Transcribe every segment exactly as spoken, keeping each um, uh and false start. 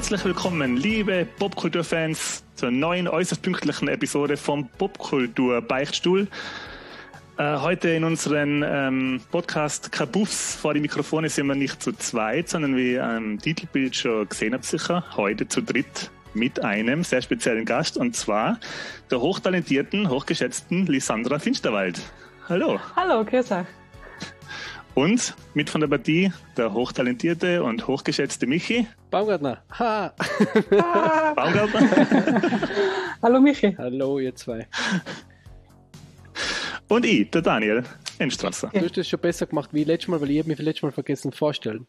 Herzlich willkommen, liebe Popkulturfans, zur neuen, äußerst pünktlichen Episode vom Popkultur-Beichtstuhl. Äh, heute in unserem ähm, Podcast Kabuffs vor die Mikrofone sind wir nicht zu zweit, sondern wie am Titelbild schon gesehen habt sicher, heute zu dritt mit einem sehr speziellen Gast, und zwar der hochtalentierten, hochgeschätzten Lisandra Finsterwald. Hallo. Hallo, grüß euch. Und mit von der Partie der hochtalentierte und hochgeschätzte Michi. Baumgartner. Ha. Ah. Baumgartner. Hallo Michi. Hallo ihr zwei. Und ich, der Daniel Enstrasser. Du hast das schon besser gemacht wie letztes Mal, weil ich habe mich letztes Mal vergessen vorstellen.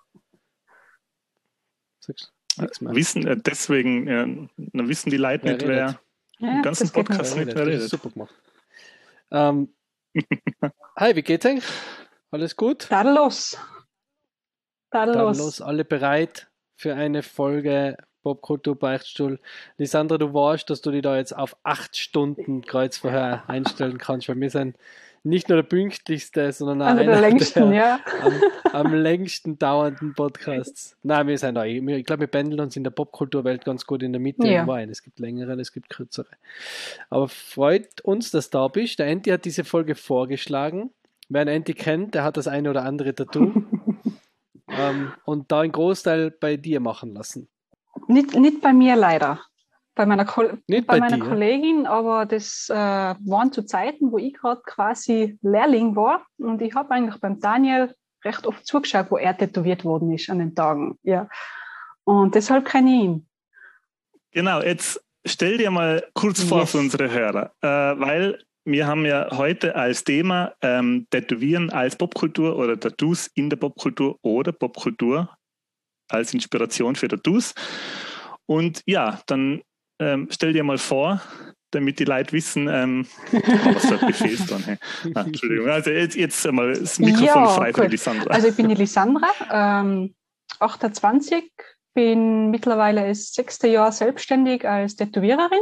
Sagst nichts mehr. Wissen, äh, deswegen äh, dann wissen die Leute nicht, wer Ja, im ganzen das geht Podcast Ja, nicht das wer ist redet. super gemacht. Ähm, hi, wie geht's eigentlich? Alles gut? Tadellos. Dann Tadellos. los, alle bereit für eine Folge Popkultur-Beichtstuhl. Lisandra, du weißt, dass du dich da jetzt auf acht Stunden Kreuzverhör einstellen kannst, weil wir sind nicht nur der pünktlichste, sondern auch Also der einer längsten, der ja. am, am längsten dauernden Podcasts. Nein, wir sind da, ich, ich glaube, wir pendeln uns in der Popkulturwelt ganz gut in der Mitte Ja. irgendwo ein. Es gibt längere, es gibt kürzere. Aber freut uns, dass du da bist. Der Enti hat diese Folge vorgeschlagen. Wer einen Enti kennt, der hat das eine oder andere Tattoo. ähm, und da einen Großteil bei dir machen lassen. Nicht, nicht bei mir leider. Bei meiner, Ko Nicht bei bei meiner dir? Kollegin, aber das äh, waren zu Zeiten, wo ich gerade quasi Lehrling war. Und ich habe eigentlich beim Daniel recht oft zugeschaut, wo er tätowiert worden ist an den Tagen. Ja. Und deshalb kenne ich ihn. Genau, jetzt stell dir mal kurz vor Yes. für unsere Hörer, äh, weil wir haben ja heute als Thema ähm, Tätowieren als Popkultur oder Tattoos in der Popkultur oder Popkultur als Inspiration für Tattoos. Und ja, dann ähm, stell dir mal vor, damit die Leute wissen, ähm, oh, was für ein Befehlston, hey. Ah, Entschuldigung, also jetzt, jetzt mal das Mikrofon Ja, frei für gut. die Lisandra. Also ich bin die Lisandra, ähm, achtundzwanzig, bin mittlerweile das sechste Jahr selbstständig als Tätowiererin.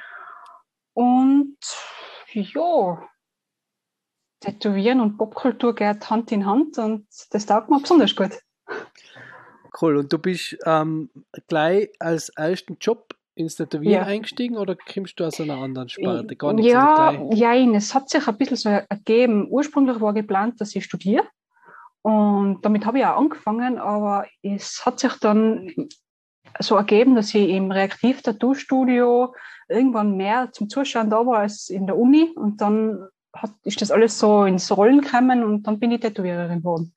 Und ja, Tätowieren und Popkultur geht Hand in Hand und das taugt mir besonders gut. Cool. Und du bist ähm, gleich als ersten Job ins Tätowieren Ja. eingestiegen oder kommst du aus einer anderen Sparte? Gar nichts. Ja, also gleich- jein, es hat sich ein bisschen so ergeben. Ursprünglich war geplant, dass ich studiere. Und damit habe ich auch angefangen, aber es hat sich dann so ergeben, dass ich im Reaktiv-Tattoo-Studio irgendwann mehr zum Zuschauen da war als in der Uni. Und dann hat, ist das alles so ins Rollen gekommen und dann bin ich Tätowiererin geworden.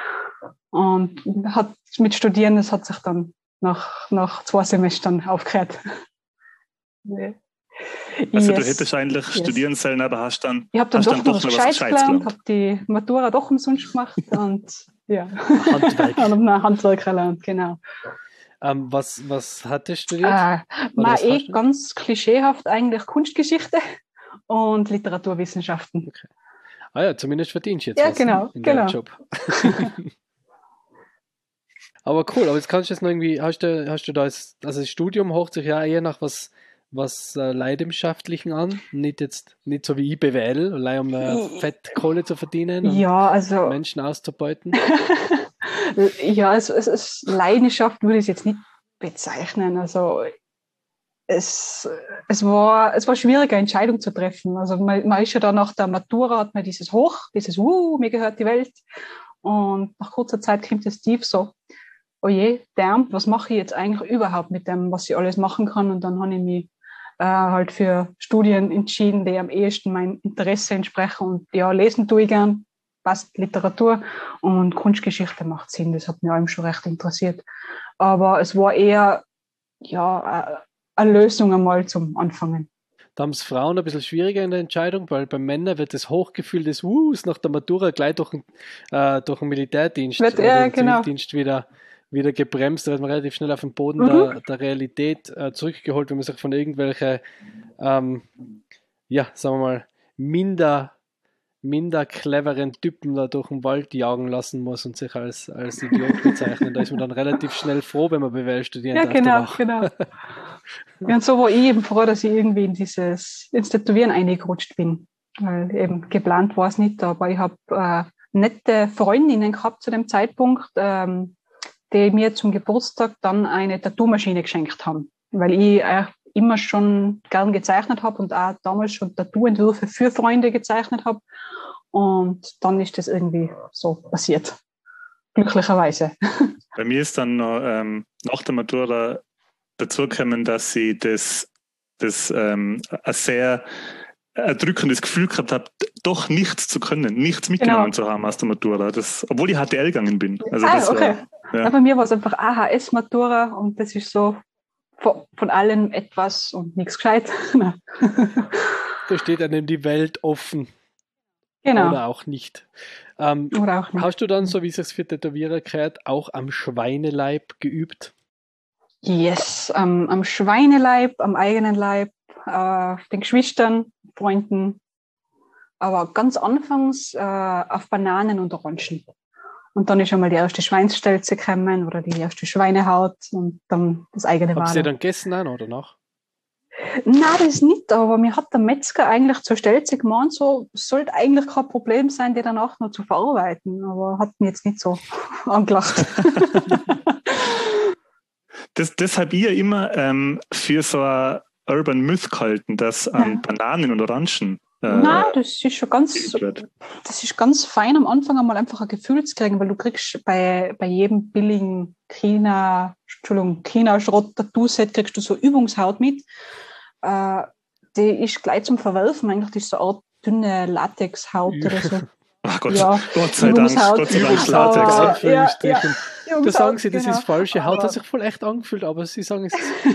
Und hat mit Studieren, das hat sich dann nach, nach zwei Semestern aufgehört. Ja. Also du Yes. hättest eigentlich Yes. studieren sollen, aber hast dann, Ich habe dann hast doch dann noch doch was noch was Gescheites Gescheites gelernt, gelernt. habe die Matura doch umsonst gemacht und ja, Handwerk. und noch Handwerk gelernt, genau. Ähm, was, was hattest du studiert? Äh, mal was eh hast du? ganz klischeehaft eigentlich Kunstgeschichte und Literaturwissenschaften. Ah ja, zumindest verdienst du jetzt Ja, was genau, in genau. deinem Job. Aber cool, aber jetzt kannst du jetzt noch irgendwie, hast du, hast du da jetzt, also das Studium hocht sich ja eher nach was, was äh, Leidenschaftlichen an, nicht jetzt, nicht so wie ich B W L, allein um äh, Fettkohle zu verdienen und Ja, also Menschen auszubeuten. ja, es, es ist Leidenschaft, würde ich es jetzt nicht bezeichnen. Also es, es war es war schwierig, eine Entscheidung zu treffen. Also man, man ist ja da nach der Matura, hat man dieses Hoch, dieses Uh, mir gehört die Welt. Und nach kurzer Zeit kommt das Tief so, oh je, damn, was mache ich jetzt eigentlich überhaupt mit dem, was ich alles machen kann? Und dann habe ich mich äh, halt für Studien entschieden, die am ehesten meinem Interesse entsprechen. Und ja, lesen tue ich gern, passt Literatur und Kunstgeschichte macht Sinn. Das hat mich allem schon recht interessiert. Aber es war eher ja, eine Lösung einmal zum Anfangen. Da haben es Frauen ein bisschen schwieriger in der Entscheidung, weil bei Männern wird das Hochgefühl des Wus nach der Matura gleich durch den, äh, durch den Militärdienst Wird- oder ja, den genau. Zivildienst wieder, wieder gebremst. Da wird man relativ schnell auf den Boden Mhm. der, der Realität äh, zurückgeholt, wenn man sich von irgendwelchen, ähm, ja, sagen wir mal, minder, minder cleveren Typen da durch den Wald jagen lassen muss und sich als, als Idiot bezeichnen. Da ist man dann relativ schnell froh, wenn man B W L studieren Ja, darf. genau, danach. genau. Ja, und so war ich eben froh, dass ich irgendwie in dieses ins Tätowieren eingerutscht bin. Weil eben geplant war es nicht, aber ich habe äh, nette Freundinnen gehabt zu dem Zeitpunkt, ähm, die mir zum Geburtstag dann eine Tattoo-Maschine geschenkt haben, weil ich äh, immer schon gern gezeichnet habe und auch damals schon Tattoo-Entwürfe für Freunde gezeichnet habe. Und dann ist das irgendwie so passiert. Glücklicherweise. Bei mir ist dann noch, ähm, nach der Matura dazu gekommen, dass ich das, das ähm, ein sehr erdrückendes Gefühl gehabt habe, doch nichts zu können, nichts mitgenommen genau. zu haben aus der Matura. Das, obwohl ich H T L gegangen bin. Also ah, das okay. war, ja. Bei mir war es einfach A H S-Matura und das ist so von, von allem etwas und nichts gescheit. Da steht einem die Welt offen. Genau. Oder auch nicht. Ähm, Oder auch nicht. Hast du dann, so wie es sich für Tätowierer gehört, auch am Schweineleib geübt? Yes, ähm, am Schweineleib, am eigenen Leib, äh, den Geschwistern, Freunden, aber ganz anfangs äh, auf Bananen und Orangen. Und dann ist schon mal die erste Schweinsstelze gekommen oder die erste Schweinehaut und dann das eigene Wale. Hast du sie dann gegessen auch, oder noch? Nein, das nicht, aber mir hat der Metzger eigentlich zur Stelze gemeint, so sollte eigentlich kein Problem sein, die danach noch zu verarbeiten, aber hat mich jetzt nicht so angelacht. Das, das habe ich ja immer ähm, für so ein Urban Myth gehalten, dass an ja. Bananen und Orangen äh, Nein, das ist schon ganz, das ist ganz fein am Anfang einmal einfach ein Gefühl zu kriegen, weil du kriegst bei, bei jedem billigen China, Entschuldigung, China-Schrott-Tattoo-Set kriegst du so Übungshaut mit. Äh, die ist gleich zum Verwerfen, eigentlich die ist so eine Art dünne Latexhaut ja. oder so. Ach Gott, ja, Gott sei Dank, Gott sei Dank Latex. Uh, ja, ja. Da sagen sie, das genau. ist falsch. Die Haut hat sich voll echt angefühlt, aber sie sagen es.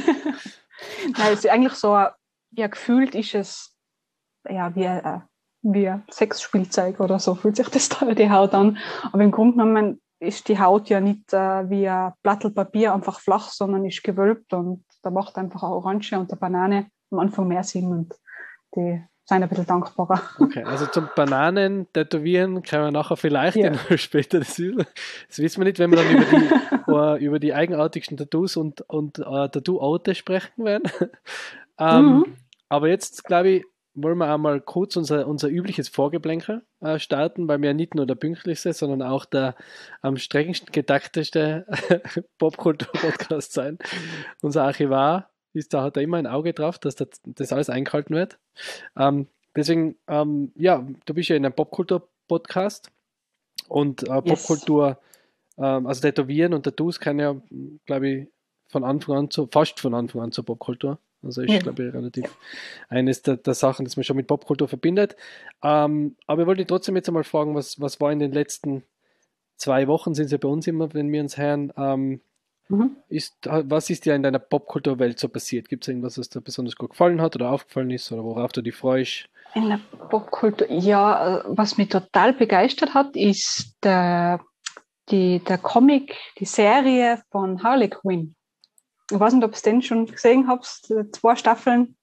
Nein, es ist eigentlich so, ja, gefühlt ist es ja, wie, äh, wie ein Sexspielzeug oder so, fühlt sich das da die Haut an. Aber im Grunde genommen ist die Haut ja nicht äh, wie ein Blattel Papier einfach flach, sondern ist gewölbt und da macht einfach eine Orange und eine Banane am Anfang mehr Sinn und die sind ein bisschen dankbarer. Okay, also zum Bananen tätowieren können wir nachher vielleicht ja. später das, das wissen wir nicht, wenn wir dann über die, uh, über die eigenartigsten Tattoos und, und uh, Tattoo-Orte sprechen werden. ähm, mhm. Aber jetzt, glaube ich, wollen wir einmal kurz unser, unser übliches Vorgeplänkel äh, starten, weil wir ja nicht nur der pünktlichste, sondern auch der am strengsten getakteste Popkultur-Podcast sein. Unser Archivar ist da, hat er immer ein Auge drauf, dass das, das alles eingehalten wird. Ähm, deswegen, ähm, ja, du bist ja in einem Popkultur-Podcast und äh, yes. Popkultur, ähm, also Tätowieren und Tattoos kann ja, glaube ich, von Anfang an zu, fast von Anfang an zur Popkultur. Also ist, ja. glaube ich, relativ eines der, der Sachen, das man schon mit Popkultur verbindet. Ähm, aber ich wollte trotzdem jetzt einmal fragen, was, was war in den letzten zwei Wochen, sind es ja bei uns immer, wenn wir uns hören, ähm, mhm. ist, was ist dir in deiner Popkulturwelt so passiert? Gibt es irgendwas, was dir besonders gut gefallen hat oder aufgefallen ist oder worauf du dich freust? In der Popkultur, ja, was mich total begeistert hat, ist der, die, der Comic, die Serie von Harley Quinn. Ich weiß nicht, ob ihr den schon gesehen habt, zwei Staffeln.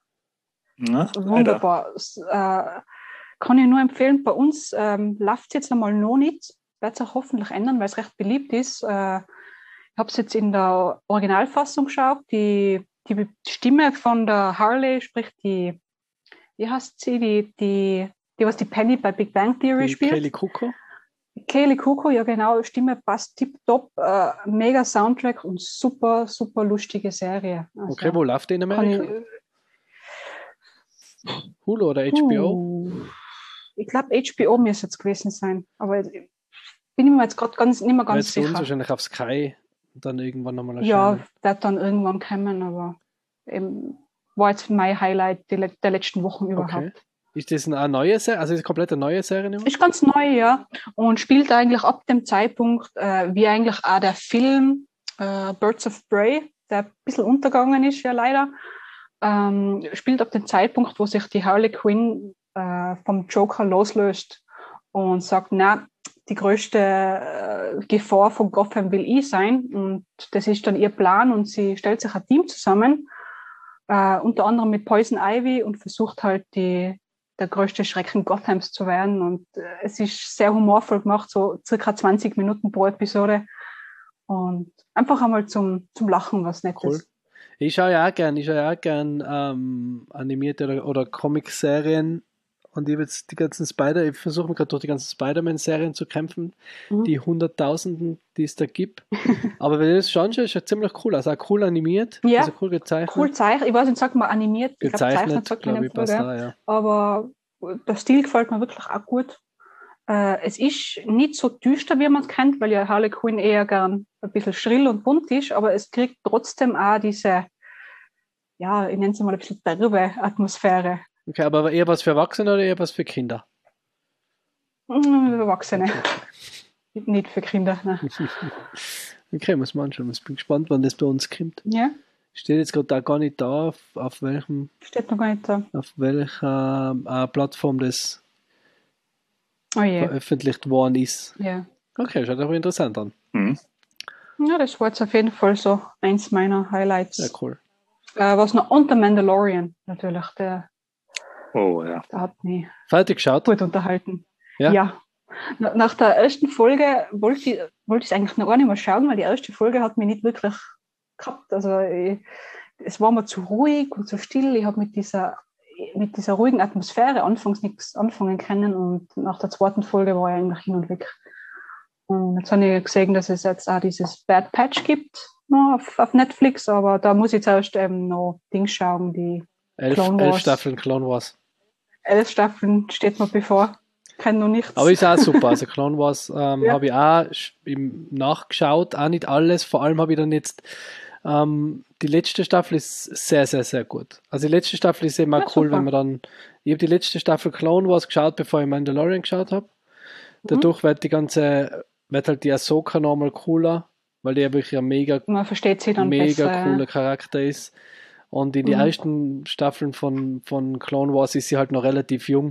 Na, wunderbar. Äh, kann ich nur empfehlen. Bei uns ähm, läuft es jetzt einmal noch nicht. Wird es auch hoffentlich ändern, weil es recht beliebt ist. Äh, ich habe es jetzt in der Originalfassung geschaut. Die, die Stimme von der Harley, sprich die, wie heißt sie, die, die, die was die Penny bei Big Bang Theory die spielt. Kaley Cuoco. Kaley Cuoco, ja genau, Stimme passt tipptopp, äh, mega Soundtrack und super, super lustige Serie. Also, okay, wo läuft die in Amerika? Ich, Hulu oder H B O? Uh, ich glaube, H B O müsste es gewesen sein, aber ich bin mir jetzt gerade ganz, nicht mehr ganz jetzt sicher. Uns wahrscheinlich auf Sky dann irgendwann nochmal erscheinen. Ja, wird dann irgendwann kommen, aber eben, war jetzt mein Highlight die, der letzten Wochen überhaupt. Okay. Ist das eine neue Serie? Also ist es komplett eine neue Serie? Nicht mehr? Ist ganz neu, ja. Und spielt eigentlich ab dem Zeitpunkt, äh, wie eigentlich auch der Film äh, Birds of Prey, der ein bisschen untergegangen ist, ja leider, ähm, spielt ab dem Zeitpunkt, wo sich die Harley Quinn äh, vom Joker loslöst und sagt, na, die größte äh, Gefahr von Gotham will ich sein. Und das ist dann ihr Plan und sie stellt sich ein Team zusammen, äh, unter anderem mit Poison Ivy und versucht halt die der größte Schrecken Gothams zu werden. Und äh, es ist sehr humorvoll gemacht, so circa zwanzig Minuten pro Episode. Und einfach einmal zum, zum Lachen, was Nettes. Cool. Ich schaue ja auch gern, ich schaue ja auch gern ähm, animierte oder, oder Comic-Serien. und ich habe jetzt die ganzen Spider, ich versuche mir gerade durch die ganzen Spider-Man-Serien zu kämpfen, Mhm. die Hunderttausenden, die es da gibt. Aber wenn du das schaust, ist ja ziemlich cool, also auch cool animiert, Ja, also cool gezeichnet. Cool zeichnet. Ich weiß nicht, sagt man animiert. Ich glaube, zeichnet gezeichnet, sagt man glaube in ich, dem passt Fall, da, ja. ja. Aber der Stil gefällt mir wirklich auch gut. Äh, es ist nicht so düster, wie man es kennt, weil ja Harley Quinn eher gern ein bisschen schrill und bunt ist, aber es kriegt trotzdem auch diese, ja, ich nenne es mal ein bisschen derbe Atmosphäre. Okay, aber eher was für Erwachsene oder eher was für Kinder? Mm, Erwachsene, nicht für Kinder. Ne. Okay, muss man anschauen. Ich bin gespannt, wann das bei uns kommt. Ja, Steht jetzt gerade da gar nicht da, auf, auf welchem, steht noch gar nicht da. auf welcher äh, Plattform das Oh je, veröffentlicht worden ist. ja. Okay, schaut aber interessant an. Mhm. Ja, das war jetzt auf jeden Fall so eins meiner Highlights. Sehr cool. Äh, was noch, und der Mandalorian natürlich, der, Oh ja. der hat mich Fertig geschaut? gut unterhalten. Ja. Ja. Na- Nach der ersten Folge wollte ich, wollte ich es eigentlich noch gar nicht mehr schauen, weil die erste Folge hat mich nicht wirklich gehabt. Also ich, es war mir zu ruhig und zu still. Ich habe mit dieser, mit dieser ruhigen Atmosphäre anfangs nichts anfangen können und nach der zweiten Folge war ich eigentlich hin und weg. Und jetzt habe ich gesehen, dass es jetzt auch dieses Bad Patch gibt noch auf, auf Netflix, aber da muss ich zuerst eben noch Dings schauen, die Elf, Clone elf Wars. Staffeln Clone Wars. elf Staffeln steht mir bevor. Kann noch nichts. Aber ist auch super. Also Clone Wars ähm, Ja. habe ich auch sch- im nachgeschaut, auch nicht alles. Vor allem habe ich dann jetzt ähm, die letzte Staffel ist sehr, sehr, sehr gut. Also die letzte Staffel ist immer Ja, cool, super. wenn man dann. Ich habe die letzte Staffel Clone Wars geschaut, bevor ich Mandalorian geschaut habe. Dadurch wird die ganze, wird halt die Ahsoka nochmal cooler, weil die ja wirklich ein mega, Man versteht sie dann mega besser. cooler Charakter ist. Und in die Mhm. ersten Staffeln von, von Clone Wars ist sie halt noch relativ jung.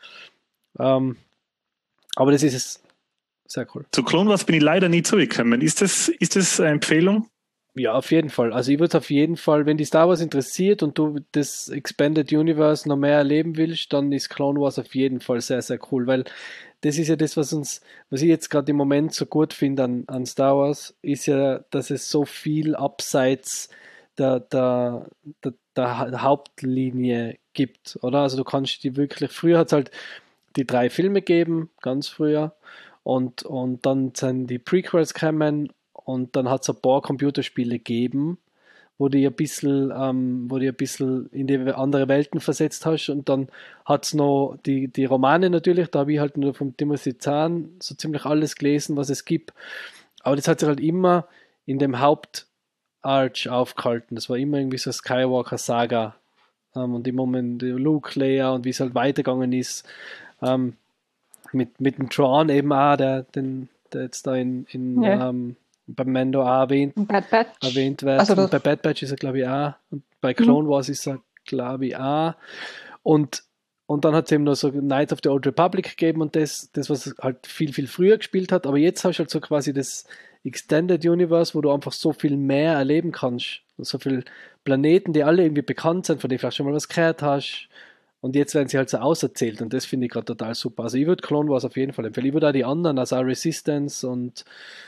Ähm, aber das ist es. Sehr cool. Zu Clone Wars bin ich leider nie zugekommen. Ist das, ist das eine Empfehlung? Ja, auf jeden Fall. Also ich würde auf jeden Fall, wenn die Star Wars interessiert und du das Expanded Universe noch mehr erleben willst, dann ist Clone Wars auf jeden Fall sehr, sehr cool, weil das ist ja das, was uns, was ich jetzt gerade im Moment so gut finde an, an Star Wars, ist ja, dass es so viel abseits der, der, der, der Hauptlinie gibt, oder? Also du kannst die wirklich, früher hat es halt die drei Filme gegeben, ganz früher, und, und dann sind die Prequels gekommen und dann hat es ein paar Computerspiele gegeben, wo du ein bisschen, ähm, wo du ein bisschen in die andere Welten versetzt hast, und dann hat es noch die, die Romane natürlich, da habe ich halt nur vom Timothy Zahn so ziemlich alles gelesen, was es gibt, aber das hat sich halt immer in dem Hauptarch aufgehalten, das war immer irgendwie so eine Skywalker-Saga, ähm, und im Moment Luke, Leia und wie es halt weitergegangen ist, ähm, mit, mit dem Thrawn eben auch, der, den, der jetzt da in, in Ja. ähm, beim Mando auch erwähnt, Bad Batch. erwähnt wird. Also und das- bei Bad Batch ist er, glaube ich, auch. Und bei Clone Wars ist er, glaube ich, auch. Und, und dann hat es eben noch so Knights of the Old Republic gegeben und das, das, was halt viel, viel früher gespielt hat. Aber jetzt hast du halt so quasi das Extended Universe, wo du einfach so viel mehr erleben kannst. So viele Planeten, die alle irgendwie bekannt sind, von denen du vielleicht schon mal was gehört hast. Und jetzt werden sie halt so auserzählt und das finde ich gerade total super. Also ich würde Clone Wars auf jeden Fall empfehlen. Ich würde auch die anderen, also auch Resistance und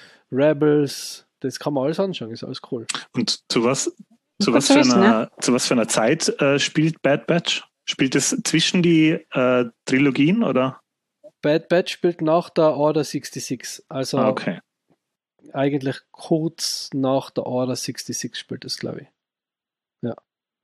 Rebels, das kann man alles anschauen, ist alles cool. Und zu was, zu Gut was, zu für, wissen, einer, zu was für einer Zeit äh, spielt Bad Batch? Spielt es zwischen die äh, Trilogien oder? Bad Batch spielt nach der Order sechsundsechzig, also Ah, okay. eigentlich kurz nach der Order sechsundsechzig spielt das, glaube ich. Ja.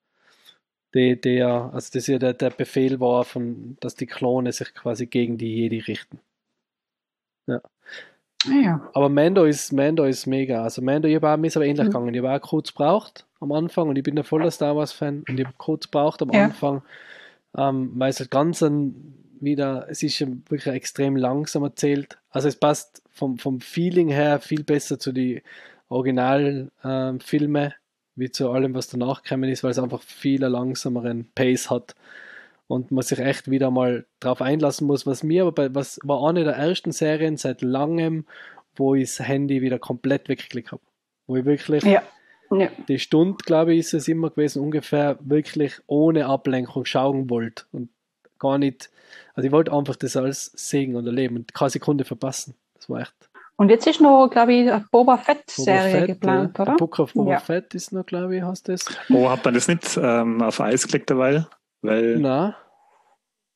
Die, der, also das ja der, der Befehl war, von, dass die Klone sich quasi gegen die Jedi richten. Ja. Ah, ja. Aber Mando ist, Mando ist mega. Also Mando, ich habe auch, mir ist aber ähnlich Mhm. gegangen. Ich habe auch kurz braucht am Anfang und ich bin ein voller Star Wars Fan und ich habe kurz braucht am Ja. Anfang, ähm, weil es halt ganz ein, wieder, es ist schon wirklich extrem langsam erzählt. Also es passt vom, vom Feeling her viel besser zu den Originalfilmen, wie zu allem, was danach gekommen ist, weil es einfach viel einen langsameren Pace hat und man sich echt wieder mal drauf einlassen muss, was mir aber bei, was war eine der ersten Serien seit langem, wo ich das Handy wieder komplett weggeklickt habe. Wo ich wirklich Ja. Ja. die Stunde, glaube ich, ist es immer gewesen, ungefähr wirklich ohne Ablenkung schauen wollte und gar nicht, also ich wollte einfach das alles sehen und erleben und keine Sekunde verpassen. Das war echt Und jetzt ist noch, glaube ich, eine Boba Boba Fett-Serie Fett, geplant, ja. oder? Der Book of Boba Ja. Fett ist noch, glaube ich, heißt das. Oh, hat man das nicht ähm, auf Eis gelegt derweil? Weil Na,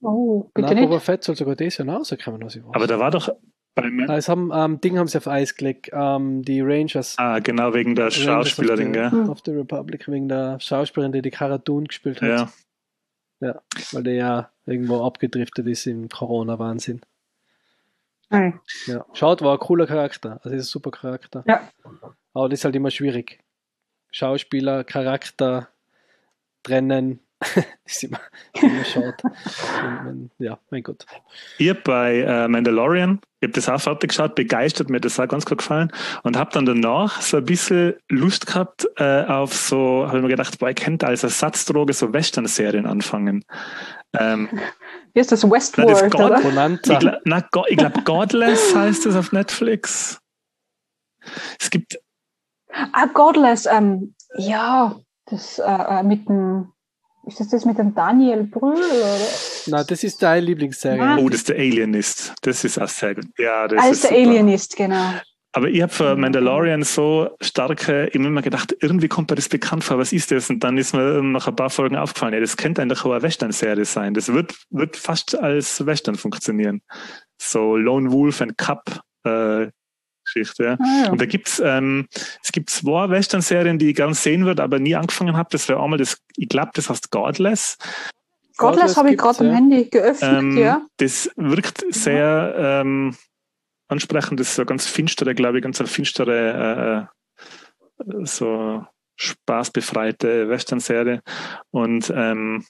Oh, bitte Nein, nicht. Boba Fett soll sogar das Jahr rauskommen, was ich weiß. Aber da war doch beim Ah, es haben, ähm, Ding haben sie auf Eis gelegt, ähm, die Rangers. Ah, genau, wegen der Rangers Schauspielerin, of the, gell? of the Republic, wegen der Schauspielerin, die die Cara Dune gespielt hat. Ja. Ja, weil der ja irgendwo abgedriftet ist im Corona-Wahnsinn. Nein. Ja. Schaut, war ein cooler Charakter. Also ist ein super Charakter. Ja. Aber das ist halt immer schwierig. Schauspieler, Charakter trennen. ist immer, immer schade. Ja, mein Gott. Ich habe bei äh, Mandalorian, ich habe das auch fertig geschaut, begeistert, mir das auch ganz gut gefallen und habe dann danach so ein bisschen Lust gehabt äh, auf so, habe ich mir gedacht, boah, ich könnte als Ersatzdroge so Western-Serien anfangen. Ähm, Wie ist das? na, Westworld, das God, oder? ich Bonanza. glaube, glaub, Godless heißt das auf Netflix. Es gibt, Ah, Godless. Ähm, ja, das äh, äh, mit dem. Ist das das mit dem Daniel Brühl? Oder? Na, das ist deine Lieblingsserie. Ah. oh, das ist der Alienist. Das ist auch sehr gut. Ja, das Als ist der super. Alienist, genau. Aber ich habe für Mandalorian so starke, ich habe immer gedacht, irgendwie kommt mir das bekannt vor, was ist das? Und dann ist mir nach ein paar Folgen aufgefallen, ja, das könnte eigentlich auch eine Western-Serie sein. Das wird, wird fast als Western funktionieren. So Lone Wolf and Cub äh, Geschichte. Ja. Ah, ja. Und da gibt's ähm, es gibt zwei Western-Serien, die ich gerne sehen würde, aber nie angefangen habe. Das wäre einmal das, ich glaube, das heißt Godless. Godless habe ich gibt's, gerade am ja. Handy geöffnet, Ähm, ja. Das wirkt sehr ähm, ansprechend, das ist so ganz finstere, glaube ich, ganz eine finstere, äh, so spaßbefreite Western-Serie. Und ähm,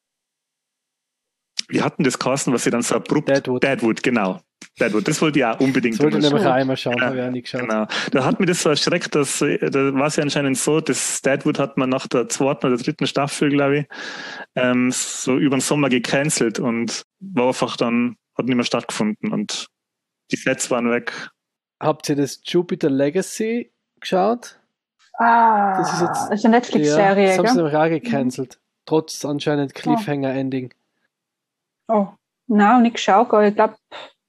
wir hatten das Carsten, was sie dann so abrupt. Deadwood. Deadwood, genau. Deadwood, das wollte ich auch unbedingt Das wollte ich einmal nämlich schauen. auch einmal schauen, Ja, habe ich auch nicht geschaut. Genau. Da hat mir das so erschreckt, dass, äh, da war es ja anscheinend so, das Deadwood hat man nach der zweiten oder dritten Staffel, glaube ich, ähm, so über den Sommer gecancelt und war einfach dann, hat nicht mehr stattgefunden und die Sets waren weg. Habt ihr das Jupiter Legacy geschaut? Ah, Das ist jetzt- das ist eine Netflix-Serie, das haben sie gell? nämlich auch gecancelt. Trotz anscheinend Cliffhanger-Ending. Oh, nein, nicht geschaut, aber ich glaube,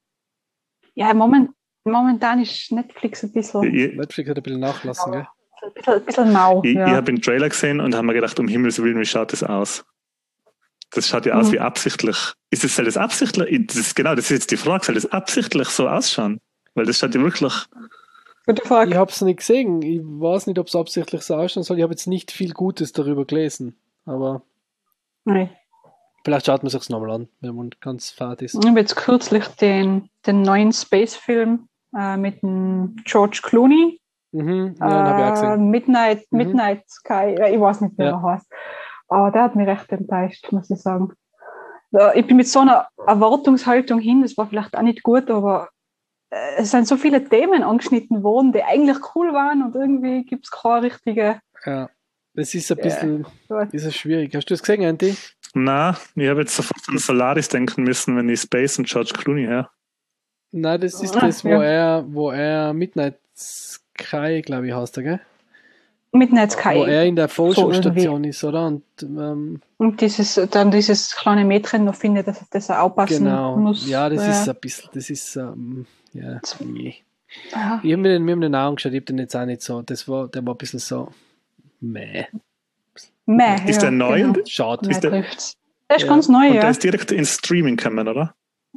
ja, moment, momentan ist Netflix ein bisschen, ein Ich, Netflix hat ein bisschen nachlassen, gell? bisschen, ein bisschen mau. ich, ich Ja. habe den Trailer gesehen und habe mir gedacht, um Himmels Willen, wie schaut das aus? Das schaut ja aus Mhm. wie absichtlich. Ist das, soll das absichtlich? Das ist, genau, das ist jetzt die Frage. Soll das absichtlich so ausschauen? Weil das schaut ja wirklich. Gute Frage. Ich habe es nicht gesehen. Ich weiß nicht, ob es absichtlich so ausschauen soll. Ich habe jetzt nicht viel Gutes darüber gelesen. Aber Nein. vielleicht schaut man sich nochmal an, wenn man ganz fad ist. Ich habe jetzt kürzlich den, den neuen Space-Film äh, mit dem George Clooney. Mhm, ja, habe ich auch äh, gesehen. Midnight, Mhm. Midnight Sky, ja, ich weiß nicht, wie Ja. er heißt. Aber der hat mich recht enttäuscht, muss ich sagen. Ja, ich bin mit so einer Erwartungshaltung hin, das war vielleicht auch nicht gut, aber äh, es sind so viele Themen angeschnitten worden, die eigentlich cool waren und irgendwie gibt es keine richtige. Ja. Das ist ein Ja. bisschen Ja. ist es schwierig. Hast du das gesehen, Andy? Na, ich habe jetzt sofort an Solaris denken müssen, wenn ich Space und George Clooney her. Nein, das ist Ah, das, wo ja. er, wo er Midnight Sky, glaube ich, heißt er, gell? Midnight Sky. Wo er in der Forschungsstation irgendwie. ist, oder? Und ähm, Und dieses, dann dieses kleine Mädchen noch findet, dass das er aufpassen genau. muss. Ja, das ist ein bisschen, das ist, ähm, ja, nee. Ja. Ich habe mir den, mir den auch angeschaut, ich habe den jetzt auch nicht so, das war, der war ein bisschen so, meh. Meh, Ist ja, der neu? Genau. Schade. Meh Ist der- trifft's. Der ist Ja. ganz neu, Und ja. der ist direkt ins Streaming gekommen, oder?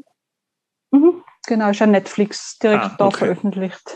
Mhm. Genau, ist ja Netflix direkt Ah, da okay. veröffentlicht.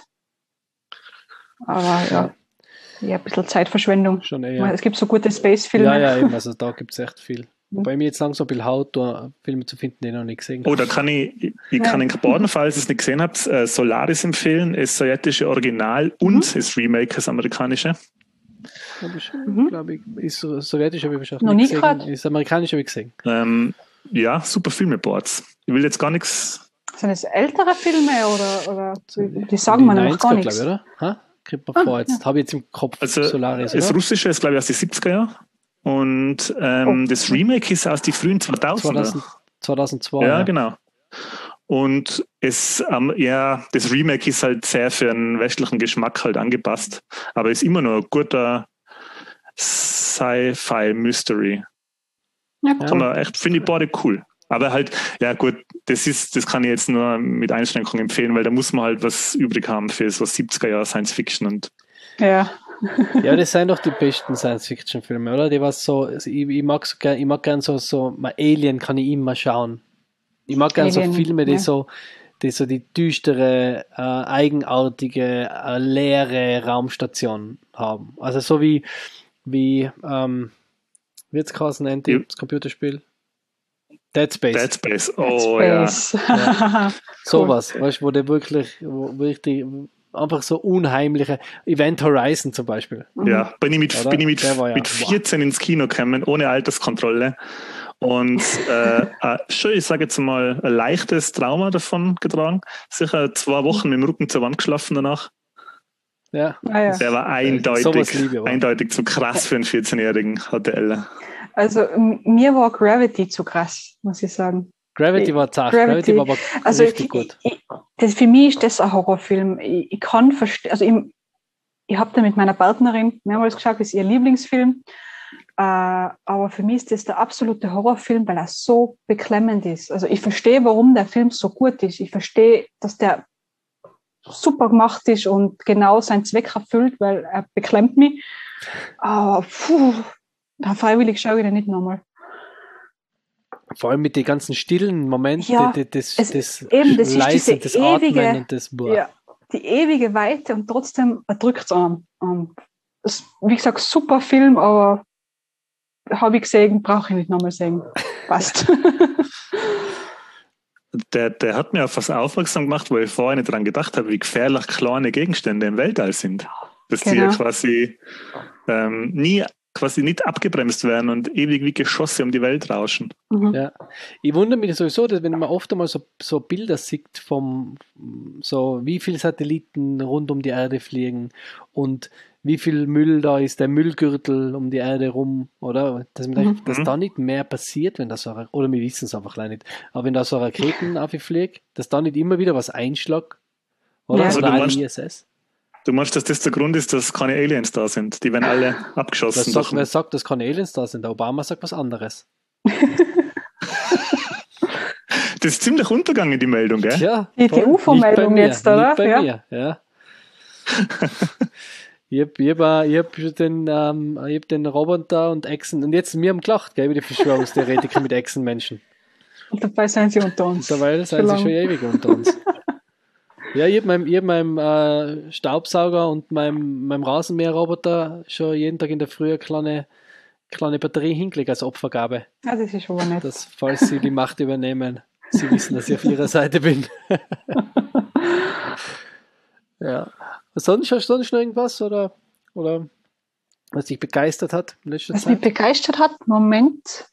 Aber ja, ja, ein bisschen Zeitverschwendung. Schon Weil eher. Es gibt so gute Space-Filme. Ja, ja, eben, also da gibt es echt viel. Mhm. Wobei mir jetzt langsam ein bisschen haut, da Filme zu finden, die ich noch nicht gesehen habe. Oh, da kann ich, ich, ich kann in Baden, falls ihr es nicht gesehen habt, äh, Solaris empfehlen, das sowjetische Original und das Remake, das amerikanische. Habe ich, Mhm. glaube ich, ist so- sowjetisch habe ich wahrscheinlich Noch nicht nie gesehen. gehört. Ist amerikanisch habe ich gesehen. Ähm, ja, super Filmeboards. Ich will jetzt gar nichts. Sind das ältere Filme oder, oder die, die In sagen die mir nämlich gar neunziger, nichts. glaube ich, oder? Ha? Kriegt man Ah, vor, jetzt habe ich jetzt im Kopf Also, Solaris, das oder? Russische ist, glaube ich, aus den siebziger Jahren. Und ähm, Oh. das Remake ist aus den frühen zweitausender. zweitausend, zweitausendzwei. Ja, ja. genau. Und es, ähm, ja, das Remake ist halt sehr für einen westlichen Geschmack halt angepasst. Aber ist immer noch ein guter Sci-Fi-Mystery. Ja, Ja. Kann man echt, finde ich beide cool. Aber halt, ja gut, das ist, das kann ich jetzt nur mit Einschränkungen empfehlen, weil da muss man halt was übrig haben für so siebziger Jahre Science Fiction und ja. Ja, das sind doch die besten Science-Fiction-Filme, oder? Die was so, also ich, ich mag so gern, ich mag gern so, so, mal Alien kann ich immer schauen. Ich mag gerne so Alien, Filme, die ja. so die so die düstere, äh, eigenartige, äh, leere Raumstation haben. Also so wie, wie ähm, wie jetzt geheißen, nennt Ja. das Computerspiel? Dead Space. Dead Space, Dead oh Space. Ja. Cool. Sowas, weißt du, wo der wirklich, wo richtig, einfach so unheimliche, Event Horizon zum Beispiel. ja. Ja, bin ich mit, Oder? bin ich mit, Der war ja- mit vierzehn ins Kino gekommen, ohne Alterskontrolle. Und äh, äh, schon, ich sage jetzt mal, ein leichtes Trauma davon getragen. Sicher zwei Wochen mit dem Rücken zur Wand geschlafen danach. Ja. Ah, ja. Der war Sowas eindeutig, liebe ich aber. eindeutig zu krass für einen vierzehn-Jährigen, hatte Ella. Also m- mir war Gravity zu krass, muss ich sagen. Gravity war zart, Gravity- Gravity war aber Also richtig ich, gut. Ich, das, für mich ist das ein Horrorfilm. Ich, ich kann verstehen, also ich, ich habe da mit meiner Partnerin mehrmals geschaut, das ist ihr Lieblingsfilm. Äh, aber für mich ist das der absolute Horrorfilm, weil er so beklemmend ist. Also ich verstehe, warum der Film so gut ist. Ich verstehe, dass der super gemacht ist und genau seinen Zweck erfüllt, weil er beklemmt mich. Aber puh, freiwillig schaue ich den nicht nochmal. Vor allem mit den ganzen stillen Momenten, Ja, die- das, es- das eben, das ist Leise, diese das Atmen ewige- und das boah. Ja, die ewige Weite und trotzdem erdrückt es an. Und das, wie gesagt, super Film, aber habe ich gesehen, brauche ich nicht nochmal sehen. Passt. Der, der hat mir auf was aufmerksam gemacht, wo ich vorher nicht dran gedacht habe, wie gefährlich kleine Gegenstände im Weltall sind. Dass die Genau. ja quasi ähm, nie, quasi nicht abgebremst werden und ewig wie Geschosse um die Welt rauschen. Mhm. Ja. Ich wundere mich sowieso, dass wenn man oft einmal so, so Bilder sieht vom, so wie viele Satelliten rund um die Erde fliegen und wie viel Müll da ist, der Müllgürtel um die Erde rum, oder? Dass, man Mhm. denkt, dass da nicht mehr passiert, wenn da so, eine- oder wir wissen es einfach leider nicht, aber wenn da so Raketen auffliegt, dass da nicht immer wieder was einschlägt, oder? Ja. Also Oder du ein meinst- I S S. Du meinst, dass das der Grund ist, dass keine Aliens da sind? Die werden alle Wer abgeschossen. sagt, wer Durch, sagt, dass keine Aliens da sind? Der Obama sagt was anderes. das ist ziemlich untergegangen, die Meldung, gell? Ja, Die- die voll. U F O-Meldung Nicht bei mir, jetzt, oder? Nicht bei Ja. mir, ja. Ich habe ich hab, ich hab den, ähm, ich hab den Roboter und Echsen, und jetzt wir haben gelacht, gell, über die Verschwörungstheoretiker mit Echsenmenschen. Und dabei sind sie unter uns. Dabei sind sie lang. schon ewig unter uns. Ja, ich habe meinem, ich hab meinem äh, Staubsauger und meinem, meinem Rasenmäherroboter schon jeden Tag in der Früh eine kleine, kleine Batterie hingelegt als Opfergabe, Ja, das ist aber nett. dass, falls sie die Macht übernehmen, sie wissen, dass ich auf ihrer Seite bin. Ja. Sonst hast du sonst noch irgendwas oder, oder was dich begeistert hat in letzter Was mich Zeit? begeistert hat, Moment,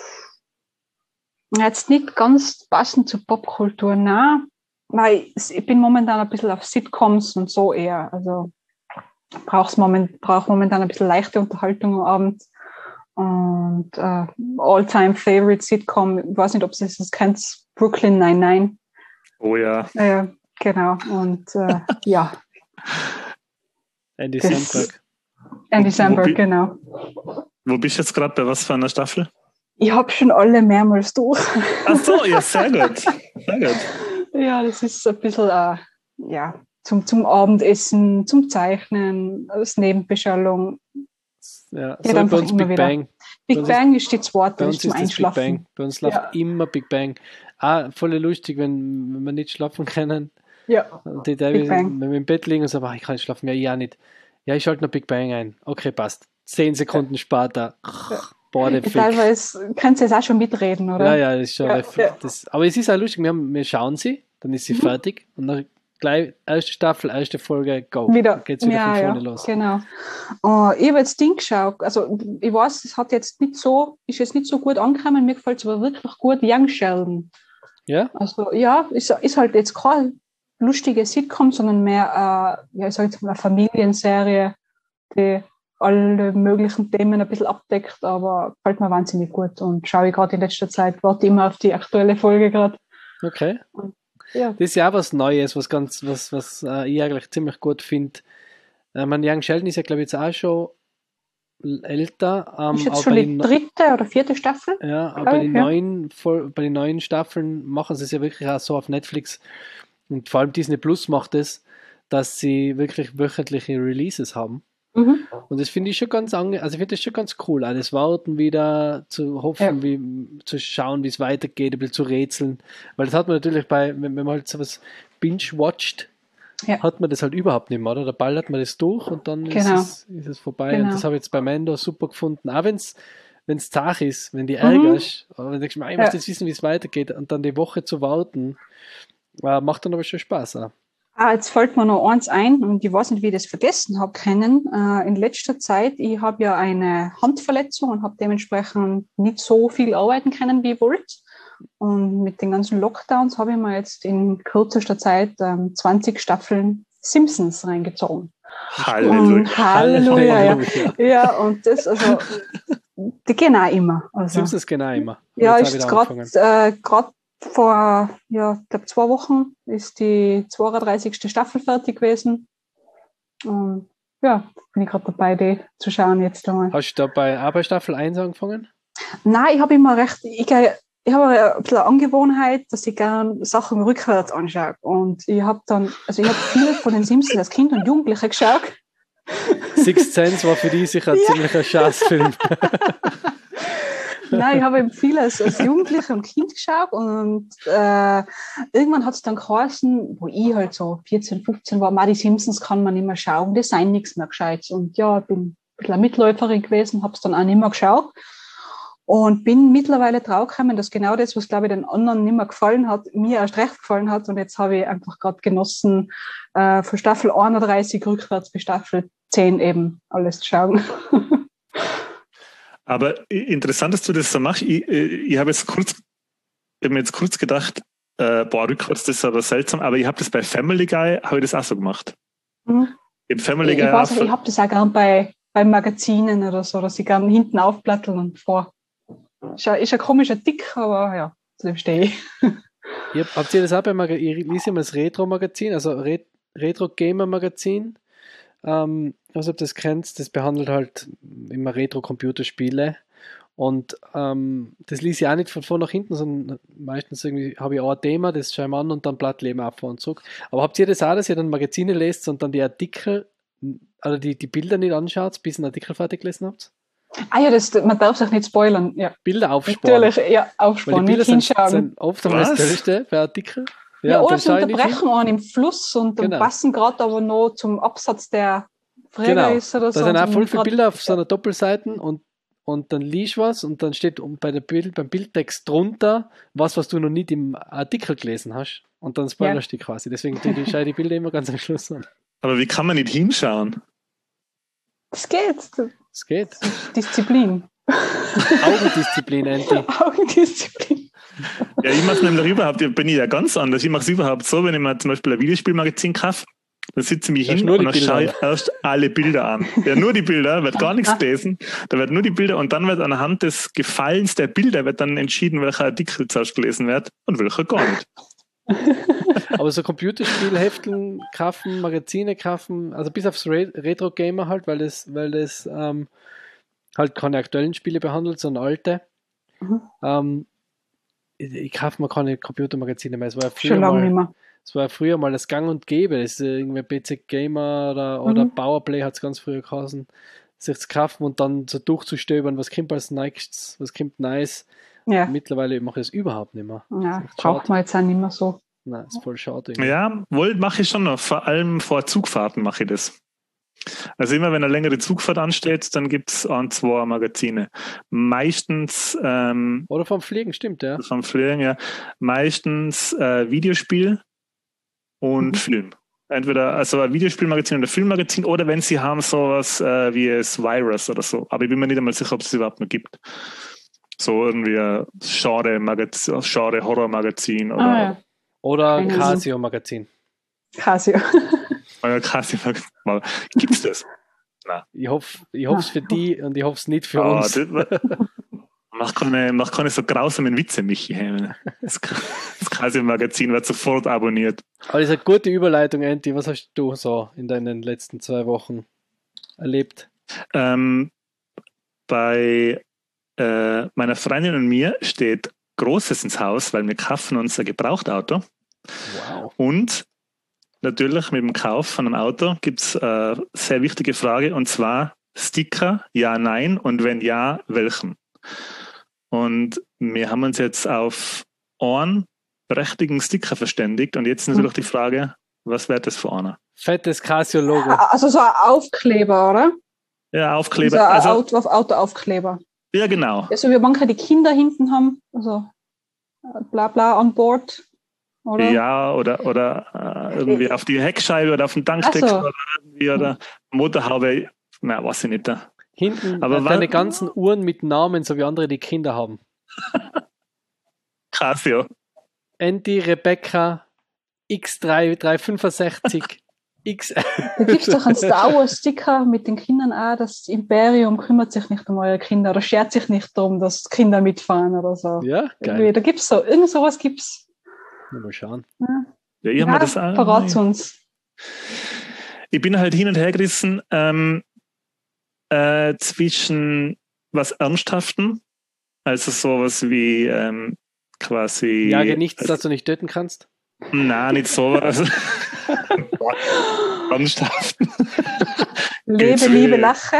jetzt nicht ganz passend zur Popkultur, nein, weil ich bin momentan ein bisschen auf Sitcoms und so eher, also brauch's moment, brauche momentan ein bisschen leichte Unterhaltung am Abend und äh, All-Time Favorite Sitcom, ich weiß nicht, ob ihr das kennt, Brooklyn Nine-Nine, Oh ja. äh, genau, und äh, ja, Andy das- Samberg. Andy Wo- wo Samberg, bi- genau. Wo bist du jetzt gerade, bei was für einer Staffel? Ich habe schon alle mehrmals durch. Ach so, ja, sehr gut. Sehr gut. Ja, das ist ein bisschen äh, ja, zum, zum Abendessen, zum Zeichnen, als Nebenbeschallung. Ja, Geht so wie bei einfach uns immer Big wieder. Bang. Big Das ist- Bang ist die zweite, Bei das uns ist zum ist das Big Einschlafen. Bang. Bei uns läuft Ja. immer Big Bang. Ah, voll lustig, wenn, wenn wir nicht schlafen können. Ja, Und die Big David, Bang. wenn wir im Bett liegen und sagen, ach, ich kann nicht schlafen, ja, ja nicht. Ja, ich schalte noch Big Bang ein. Okay, passt. Zehn Sekunden später. Boah, der Fick. teilweise kannst du jetzt auch schon mitreden, oder? Ja, ja, das ist schon Ja, reff- ja. Das, aber es ist auch lustig, wir, haben, wir schauen sie, dann ist sie Mhm. fertig und dann gleich erste Staffel, erste Folge, go. Wieder, Geht's wieder ja, von vorne ja, los. genau. Uh, ich habe jetzt Ding geschaut, also ich weiß, es hat jetzt nicht so, ist jetzt nicht so gut angekommen, mir gefällt es aber wirklich gut, Young Sheldon. Ja? Also ja, ist, ist halt jetzt keine lustige Sitcom, sondern mehr, äh, ja, ich sage jetzt mal eine Familienserie, die alle möglichen Themen ein bisschen abdeckt, aber gefällt mir wahnsinnig gut und schaue ich gerade in letzter Zeit, warte immer auf die aktuelle Folge gerade. Okay. Ja, Das ist ja auch was Neues, was ganz, was, was äh, ich eigentlich ziemlich gut finde. Äh, mein Young Sheldon ist ja, glaube ich, jetzt auch schon älter. Ähm, ist jetzt aber schon bei die den, dritte oder vierte Staffel? ja, aber glaub bei ich, den, ja. neuen, Fol- bei den neuen Staffeln machen sie es ja wirklich auch so auf Netflix und vor allem Disney Plus macht es, dass sie wirklich wöchentliche Releases haben. Mhm. Und das finde ich schon ganz ange also ich finde das schon ganz cool, auch das Warten wieder zu hoffen, Ja. wie zu schauen, wie es weitergeht, ein bisschen zu rätseln. Weil das hat man natürlich bei, wenn, wenn man halt sowas binge-watcht, Ja. hat man das halt überhaupt nicht mehr, oder? Da ballert man das durch und dann ist, Genau. es, ist es vorbei. Genau. Und das habe ich jetzt bei Mando super gefunden. Auch wenn es wenn es zart ist, wenn die Mhm. ärgerst, aber wenn du denkst, ich Ja. möchte jetzt wissen, wie es weitergeht und dann die Woche zu warten, äh, macht dann aber schon Spaß auch. Ah, jetzt fällt mir noch eins ein und ich weiß nicht, wie ich das vergessen habe können. Äh, in letzter Zeit, ich habe ja eine Handverletzung und habe dementsprechend nicht so viel arbeiten können, wie ich wollte. Und mit den ganzen Lockdowns habe ich mir jetzt in kürzester Zeit ähm, zwanzig Staffeln Simpsons reingezogen. Halleluja. Und Halleluja, ja. Halleluja. Ja, und das, also, die gehen auch immer. Also, Simpsons genau immer. ja, Jetzt ist auch wieder jetzt gerade äh, grad vor, ja, ich glaube, zwei Wochen ist die zweiunddreißigste Staffel fertig gewesen. Und ja, bin ich gerade dabei, die zu schauen jetzt einmal. Hast du da bei, auch bei Staffel eins angefangen? Nein, ich habe immer recht, ich, ich habe ein bisschen eine Angewohnheit, dass ich gerne Sachen rückwärts anschaue. Und ich habe dann, also ich habe viele von den Simpsons als Kind und Jugendliche geschaut. Sixth Sense war für dich sicher ein Ja. ziemlicher Scheißfilm. Nein, ich habe eben viel als, als Jugendliche und Kind geschaut und äh, irgendwann hat es dann geheißen, wo ich halt so vierzehn, fünfzehn war, die Simpsons kann man nicht mehr schauen, das sei nichts mehr Gescheites. Und ja, ich bin ein bisschen eine Mitläuferin gewesen, habe es dann auch nicht mehr geschaut und bin mittlerweile draufgekommen, dass genau das, was, glaube ich, den anderen nicht mehr gefallen hat, mir erst recht gefallen hat. Und jetzt habe ich einfach gerade genossen, äh, von Staffel einunddreißig rückwärts bis Staffel zehn eben alles zu schauen. Aber interessant, dass du das so machst. Ich, ich habe jetzt kurz, ich habe mir jetzt kurz gedacht, äh, boah, rückwärts, das ist aber seltsam, aber ich habe das bei Family Guy, habe ich das auch so gemacht. Mhm. Im Family Ich, Guy ich weiß auch, nicht, ich habe das auch gern bei, bei Magazinen oder so, dass ich gern hinten aufplatteln und vor. Ist ein, ist ein komischer Tick, aber ja, zu dem stehe ich. Ich hab, habt ihr das auch bei Magazin? Ich lese immer das Retro-Magazin, also Re Retro-Gamer-Magazin. Ähm, also ob du das kennst, das behandelt halt immer Retro-Computerspiele. Und ähm, das lese ich auch nicht von vorne nach hinten, sondern meistens irgendwie habe ich auch ein Thema, das schaue ich mir an und dann Blatt leben ab und zurück. Aber habt ihr das auch, dass ihr dann Magazine lest und dann die Artikel, also die, die Bilder nicht anschaut, bis ihr einen Artikel fertig gelesen habt? Ah ja, das, man darf sich nicht spoilern. Ja. Bilder aufsparen. Natürlich, ja, Weil aufsparen, die Bilder nicht sind, hinschauen. sind oft einmal das Was? Tollste bei Artikeln. Ja, Ja, und oder dann sie schaue ich nicht hin. unterbrechen einen im Fluss und dann Genau. passen gerade aber noch zum Absatz, der Träger Genau. ist oder so. Da sind und auch sie voll viele grad- Bilder auf so einer Doppelseite und, und dann liest was und dann steht um- bei der Bild, beim Bildtext drunter was, was du noch nicht im Artikel gelesen hast. Und dann spoilerst du die quasi. Deswegen die, die schaue ich die Bilder immer ganz am Schluss an. aber wie kann man nicht hinschauen? Das geht. Es geht. Disziplin. Augendisziplin, Anti. Augendisziplin. Ja, ich mache es nämlich überhaupt, ich bin ich ja ganz anders. Ich mache es überhaupt so, wenn ich mir zum Beispiel ein Videospielmagazin kaufe, dann sitze ich mich Schaust hin nur und die dann Bilder schaue an. ich erst alle Bilder an. Ja, nur die Bilder, wird gar nichts gelesen. Da wird nur die Bilder und dann wird anhand des Gefallens der Bilder wird dann entschieden, welcher Artikel zuerst gelesen wird und welcher gar nicht. Aber so Computerspielhefteln kaufen, Magazine kaufen, also bis aufs Re Retro-Gamer halt, weil das, weil das ähm, halt keine aktuellen Spiele behandelt, sondern alte. Mhm. Ähm, ich, ich kaufe mir keine Computermagazine mehr. Es war ja früher Schon lange mal, nicht mehr. es war ja früher mal das Gang und Gäbe. Das ist irgendwie P C Gamer oder, oder Mhm. Powerplay hat es ganz früher geheißen. Sich zu kaufen und dann so durchzustöbern, was kommt als nächstes, was kommt nice. Ja, Mittlerweile mache ich das überhaupt nicht mehr. ja Das ist echt braucht schade. man jetzt auch nicht mehr so. Nein, ist voll schade. irgendwie. Ja, wohl mache ich schon noch. Vor allem vor Zugfahrten mache ich das. Also immer wenn eine längere Zugfahrt ansteht, dann gibt es ein, zwei Magazine. Meistens ähm, Oder vom Fliegen, stimmt, ja. vom Fliegen, ja, meistens äh, Videospiel und Mhm. Film. Entweder also ein Videospielmagazin oder Filmmagazin oder wenn sie haben sowas äh, wie es Virus oder so. Aber ich bin mir nicht einmal sicher, ob es überhaupt noch gibt. So irgendwie ein Genre-Magazin, Genre-Horror-Magazin oder Ah ja, Oder Keine Ahnung. Casio-Magazin. Casio. oder Casio-Magazin. Gibt's das? Ich hoffe ich hoffe es für die und ich hoffe es nicht für Ah, uns. das, mach, keine, mach keine so grausamen Witze, Michi. Das, das Casio-Magazin wird sofort abonniert. Aber das ist eine gute Überleitung, Andy. Was hast du so in deinen letzten zwei Wochen erlebt? Ähm, bei äh, meiner Freundin und mir steht Großes ins Haus, weil wir kaufen uns ein Gebrauchtauto. Wow. Und natürlich mit dem Kauf von einem Auto gibt es eine sehr wichtige Frage, und zwar Sticker, ja, nein, und wenn ja, welchen? Und wir haben uns jetzt auf einen prächtigen Sticker verständigt, und jetzt natürlich die Frage, was wäre das für einer? Fettes Casio-Logo. Also so ein Aufkleber, oder? Ja, Aufkleber. So ein Also, Auto, Autoaufkleber. ja, genau. Ja, so wie manche die Kinder hinten haben, also bla bla on board, oder? Ja, oder, oder äh, irgendwie auf die Heckscheibe oder auf den Tankdeckel Ach so. oder irgendwie, oder Motorhaube, na, weiß ich nicht. Da. Hinten Aber äh, wa- deine ganzen Uhren mit Namen, so wie andere die Kinder haben. Casio. Andy, Rebecca, X drei dreihundertfünfundsechzig, X. Da gibt es doch einen Star Wars Sticker mit den Kindern auch, das Imperium kümmert sich nicht um eure Kinder oder schert sich nicht darum, dass Kinder mitfahren oder so. Ja, Irgendwie, geil. da gibt es so, irgend sowas gibt's. Mal schauen. Ja, ich hab mir Ja, das auch- verrat's uns. Ich bin halt hin und her gerissen ähm, äh, zwischen was Ernsthaften, also sowas wie ähm, quasi. Jage nichts, also, das du nicht töten kannst. Nein, nicht sowas. Ernsthaften. Lebe, Geht's Liebe, weh. Lache.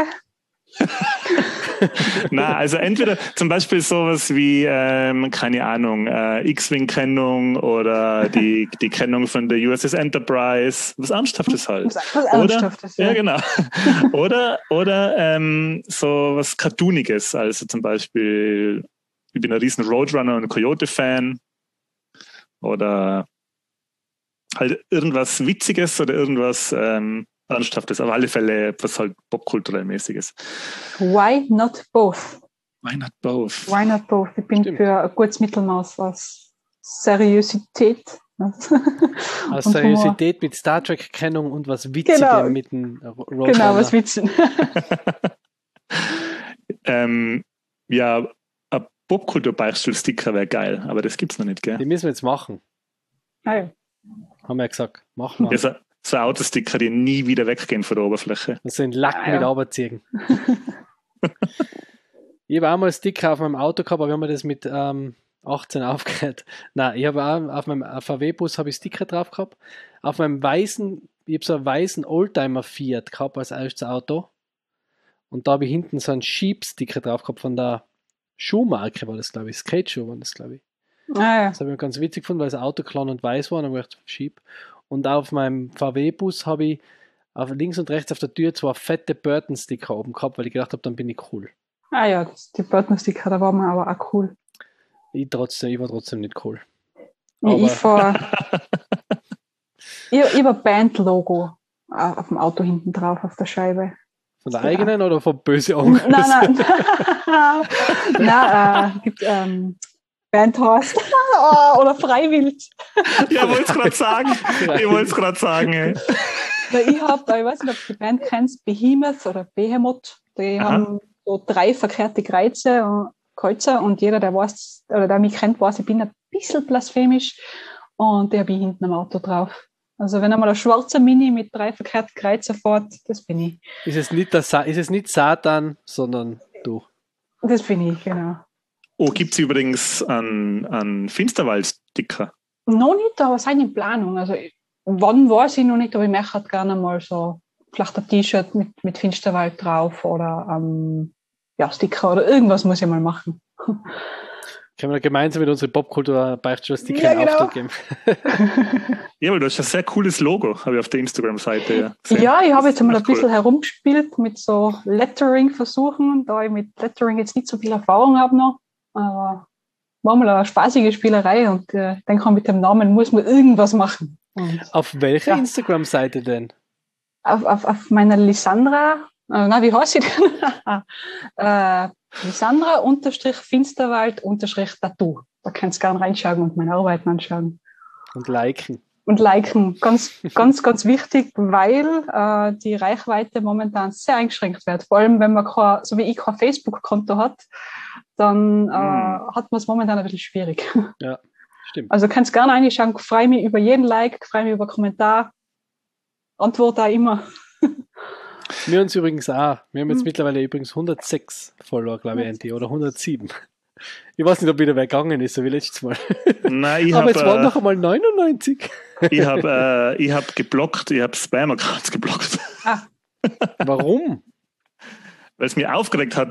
Na, also entweder zum Beispiel sowas wie, ähm, keine Ahnung, äh, X-Wing-Kennung oder die, die Kennung von der U S S Enterprise, was Ernsthaftes halt. Was, was Ernsthaftes, Ja, ja. genau. oder oder ähm, so was Cartooniges, also zum Beispiel, ich bin ein riesen Roadrunner und Coyote-Fan oder halt irgendwas Witziges oder irgendwas ähm, Ernsthaftes, auf alle Fälle was halt popkulturell mäßiges. Why not both? Why not both? Why not both? Ich bin Stimmt. für ein gutes Mittelmaß aus Seriosität. Aus und Humor. Seriosität mit Star Trek-Kennung und was Witzigem Genau. mit dem Roadrunner. Genau, was Witzen. ähm, ja, ein Popkultur-Beichtstuhl-Sticker wäre geil, aber das gibt's noch nicht, gell? Die müssen wir jetzt machen. Ah, ja. Haben wir ja gesagt. Machen wir. Ja, so, so Autosticker, die nie wieder weggehen von der Oberfläche. Das sind Lack Ah, mit ja. Aberziehen. Ich habe auch mal Sticker auf meinem Auto gehabt, aber wir haben das mit ähm, achtzehn aufgehört. Nein, ich habe auch auf meinem V W-Bus habe ich Sticker drauf gehabt. Auf meinem weißen, ich habe so einen weißen Oldtimer Fiat gehabt als erstes Auto. Und da habe ich hinten so einen Sheep-Sticker drauf gehabt von der Schuhmarke, war das, glaube ich. Skate-Schuh war das, glaube ich. Ah, ja. Das habe ich mir ganz witzig gefunden, weil das Auto klein und weiß war. Und dann habe ich gedacht, Sheep. Und auf meinem V W-Bus habe ich auf links und rechts auf der Tür zwei fette Burton-Sticker oben gehabt, weil ich gedacht habe, dann bin ich cool. Ah ja, das, die Burton-Sticker, da war man aber auch cool. Ich, trotzdem, ich war trotzdem nicht cool. Ich, Aber- ich fahr, ich, ich habe ein Band-Logo auf dem Auto hinten drauf, auf der Scheibe. Von der Ja. eigenen oder von böse Onkel? Nein, nein. Nein, äh, gibt ähm, Bandhorst oh, oder Freiwild. Ja, ich wollte es gerade sagen. Ich wollte es gerade sagen, ey. Weil ich habe, ich weiß nicht, ob du die Band kennst, Behemoth oder Behemoth. Die Aha. haben so drei verkehrte Kreuze und Kreuze und jeder, der weiß, oder der mich kennt, weiß, ich bin ein bisschen blasphemisch und der habe ich hinten am Auto drauf. Also wenn einmal ein schwarzer Mini mit drei verkehrten Kreuzen fährt, das bin ich. Ist es nicht, der Sa ist es nicht Satan, sondern du. Das bin ich, genau. Oh, gibt es übrigens einen, einen Finsterwald-Sticker? Noch nicht, aber es ist in Planung. Also wann weiß ich noch nicht, aber ich möchte halt gerne mal so vielleicht ein T-Shirt mit, mit Finsterwald drauf oder ähm, ja, Sticker oder irgendwas muss ich mal machen. Können wir gemeinsam mit unserer Popkultur-Beichtstuhl-Sticker Ja, einen genau. Auftrag geben? Ja, weil du hast ein sehr cooles Logo, habe ich auf der Instagram-Seite ja gesehen. Ja, ich habe jetzt einmal ein Cool. bisschen herumgespielt mit so Lettering-Versuchen, da ich mit Lettering jetzt nicht so viel Erfahrung habe noch. Aber war mal eine spaßige Spielerei und äh, ich denke, mit dem Namen muss man irgendwas machen. Und Auf welcher Ja. Instagram-Seite denn? auf, auf, auf meiner Lisandra, äh, na, wie heißt sie denn? äh, Lisandra unterstrich Finsterwald unterstrich Tattoo. Da kannst du gerne reinschauen und meine Arbeiten anschauen. Und liken. Und liken, ganz, ganz, ganz wichtig, weil äh, die Reichweite momentan sehr eingeschränkt wird. Vor allem, wenn man kein, so wie ich kein Facebook-Konto hat, dann äh, Hm. hat man es momentan ein bisschen schwierig. Ja, stimmt. Also kannst gerne reinschauen, freue mich über jeden Like, freue mich über Kommentar, antworte auch immer. Wir uns übrigens auch. Wir haben jetzt Hm. mittlerweile übrigens hundertsechs Follower, glaube ich, Andy, oder hundertsieben. Ich weiß nicht, ob wieder wer gegangen ist, so wie letztes Mal. Nein, ich Aber habe jetzt waren äh, noch einmal neunundneunzig. Ich habe äh, ich hab geblockt, ich habe Spam-Accounts geblockt. Ah, Warum? Weil es mich aufgeregt hat.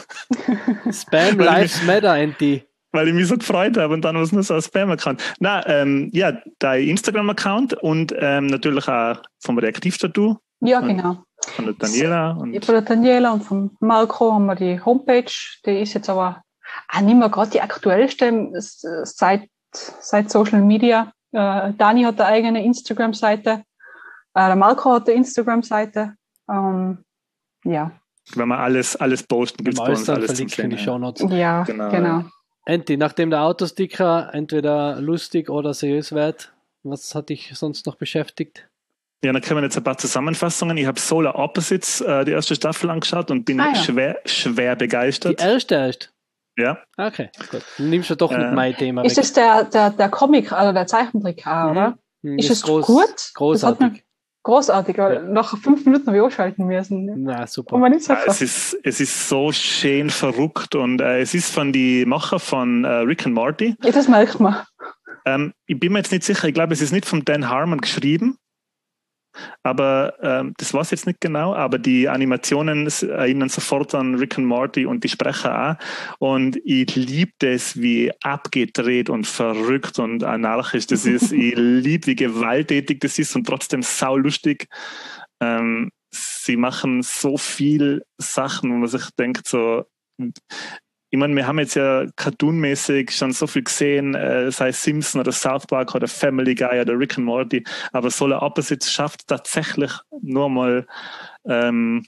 Spam Weil Lives ich- Matter, Anti. Weil ich mich so gefreut habe und dann war es nur so ein Spam-Account. Nein, ähm, ja, dein Instagram-Account und ähm, natürlich auch vom Reaktiv-Tattoo ja, Und- genau. von der Daniela. Und Von der Daniela und von Marco haben wir die Homepage. Die ist jetzt aber auch nicht mehr gerade die aktuellste s- seit, seit Social Media. Äh, Dani hat eine eigene Instagram-Seite. Äh, der Marco hat eine Instagram-Seite. Ähm, ja, wenn wir alles, alles posten, Wenn gibt es wir bei alles uns dann alles zum verlinken in Sehen. die Shownotes. ja, Genau, genau. ja. Anti, nachdem der Autosticker entweder lustig oder seriös wird, was hat dich sonst noch beschäftigt? Ja, dann kommen jetzt ein paar Zusammenfassungen. Ich habe Solar Opposites, äh, die erste Staffel angeschaut und bin Ah, ja. schwer, schwer Die begeistert. erste erst? Ja, Okay, gut. Dann nimmst du doch nicht Äh, mein Thema Ist weg. es der, der, der Comic, also der Zeichentrick auch, Mhm. oder? Hm, Ist das es groß, gut? Das hat Großartig. mir großartig, weil Ja. nach fünf Minuten habe ich ausschalten müssen. Na, Und super. man nicht so ja es, ist, es ist so schön verrückt und äh, es ist von den Macher von äh, Rick and Morty. Ja, das merkt man. Ähm, ich bin mir jetzt nicht sicher, ich glaube, es ist nicht von Dan Harmon geschrieben, aber ähm, das weiß ich jetzt nicht genau, aber die Animationen erinnern sofort an Rick and Morty und die Sprecher auch. Und ich liebe das, wie abgedreht und verrückt und anarchisch das ist. Ich liebe, wie gewalttätig das ist und trotzdem saulustig. Ähm, sie machen so viel Sachen, wo man sich denkt, so, ich meine, wir haben jetzt ja cartoonmäßig schon so viel gesehen, äh, sei es Simpson oder South Park oder Family Guy oder Rick and Morty, aber Solar Opposites schafft tatsächlich nur mal ähm,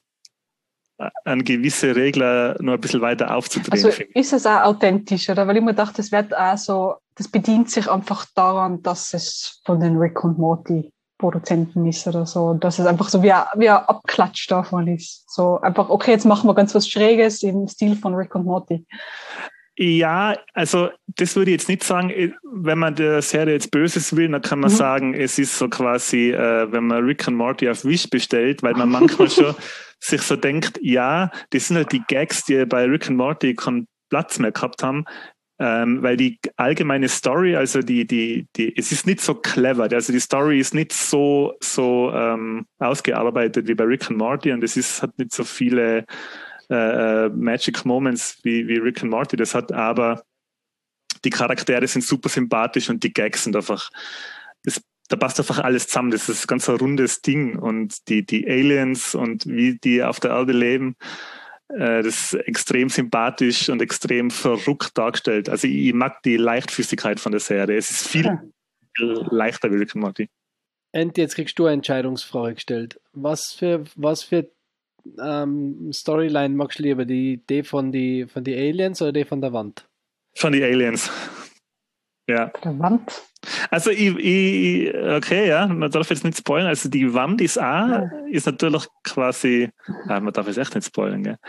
an gewisse Regler nur ein bisschen weiter aufzudrehen. Also finde ich. ist es auch authentisch, oder? Weil ich mir dachte, das wird auch so, das bedient sich einfach daran, dass es von den Rick und Morty Produzenten ist oder so. Dass es einfach so wie ein, wie ein Abklatsch davon ist. So einfach, okay, jetzt machen wir ganz was Schräges im Stil von Rick und Morty. Ja, also das würde ich jetzt nicht sagen, wenn man der Serie jetzt Böses will, dann kann man Mhm. sagen, es ist so quasi, äh, wenn man Rick and Morty auf Wish bestellt, weil man manchmal schon sich so denkt, ja, das sind halt die Gags, die bei Rick and Morty keinen Platz mehr gehabt haben, ähm, weil die allgemeine Story, also die, die, die, es ist nicht so clever, also die Story ist nicht so, so ähm, ausgearbeitet wie bei Rick and Morty und es ist, hat nicht so viele äh, Magic Moments wie, wie Rick and Morty das hat, aber die Charaktere sind super sympathisch und die Gags sind einfach, das, da passt einfach alles zusammen, das ist ein ganz ein rundes Ding und die, die Aliens und wie die auf der Erde leben, äh, das ist extrem sympathisch und extrem verrückt dargestellt. Also ich, ich mag die Leichtfüßigkeit von der Serie, es ist viel, Ja. viel leichter wie Rick and Morty. Anti, jetzt kriegst du eine Entscheidungsfrage gestellt. Was für, was für ähm, Storyline magst du lieber? Die, die von die, von die Aliens oder die von der Wand? Von die Aliens. Ja. Der Wand. Also ich, ich, okay, ja, man darf jetzt nicht spoilern. Also die Wand ist auch, Ja. ist natürlich quasi, ah, man darf jetzt echt nicht spoilern, gell?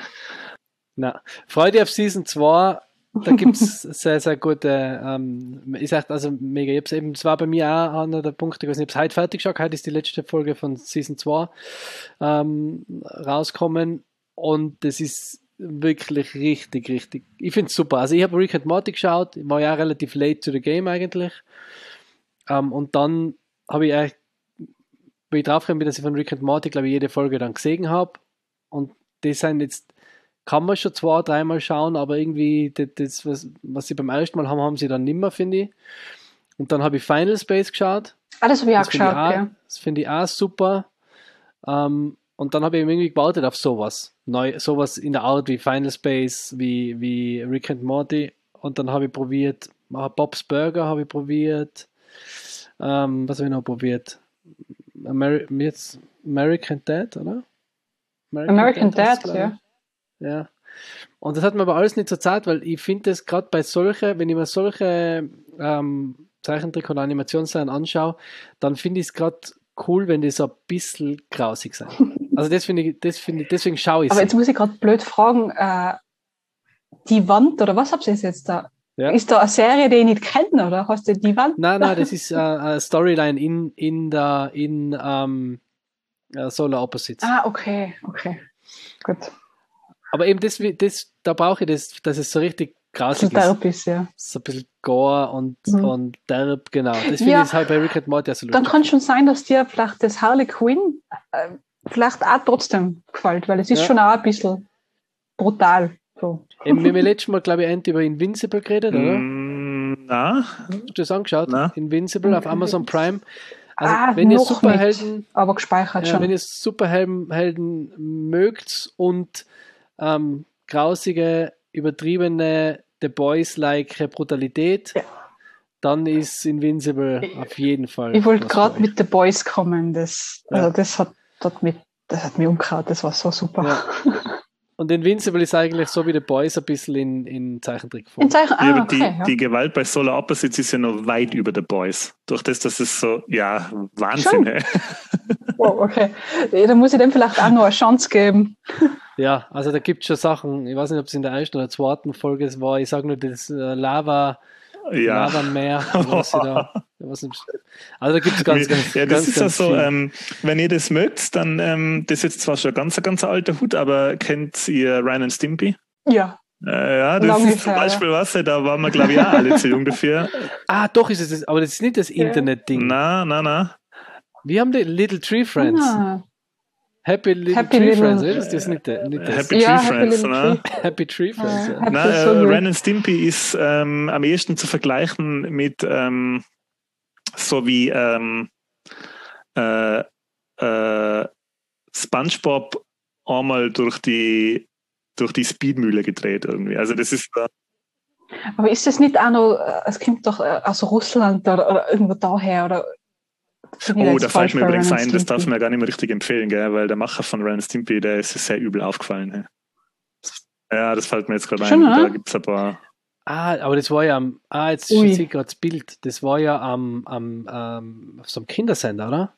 Na, Freude auf Season zwei, da gibt es sehr, sehr gute, ähm, ist echt also mega. Ich hab's eben, es war bei mir auch einer der Punkte, ich weiß nicht, ich hab's heute fertig geschaut, heute ist die letzte Folge von Season zwei ähm, rauskommen und das ist wirklich richtig, richtig. Ich finde es super. Also ich habe Rick and Morty geschaut, ich war ja auch relativ late to the game eigentlich. Ähm, und dann habe ich eigentlich, bin ich draufgekommen, dass ich von Rick and Morty, glaube ich, jede Folge dann gesehen habe. Und die sind jetzt, kann man schon zwei, dreimal schauen, aber irgendwie das, das was, was sie beim ersten Mal haben, haben sie dann nimmer, finde ich. Und dann habe ich Final Space geschaut. Ah, das habe ich auch Das finde ich, geschaut, auch- ja. das finde ich auch super. Ähm, und dann habe ich irgendwie gewartet auf sowas. Neu, sowas in der Art wie Final Space, wie, wie Rick and Morty. Und dann habe ich probiert, ah, Bob's Burger habe ich probiert. Ähm, was habe ich noch probiert? Ameri jetzt American Dad, oder? American heißt es, Dad, glaub ja. ich. Ja. Und das hat mir aber alles nicht so Zeit, weil ich finde das gerade bei solche, wenn ich mir solche ähm, Zeichentrick- oder Animationsserien anschaue, dann finde ich es gerade cool, wenn die so ein bisschen grausig sind. Also das finde ich, das finde ich, deswegen schaue ich Aber sie. jetzt muss ich gerade blöd fragen, äh, die Wand, oder was habt ihr jetzt da? Ja. Ist da eine Serie, die ich nicht kenne, oder hast du die Wand? Nein, nein, das ist äh, eine Storyline in, in der in ähm, äh, Solar Opposites. Ah, okay, okay. Gut. Aber eben das, das da brauche ich das, dass es so richtig grausig derb ist. ist, ja. So ein bisschen gore und, Mhm. und derb, genau. Das finde Ja. ich halt bei Rick and Morty so Dann lustig. kann schon sein, dass dir vielleicht das Harley Quinn äh, vielleicht auch trotzdem gefällt, weil es ist Ja. schon auch ein bisschen brutal. So. Eben, wir haben ja letztes Mal, glaube ich, endlich über Invincible geredet, oder? Mm, na, Hast du das angeschaut? Na. Invincible auf Amazon Prime. Also, ah, wenn ihr noch Superhelden, nicht, aber gespeichert ja, schon. wenn ihr Superhelden Helden mögt und ähm, grausige, übertriebene The Boys-like Brutalität, Ja. dann ist Invincible Ich- auf jeden Fall. Ich wollte was für gerade euch. mit The Boys kommen. Das, Ja. also das hat, das, mit, das hat mich umgehauen. Das war so super. Ja. Und Invincible ist eigentlich so wie The Boys ein bisschen in, in Zeichentrickform. In Zeichen, ja, ah, aber okay. die, ja. die Gewalt bei Solar Opposites ist ja noch weit über The Boys. Durch das, dass es so, ja, Wahnsinn, Schon. hey. Wow, okay. Ja, da muss ich dem vielleicht auch noch eine Chance geben. Ja, also da gibt es schon Sachen, ich weiß nicht, ob es in der ersten oder zweiten Folge war, ich sage nur das äh, Lava, Ja. Lava-Meer, was ich da, ich weiß nicht. Also da gibt es ganz, ganz, ja, das ganz, ist ja ganz so, viel. ähm, wenn ihr das mögt, dann, ähm, das ist jetzt zwar schon ein ganz, ganz alter Hut, aber kennt ihr Ren and Stimpy? Ja. Äh, ja, das Lange ist zum her, Beispiel was, da waren wir, glaube ich, auch alle zu jung dafür. Ah, doch ist es das, aber das ist nicht das Ja. Internet-Ding. Na, na, na. Wir haben die Little Tree Friends. Ah, Happy Little Happy Tree Little- Friends, oder? Ist das nicht, der- nicht das? Happy ja, Tree Happy Friends, Little ne? Tree. Happy Tree Friends, Ah, ja. Happy Na, is so äh, good. Ren and Stimpy ist ähm, am ehesten zu vergleichen mit ähm, so wie ähm, äh, äh, SpongeBob einmal durch die durch die Speedmühle gedreht irgendwie. Also das ist äh, Aber ist das nicht auch noch, äh, es kommt doch äh, aus Russland oder, oder irgendwo daher? Oder bin ich oh, jetzt da fällt falsch mir bei übrigens Ren and ein, das darf Stimpy? man ja gar nicht mehr richtig empfehlen, gell? Weil der Macher von Ren and Stimpy, der ist sehr übel aufgefallen. Hey. Ja, das fällt mir jetzt gerade ein. Schon, oder? Da gibt es ein paar. Ah, aber das war ja am, ah, jetzt Ui. sehe ich gerade das Bild. Das war ja am, am, am auf so einem Kindersender, oder?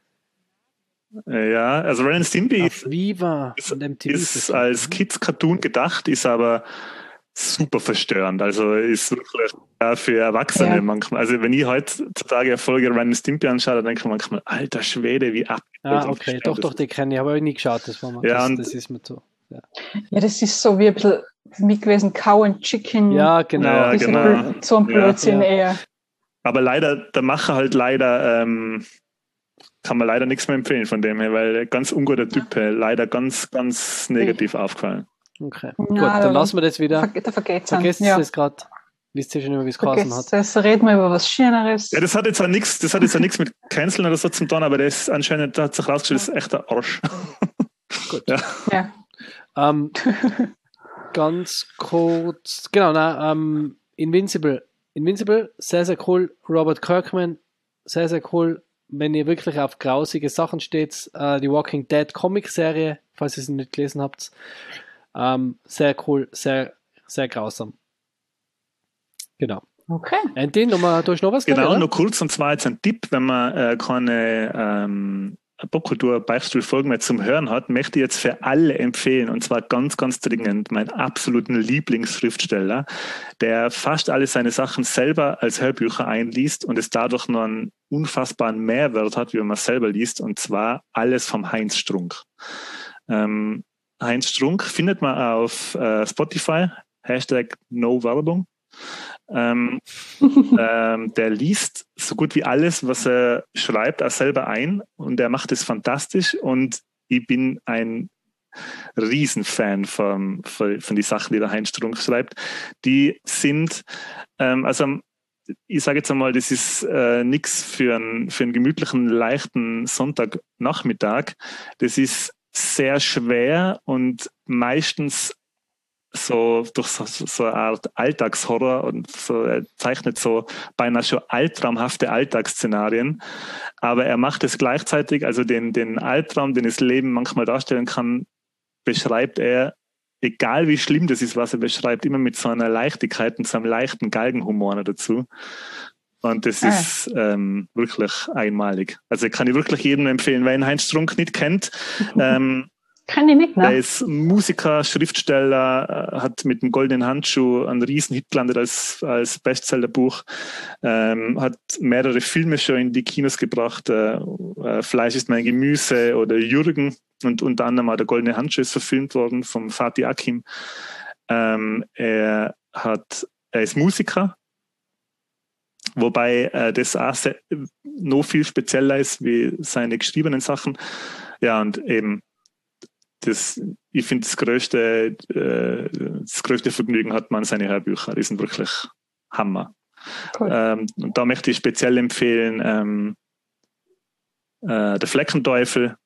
Äh, ja, also Ren and Stimpy Auf Viva ist, und M T V. ist als Kids-Cartoon gedacht, ist aber super verstörend. Also ist wirklich ja, für Erwachsene Ja. manchmal. Also wenn ich heutzutage eine Folge Ren and Stimpy anschaue, dann denke ich manchmal, alter Schwede, wie ab. Ah, okay, doch, doch, die kenne ich, aber ich nie geschaut. Das, war mal, Ja, das, und- das ist mir so. Ja, das ist so wie ein bisschen für mich gewesen, Cow and Chicken. Ja, genau. Ja, Diese genau. Blö- so ein Ja. Blödsinn Ja. eher. Aber leider, der Macher halt leider, ähm, kann man leider nichts mehr empfehlen von dem her, weil er ganz unguter Typ, hey, leider ganz, ganz negativ aufgefallen. Okay. Ja, Gut, da- dann lassen wir das wieder. Ver da vergeht's Vergesst ja. das gerade. Wisst ihr schon immer, wie es geheißen Vergesst hat. das. Reden wir über was Schöneres. Ja, das hat jetzt auch nichts, das hat jetzt auch nichts mit Canceln oder so zu tun, aber das ist anscheinend, da hat sich rausgestellt, das ist echt ein Arsch. Gut. Ja. Ja. Ähm, ganz kurz, genau, na, ähm, Invincible. Invincible, sehr, sehr cool. Robert Kirkman, sehr, sehr cool. Wenn ihr wirklich auf grausige Sachen steht, äh, die Walking Dead Comic-Serie, falls ihr sie nicht gelesen habt, ähm, sehr cool, sehr, sehr grausam. Genau. Okay. Andy, nochmal, du hast noch was? Genau, gell, oder? nur kurz, und zwar jetzt ein Tipp, wenn man äh, keine ähm, Popkultur-Beichtstuhl-Folgen mehr zum Hören hat, möchte ich jetzt für alle empfehlen, und zwar ganz, ganz dringend, meinen absoluten Lieblingsschriftsteller, der fast alle seine Sachen selber als Hörbücher einliest und es dadurch noch einen unfassbaren Mehrwert hat, wie wenn man selber liest, und zwar alles vom Heinz Strunk. Ähm, Heinz Strunk findet man auf äh, Spotify, Hashtag No Werbung. Ähm, ähm, der liest so gut wie alles, was er schreibt, auch selber ein, und er macht es fantastisch, und ich bin ein Riesenfan von, von, von den Sachen, die der Heinz Strunk schreibt. Die sind, ähm, also ich sage jetzt einmal, das ist äh, nichts für, ein, für einen gemütlichen, leichten Sonntagnachmittag. Das ist sehr schwer und meistens so durch so, so eine Art Alltagshorror, und so, er zeichnet so beinahe schon albtraumhafte Alltagsszenarien, aber er macht es gleichzeitig, also den, den Albtraum, den das Leben manchmal darstellen kann, beschreibt er, egal wie schlimm das ist, was er beschreibt, immer mit so einer Leichtigkeit und so einem leichten Galgenhumor noch dazu. Und das Ah. ist ähm, wirklich einmalig. Also kann ich wirklich jedem empfehlen, wer ihn Heinz Strunk nicht kennt. ähm, Kann ich nicht, Der ne? ist Musiker, Schriftsteller, äh, hat mit dem Goldenen Handschuh einen riesen Hit gelandet als, als Bestsellerbuch, ähm, hat mehrere Filme schon in die Kinos gebracht, äh, äh, Fleisch ist mein Gemüse oder Jürgen, und unter anderem auch der Goldene Handschuh ist verfilmt worden vom Fatih Akin. Ähm, er hat, er ist Musiker, wobei äh, das auch sehr, noch viel spezieller ist wie seine geschriebenen Sachen. Ja, und eben, das, ich finde, das größte, äh, das größte Vergnügen hat man seine Hörbücher. Die sind wirklich Hammer. Cool. Ähm, und da möchte ich speziell empfehlen, ähm, äh, der Fleckenteufel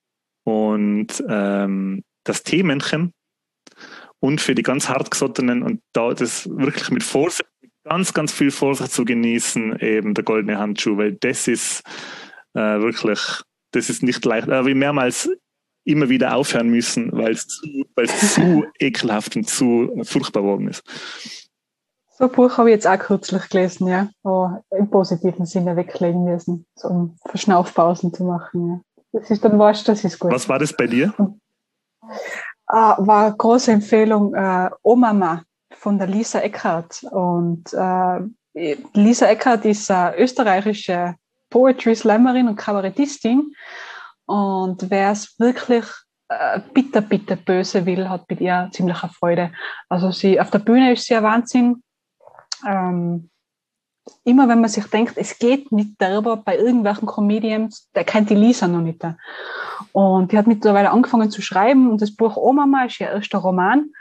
und ähm, das Teemännchen. Und für die ganz hartgesottenen und da das wirklich mit Vorsicht, ganz, ganz viel Vorsicht zu genießen, eben der goldene Handschuh, weil das ist äh, wirklich, das ist nicht leicht, äh, wir mehrmals immer wieder aufhören müssen, weil es zu, weil es zu ekelhaft und zu furchtbar geworden ist. So ein Buch habe ich jetzt auch kürzlich gelesen, ja, aber im positiven Sinne weglegen müssen, so um Verschnaufpausen zu machen. Ja. Das ist dann wurscht, das ist gut. Was war das bei dir? Und, äh, war eine große Empfehlung, äh, Omama von der Lisa Eckhardt. Und äh, Lisa Eckhardt ist eine österreichische Poetry Slammerin und Kabarettistin. Und wer es wirklich äh, bitter, bitter böse will, hat mit ihr ziemliche Freude. Also sie auf der Bühne ist sie ein Wahnsinn. Ähm, immer wenn man sich denkt, es geht nicht darüber, bei irgendwelchen Comedians, der kennt die Lisa noch nicht. Und die hat mittlerweile angefangen zu schreiben und das Buch Omama ist ihr erster Roman.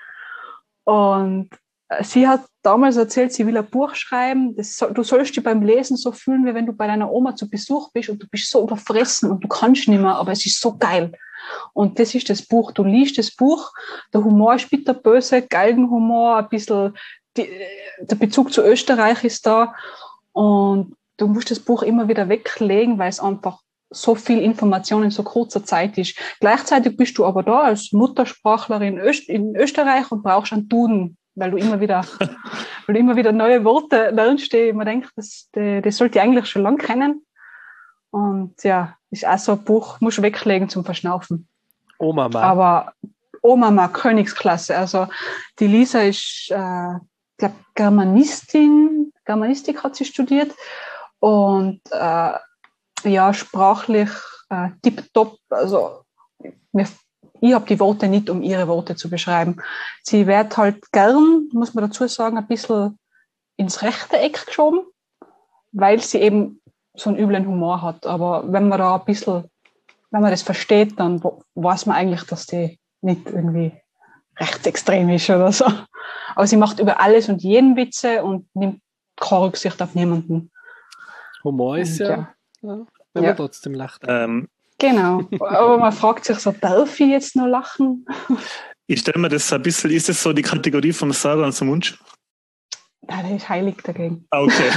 Und sie hat damals erzählt, sie will ein Buch schreiben. Das, du sollst dich beim Lesen so fühlen, wie wenn du bei deiner Oma zu Besuch bist und du bist so überfressen und du kannst nicht mehr, aber es ist so geil. Und das ist das Buch. Du liest das Buch, der Humor ist bitterböse, Galgenhumor, ein bisschen die, der Bezug zu Österreich ist da. Und du musst das Buch immer wieder weglegen, weil es einfach so viel Information in so kurzer Zeit ist. Gleichzeitig bist du aber da als Muttersprachlerin in Österreich und brauchst einen Duden, weil du immer wieder, weil du immer wieder neue Worte lernst, die man denkt, das, die, das sollte ich eigentlich schon lange kennen. Und ja, ist auch so ein Buch, musst du weglegen zum Verschnaufen. Omama. Aber Omama, Königsklasse. Also die Lisa ist, äh, ich glaube, Germanistin, Germanistik hat sie studiert und äh, ja, sprachlich äh, tipptopp. Also mir, ich habe die Worte nicht, um ihre Worte zu beschreiben. Sie wird halt gern, muss man dazu sagen, ein bisschen ins rechte Eck geschoben, weil sie eben so einen üblen Humor hat. Aber wenn man da ein bisschen, wenn man das versteht, dann weiß man eigentlich, dass die nicht irgendwie rechtsextrem ist oder so. Aber sie macht über alles und jeden Witze und nimmt keine Rücksicht auf niemanden. Humor ist und, ja, ja, ja, wenn ja. man trotzdem lacht. Ähm, genau. Aber man fragt sich so, darf ich jetzt noch lachen? Ich stelle mir das ein bisschen, ist das so die Kategorie vom Sauron zum Wunsch? Nein, der ist heilig dagegen. Okay.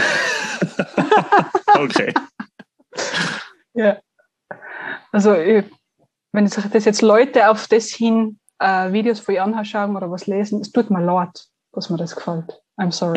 Okay. Ja. Also, wenn sich das jetzt Leute auf das hin äh, Videos von ihr anschauen oder was lesen, es tut mir leid, dass mir das gefällt. I'm sorry.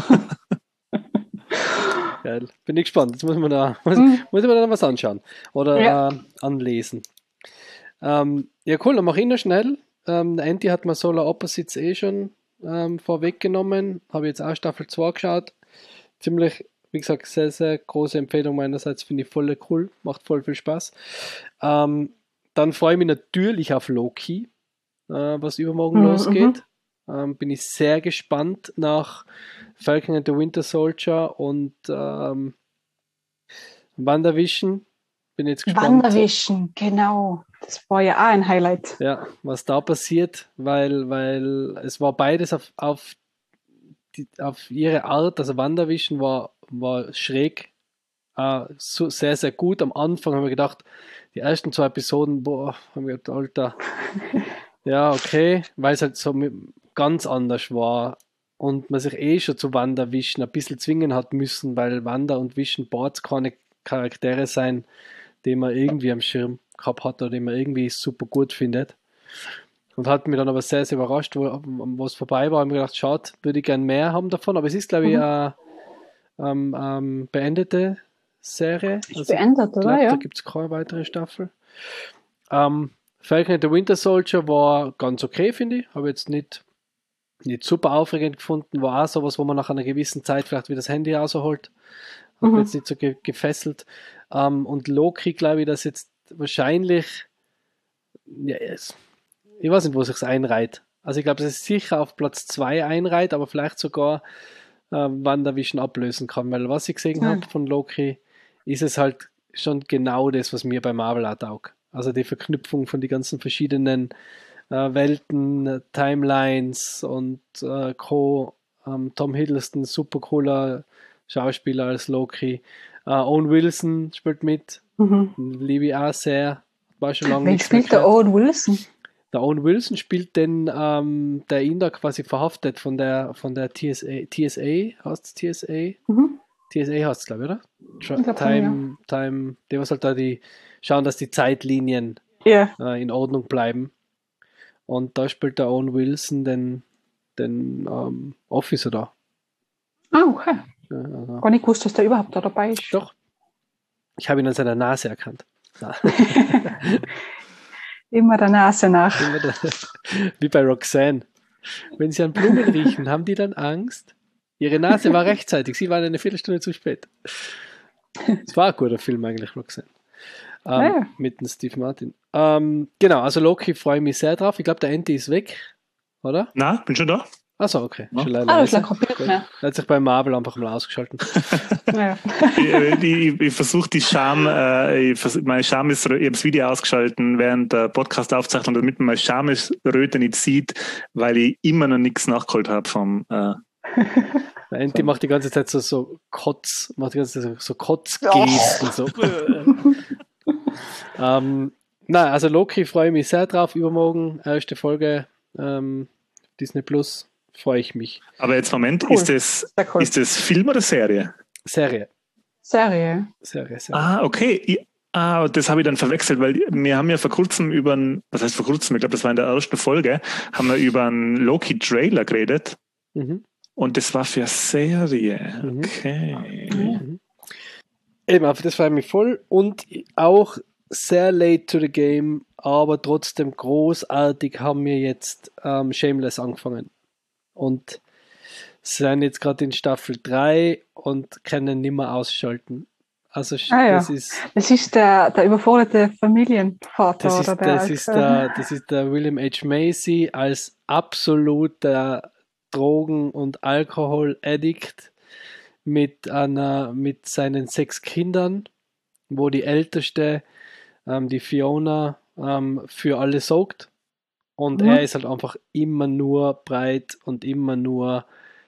Geil. Bin ich gespannt. Jetzt muss man da, muss, Mhm. muss man da was anschauen oder Ja. äh, anlesen. Ähm, ja, cool, dann mache ich noch schnell. Ähm, der Andy hat mir Solar Opposites eh schon ähm, vorweggenommen. Habe jetzt auch Staffel zwei geschaut. Ziemlich, wie gesagt, sehr, sehr große Empfehlung meinerseits. Finde ich voll cool. Macht voll viel Spaß. Ähm, dann freue ich mich natürlich auf Loki, äh, was übermorgen Mhm, losgeht. Ähm, bin ich sehr gespannt nach Falcon and the Winter Soldier und ähm, WandaVision. Bin jetzt gespannt. WandaVision, genau. Das war ja auch ein Highlight. Ja, was da passiert, weil, weil es war beides auf, auf, die, auf ihre Art. Also WandaVision war, war schräg, äh, so sehr, sehr gut. Am Anfang haben wir gedacht, die ersten zwei Episoden, boah, haben wir gedacht, Alter, ja, okay, weil es halt so ganz anders war und man sich eh schon zu WandaVision ein bisschen zwingen hat müssen, weil Wanda und Vision Boards keine Charaktere sein, die man irgendwie am Schirm gehabt hat oder die man irgendwie super gut findet. Und hat mich dann aber sehr, sehr überrascht, wo, wo es vorbei war. Ich habe mir gedacht, schade, würde ich gern mehr haben davon, aber es ist, glaube ich, eine ähm, ähm, beendete Serie. Ist Also, beendet, ich oder? glaube, Ja. da gibt es keine weitere Staffel. Ähm, Falcon and the Winter Soldier war ganz okay, finde ich. Habe jetzt nicht, nicht super aufregend gefunden. War auch sowas, wo man nach einer gewissen Zeit vielleicht wieder das Handy rausholt. Hat Mhm. mich jetzt nicht so ge gefesselt. Ähm, und Loki, glaube ich, dass jetzt wahrscheinlich, ja, es, ich weiß nicht, wo sich es einreiht. Also ich glaube, dass es sicher auf Platz zwei einreiht, aber vielleicht sogar äh, WandaVision ablösen kann, weil was ich gesehen Ja. habe von Loki, ist es halt schon genau das, was mir bei Marvel auch taugt. Also die Verknüpfung von den ganzen verschiedenen äh, Welten, äh, Timelines und äh, Co. Ähm, Tom Hiddleston, super cooler Schauspieler als Loki. Äh, Owen Wilson spielt mit, Mhm. liebe ich auch sehr. War schon lange Wen nichts mehr spielt der gehört. Owen Wilson? Der Owen Wilson spielt den, ähm, der ihn da quasi verhaftet von der von der T S A, T S A, heißt es T S A? Mhm. T S A heißt es, glaube ich, oder? Tra- Ich glaub schon, Time, Time, die was halt da die schauen, dass die Zeitlinien Ja. äh, in Ordnung bleiben. Und da spielt der Owen Wilson den, den ähm, Officer da. Ah, okay. Ja, also, Gar nicht gewusst, dass der überhaupt da dabei ist. doch, ich habe ihn an seiner Nase erkannt. Ja. Immer der Nase nach. Immer da, wie bei Roxanne. Wenn sie an Blumen riechen, haben die dann Angst? Ihre Nase war rechtzeitig, sie waren eine Viertelstunde zu spät. Es war ein guter Film eigentlich, Roxanne. Ähm, Ja. Mit dem Steve Martin. Ähm, genau, also Loki freue ich mich sehr drauf. Ich glaube, der Enti ist weg, oder? Na, bin schon da. Achso, okay. Ja. Schon leider Ah, das ist leise. ein Bild mehr. Er hat sich bei Marvel einfach mal ausgeschalten. Ja. ich ich, ich versuche die Scham, äh, ich vers meine Scham ist, ich habe das Video ausgeschalten während der Podcast-Aufzeichnung, damit man meine Schamröte nicht sieht, weil ich immer noch nichts nachgeholt habe vom. Äh, Der Enti macht die ganze Zeit so, so Kotz, macht die ganze Zeit so, so Kotzgesten. So. ähm, na, also Loki freue ich mich sehr drauf. Übermorgen, erste Folge ähm, Disney Plus, freue ich mich. aber jetzt Moment, Cool. ist das Sehr cool. ist das Film oder Serie? Serie. Serie. Serie, Serie. Ah, okay. Ich, ah, das habe ich dann verwechselt, weil wir haben ja vor kurzem über einen, was heißt vor kurzem, ich glaube, das war in der ersten Folge, haben wir über einen Loki-Trailer geredet Mhm. und das war für Serie. Mhm. Okay. Mhm. Eben, auf das freue ich mich voll und auch sehr late to the game, aber trotzdem großartig haben wir jetzt ähm, Shameless angefangen und sind jetzt gerade in Staffel drei und können nicht mehr ausschalten. Also Ah, ja. das ist Das ist der, der überforderte Familienvater. das ist, oder der, das ist der das ist der William H. Macy als absoluter Drogen- und Alkohol-Addict mit einer mit seinen sechs Kindern, wo die älteste, ähm, die Fiona, ähm, für alle sorgt. Und Mhm. er ist halt einfach immer nur breit und immer nur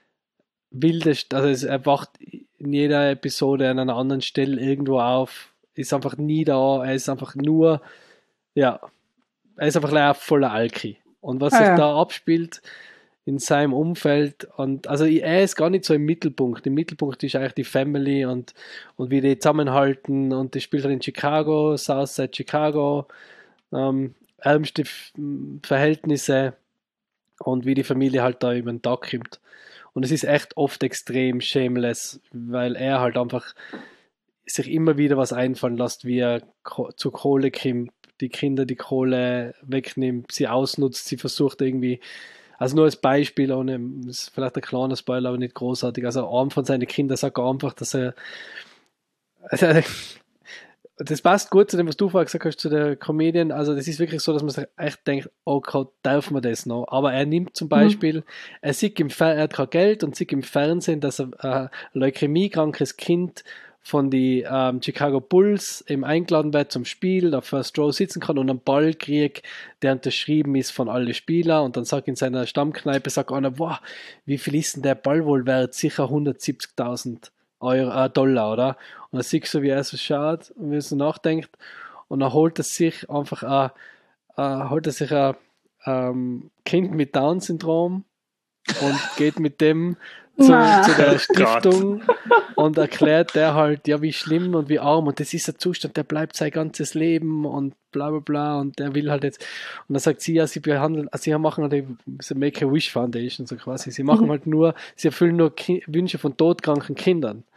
wildes, also es- er wacht in jeder Episode an einer anderen Stelle irgendwo auf, ist einfach nie da, er ist einfach nur, ja, er ist einfach leider voller Alki. Und was Ah, sich ja. da abspielt in seinem Umfeld, und also er ist gar nicht so im Mittelpunkt. Im Mittelpunkt ist eigentlich die Family und, und wie die zusammenhalten, und die spielt halt in Chicago, Southside Chicago, ähm, ärmste F- Verhältnisse und wie die Familie halt da über den Tag kommt. Und es ist echt oft extrem shameless, weil er halt einfach sich immer wieder was einfallen lässt, wie er Ko- zu Kohle kommt, die Kinder die Kohle wegnimmt, sie ausnutzt, sie versucht irgendwie, also nur als Beispiel, ohne, ist vielleicht ein kleiner Spoiler, aber nicht großartig, also einem von seinen Kindern sagt er einfach, dass er, also, das passt gut zu dem, was du vorher gesagt hast, zu der Comedian. Also das ist wirklich so, dass man sich echt denkt, oh Gott, darf man das noch? Aber er nimmt zum Beispiel, er sieht im Fer er hat kein Geld und sieht im Fernsehen, dass ein äh, leukämiekrankes Kind von die ähm, Chicago Bulls eben eingeladen wird zum Spiel, auf First Row sitzen kann und einen Ball kriegt, der unterschrieben ist von allen Spielern, und dann sagt in seiner Stammkneipe, sagt einer, boah, wie viel ist denn der Ball wohl wert? Sicher hundertsiebzigtausend Euro, äh, Dollar, oder? Und dann siehst du, wie er so schaut und wie er so nachdenkt, und dann holt er sich einfach ein, äh, holt er sich ein ähm, Kind mit Down-Syndrom und geht mit dem zu, Na. zu der Oh Stiftung und erklärt der halt, ja, wie schlimm und wie arm, und das ist ein Zustand, der bleibt sein ganzes Leben und bla bla bla, und der will halt jetzt, und dann sagt sie, ja, sie behandeln, also sie machen halt die Make-A-Wish Foundation, so quasi, sie machen Mhm. halt nur, sie erfüllen nur Ki Wünsche von todkranken Kindern,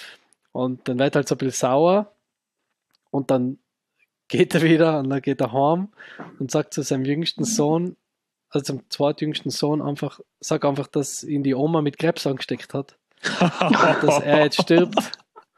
und dann wird halt so ein bisschen sauer, und dann geht er wieder, und dann geht er heim und sagt zu seinem jüngsten Sohn, also zum zweitjüngsten Sohn, einfach, sag einfach, dass ihn die Oma mit Krebs angesteckt hat, dass er jetzt stirbt.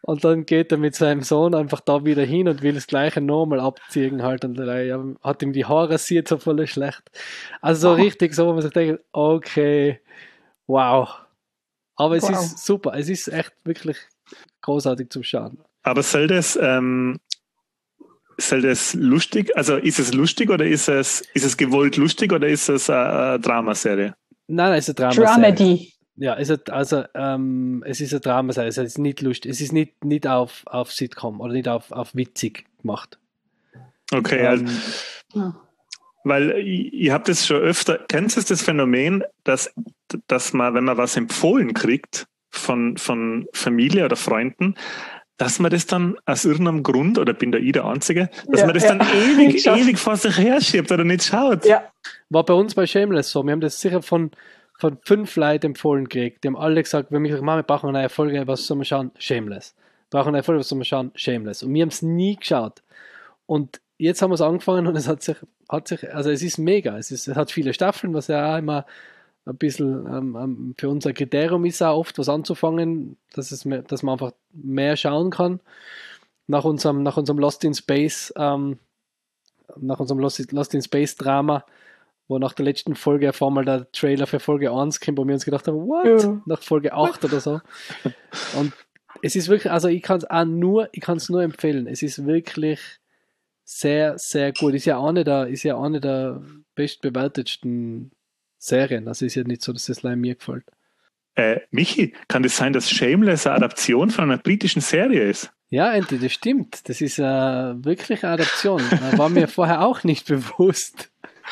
Und dann geht er mit seinem Sohn einfach da wieder hin und will das gleiche nochmal abziehen halt. Und er hat ihm die Haare rasiert, so voll schlecht. Also so Oh. richtig so, wo man sich denkt, okay, wow. Aber es Wow. ist super. Es ist echt wirklich großartig zum Schauen. Aber soll das, ähm, soll das lustig, also ist es lustig oder ist es, ist es gewollt lustig oder ist es eine, eine Dramaserie? Nein, nein, es ist eine Dramaserie. Dramedy. Ja, es ist, also, ähm, es ist eine Dramaserie. Es ist nicht lustig. Es ist nicht, nicht auf, auf Sitcom oder nicht auf, auf witzig gemacht. Okay, also, Ähm, Ja. weil ich, ich habe das schon öfter, kennst du das Phänomen, dass, dass man, wenn man was empfohlen kriegt von, von Familie oder Freunden, dass man das dann aus irgendeinem Grund, oder bin da ich der Einzige, dass Ja, man das ja. dann ewig, Ich schaff- ewig vor sich her schiebt oder nicht schaut. Ja, War bei uns bei Shameless so. Wir haben das sicher von, von fünf Leuten empfohlen gekriegt. Die haben alle gesagt, wenn wir gesagt, Mama, wir brauchen eine neue Folge, was sollen wir schauen? Shameless. Wir brauchen eine neue Folge, was sollen wir schauen? Shameless. Und wir haben es nie geschaut. Und jetzt haben wir es angefangen und es hat sich, hat sich, also es ist mega. Es, ist, es hat viele Staffeln, was ja auch immer ein bisschen ähm, für unser Kriterium ist, auch oft was anzufangen, dass, es mehr, dass man einfach mehr schauen kann. Nach unserem, nach unserem Lost in Space, ähm, nach unserem Lost, Lost in Space Drama, wo nach der letzten Folge auf einmal der Trailer für Folge eins kommt, wo wir uns gedacht haben, what? Ja. Nach Folge acht oder so. Und es ist wirklich, also ich kann es auch nur, ich kann es nur empfehlen. Es ist wirklich sehr, sehr gut. Ist ja eine der, ist ja eine der bestbewertetsten Serien. Also ist ja nicht so, dass das allein mir gefällt. Äh, Michi, kann das sein, dass Shameless eine Adaption von einer britischen Serie ist? Ja, Enti, das stimmt. Das ist äh, wirklich eine Adaption. Äh, war mir vorher auch nicht bewusst.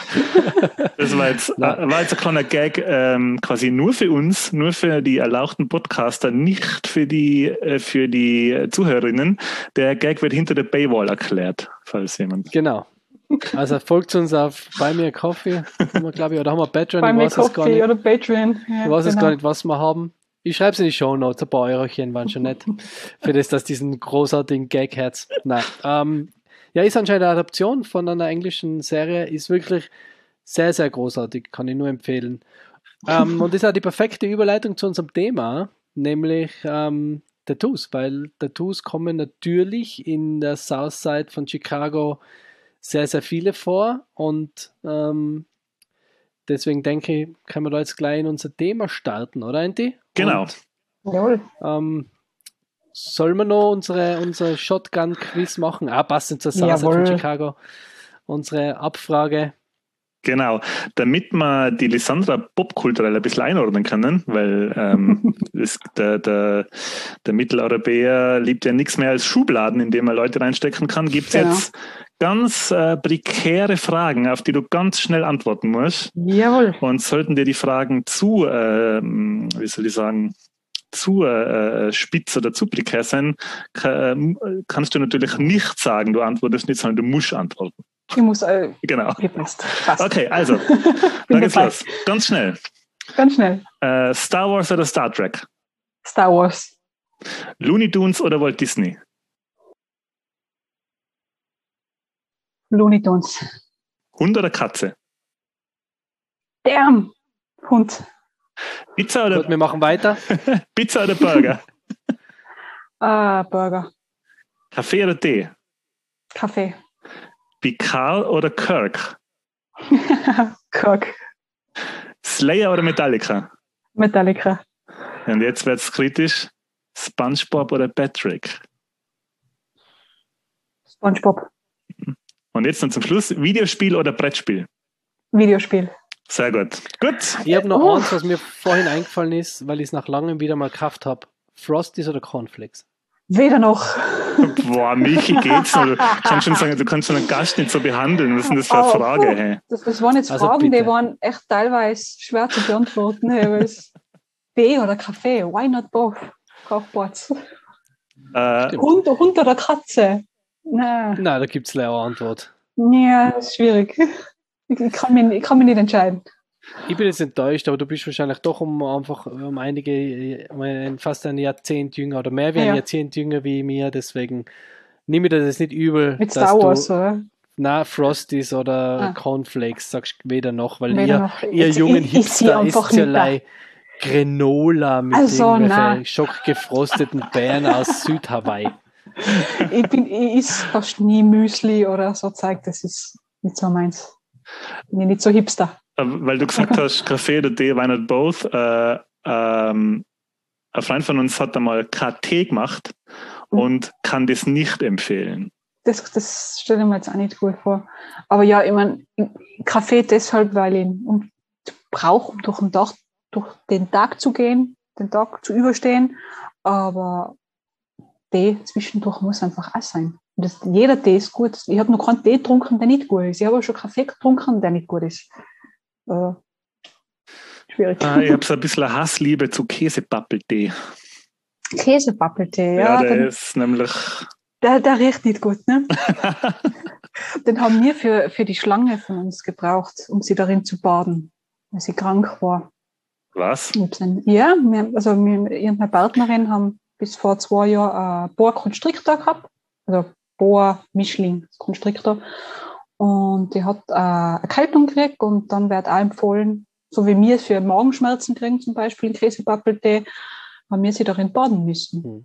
Das war jetzt, äh, war jetzt ein kleiner Gag, ähm, quasi nur für uns, nur für die erlauchten Podcaster, nicht für die, äh, für die Zuhörerinnen. Der Gag wird hinter der Paywall erklärt, falls jemand. Genau. Also folgt uns auf Buy Me a Coffee, glaube ich, oder haben wir Patreon, bei ich mir weiß es gar Coffee nicht. oder Patreon. Ja, Ich weiß es genau. gar nicht, was wir haben. Ich schreibe es in die Shownotes, ein paar Eurochen waren schon nett. Für das, dass diesen großartigen Gag-Herz. Nein. Ähm, ja, ist anscheinend eine Adaption von einer englischen Serie, ist wirklich sehr, sehr großartig, kann ich nur empfehlen. Ähm, und das ist auch die perfekte Überleitung zu unserem Thema, nämlich ähm, Tattoos, weil Tattoos kommen natürlich in der Southside von Chicago sehr, sehr viele vor und ähm, deswegen denke ich, können wir da jetzt gleich in unser Thema starten, oder Enti? Genau. Und, Jawohl. ähm, sollen wir noch unsere, unsere Shotgun-Quiz machen? Ah, passend zur Southside Jawohl. von Chicago. Unsere Abfrage. Genau, damit wir die Lissandra popkulturell ein bisschen einordnen können, weil ähm, das, der, der, der Mitteleuropäer liebt ja nichts mehr als Schubladen, in die man Leute reinstecken kann, gibt es Genau. jetzt ganz äh, prekäre Fragen, auf die du ganz schnell antworten musst. Jawohl. Und sollten dir die Fragen zu, ähm, wie soll ich sagen, zu äh, spitz oder zu prekär sein, ka- äh, kannst du natürlich nicht sagen, du antwortest nicht, sondern du musst antworten. Ich muss, äh, Genau. gepasst. Passt. Okay, also, Bin dann geht's dabei. los. Ganz schnell. Ganz schnell. Äh, Star Wars oder Star Trek? Star Wars. Looney Tunes oder Walt Disney? Looney Tunes. Hund oder Katze? Damn. Hund. Pizza oder, Gut, wir machen weiter. Pizza oder Burger? Ah, Burger. Kaffee oder Tee? Kaffee. Picard oder Kirk? Kirk. Slayer oder Metallica? Metallica. Und jetzt wird's kritisch. SpongeBob oder Patrick? SpongeBob. Und jetzt dann zum Schluss, Videospiel oder Brettspiel? Videospiel. Sehr gut. Gut. Ich habe noch Oh. eins, was mir vorhin eingefallen ist, weil ich es nach langem wieder mal gekauft habe. Frosties oder Cornflakes? Weder noch. Boah, Michi, geht's noch? Du kannst schon sagen, du kannst schon einen Gast nicht so behandeln. Was ist denn das für eine Oh, Frage? puh. Hey? Das, das waren jetzt Also Fragen, bitte. die waren echt teilweise schwer zu beantworten. Hey, weil es Tee oder Kaffee? Why not both? Kochboards. Äh, Stimmt. Hund, Hund oder Katze? Na, Nein, da gibt es leider eine Antwort. ja, das ist schwierig. Ich, ich, kann mich, ich kann mich nicht entscheiden. Ich bin jetzt enttäuscht, aber du bist wahrscheinlich doch um einfach um einige, um ein, fast ein Jahrzehnt jünger oder mehr wie ein Ja. Jahrzehnt jünger wie mir, deswegen nehme ich dir das nicht übel, Mit dass Star Wars, du oder? na, Frosties oder Ah. Cornflakes sagst weder noch, weil Weder ihr, noch. ihr Ich- jungen ich- ich sehe Hipster einfach isst ja nicht da. lei, Granola mit Also, irgendwelchen schockgefrosteten Beeren aus Südhawaii. Ich, bin, ich esse fast nie Müsli oder so Zeug, das ist nicht so meins. Bin ich nicht so hipster. Weil du gesagt hast, Kaffee oder Tee, why not both? Äh, ähm, ein Freund von uns hat einmal K T gemacht und kann das nicht empfehlen. Das, das stelle ich mir jetzt auch nicht gut vor. Aber ja, ich meine, Kaffee deshalb, weil ich ihn brauche, um durch den, Tag, durch den Tag zu gehen, den Tag zu überstehen. Aber Tee zwischendurch muss einfach auch sein. Und das, jeder Tee ist gut. Ich habe noch keinen Tee getrunken, der nicht gut ist. Ich habe aber schon Kaffee getrunken, der nicht gut ist. Äh, schwierig. Ah, ich habe so ein bisschen Hassliebe zu Käsepappeltee. Käsepappeltee, ja. Ja, der den, ist nämlich... Der, der riecht nicht gut, ne? Den haben wir für, für die Schlange von uns gebraucht, um sie darin zu baden, weil sie krank war. Was? Ja, wir, also wir, ich und meine Partnerin haben bis vor zwei Jahren einen Boa Constrictor gehabt, also Boa Mischling Constrictor. Und die hat äh, eine Erkältung gekriegt und dann wird auch empfohlen, so wie wir es für Magenschmerzen kriegen, zum Beispiel in Käsepappeltee, haben wir sie darin baden müssen. Hm.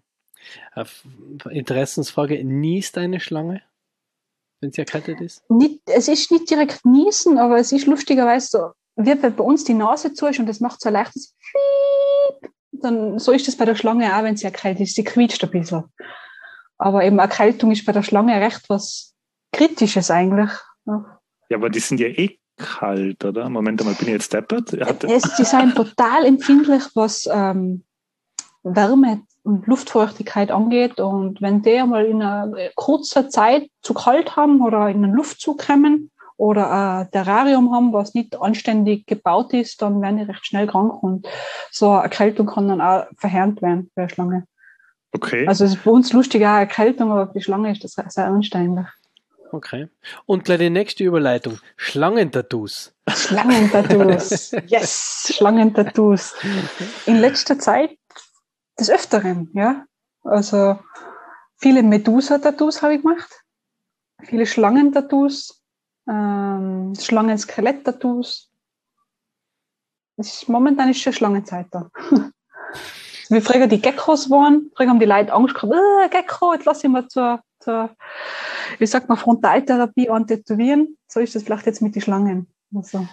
Interessensfrage, niest eine Schlange, wenn sie erkältet ist? Nicht, es ist nicht direkt niesen, aber es ist lustigerweise so, wie bei uns die Nase zu ist und das macht so ein leichtes Piep. Dann, so ist das bei der Schlange auch, wenn sie erkältet ist. Sie quietscht ein bisschen. Aber eben Erkältung ist bei der Schlange recht was Kritisches eigentlich. Ja, ja, aber die sind ja eh kalt, oder? Moment mal, bin ich jetzt deppert? Es, die sind total empfindlich, was ähm, Wärme und Luftfeuchtigkeit angeht. Und wenn die einmal in einer kurzen Zeit zu kalt haben oder in einen Luftzug kommen oder ein Terrarium haben, was nicht anständig gebaut ist, dann werden die recht schnell krank. Und so eine Erkältung kann dann auch verheerend werden bei der Schlange. Okay. Also es ist bei uns lustig auch eine Erkältung, aber für die Schlange ist das sehr ernst eigentlich. Okay. Und gleich die nächste Überleitung. Schlangentattoos. Schlangentattoos. Yes, Schlangentattoos. In letzter Zeit des Öfteren, ja. Also viele Medusa-Tattoos habe ich gemacht. Viele Schlangentattoos. Ähm, Schlangen-Skelett-Tattoos. Momentan ist schon Schlangenzeit da. Wie früher die Geckos waren, früher haben die Leute Angst gehabt, äh, Gecko, jetzt lass ich mal zur, zur, wie sagt man, Frontaltherapie antätowieren. So ist das vielleicht jetzt mit den Schlangen. Also.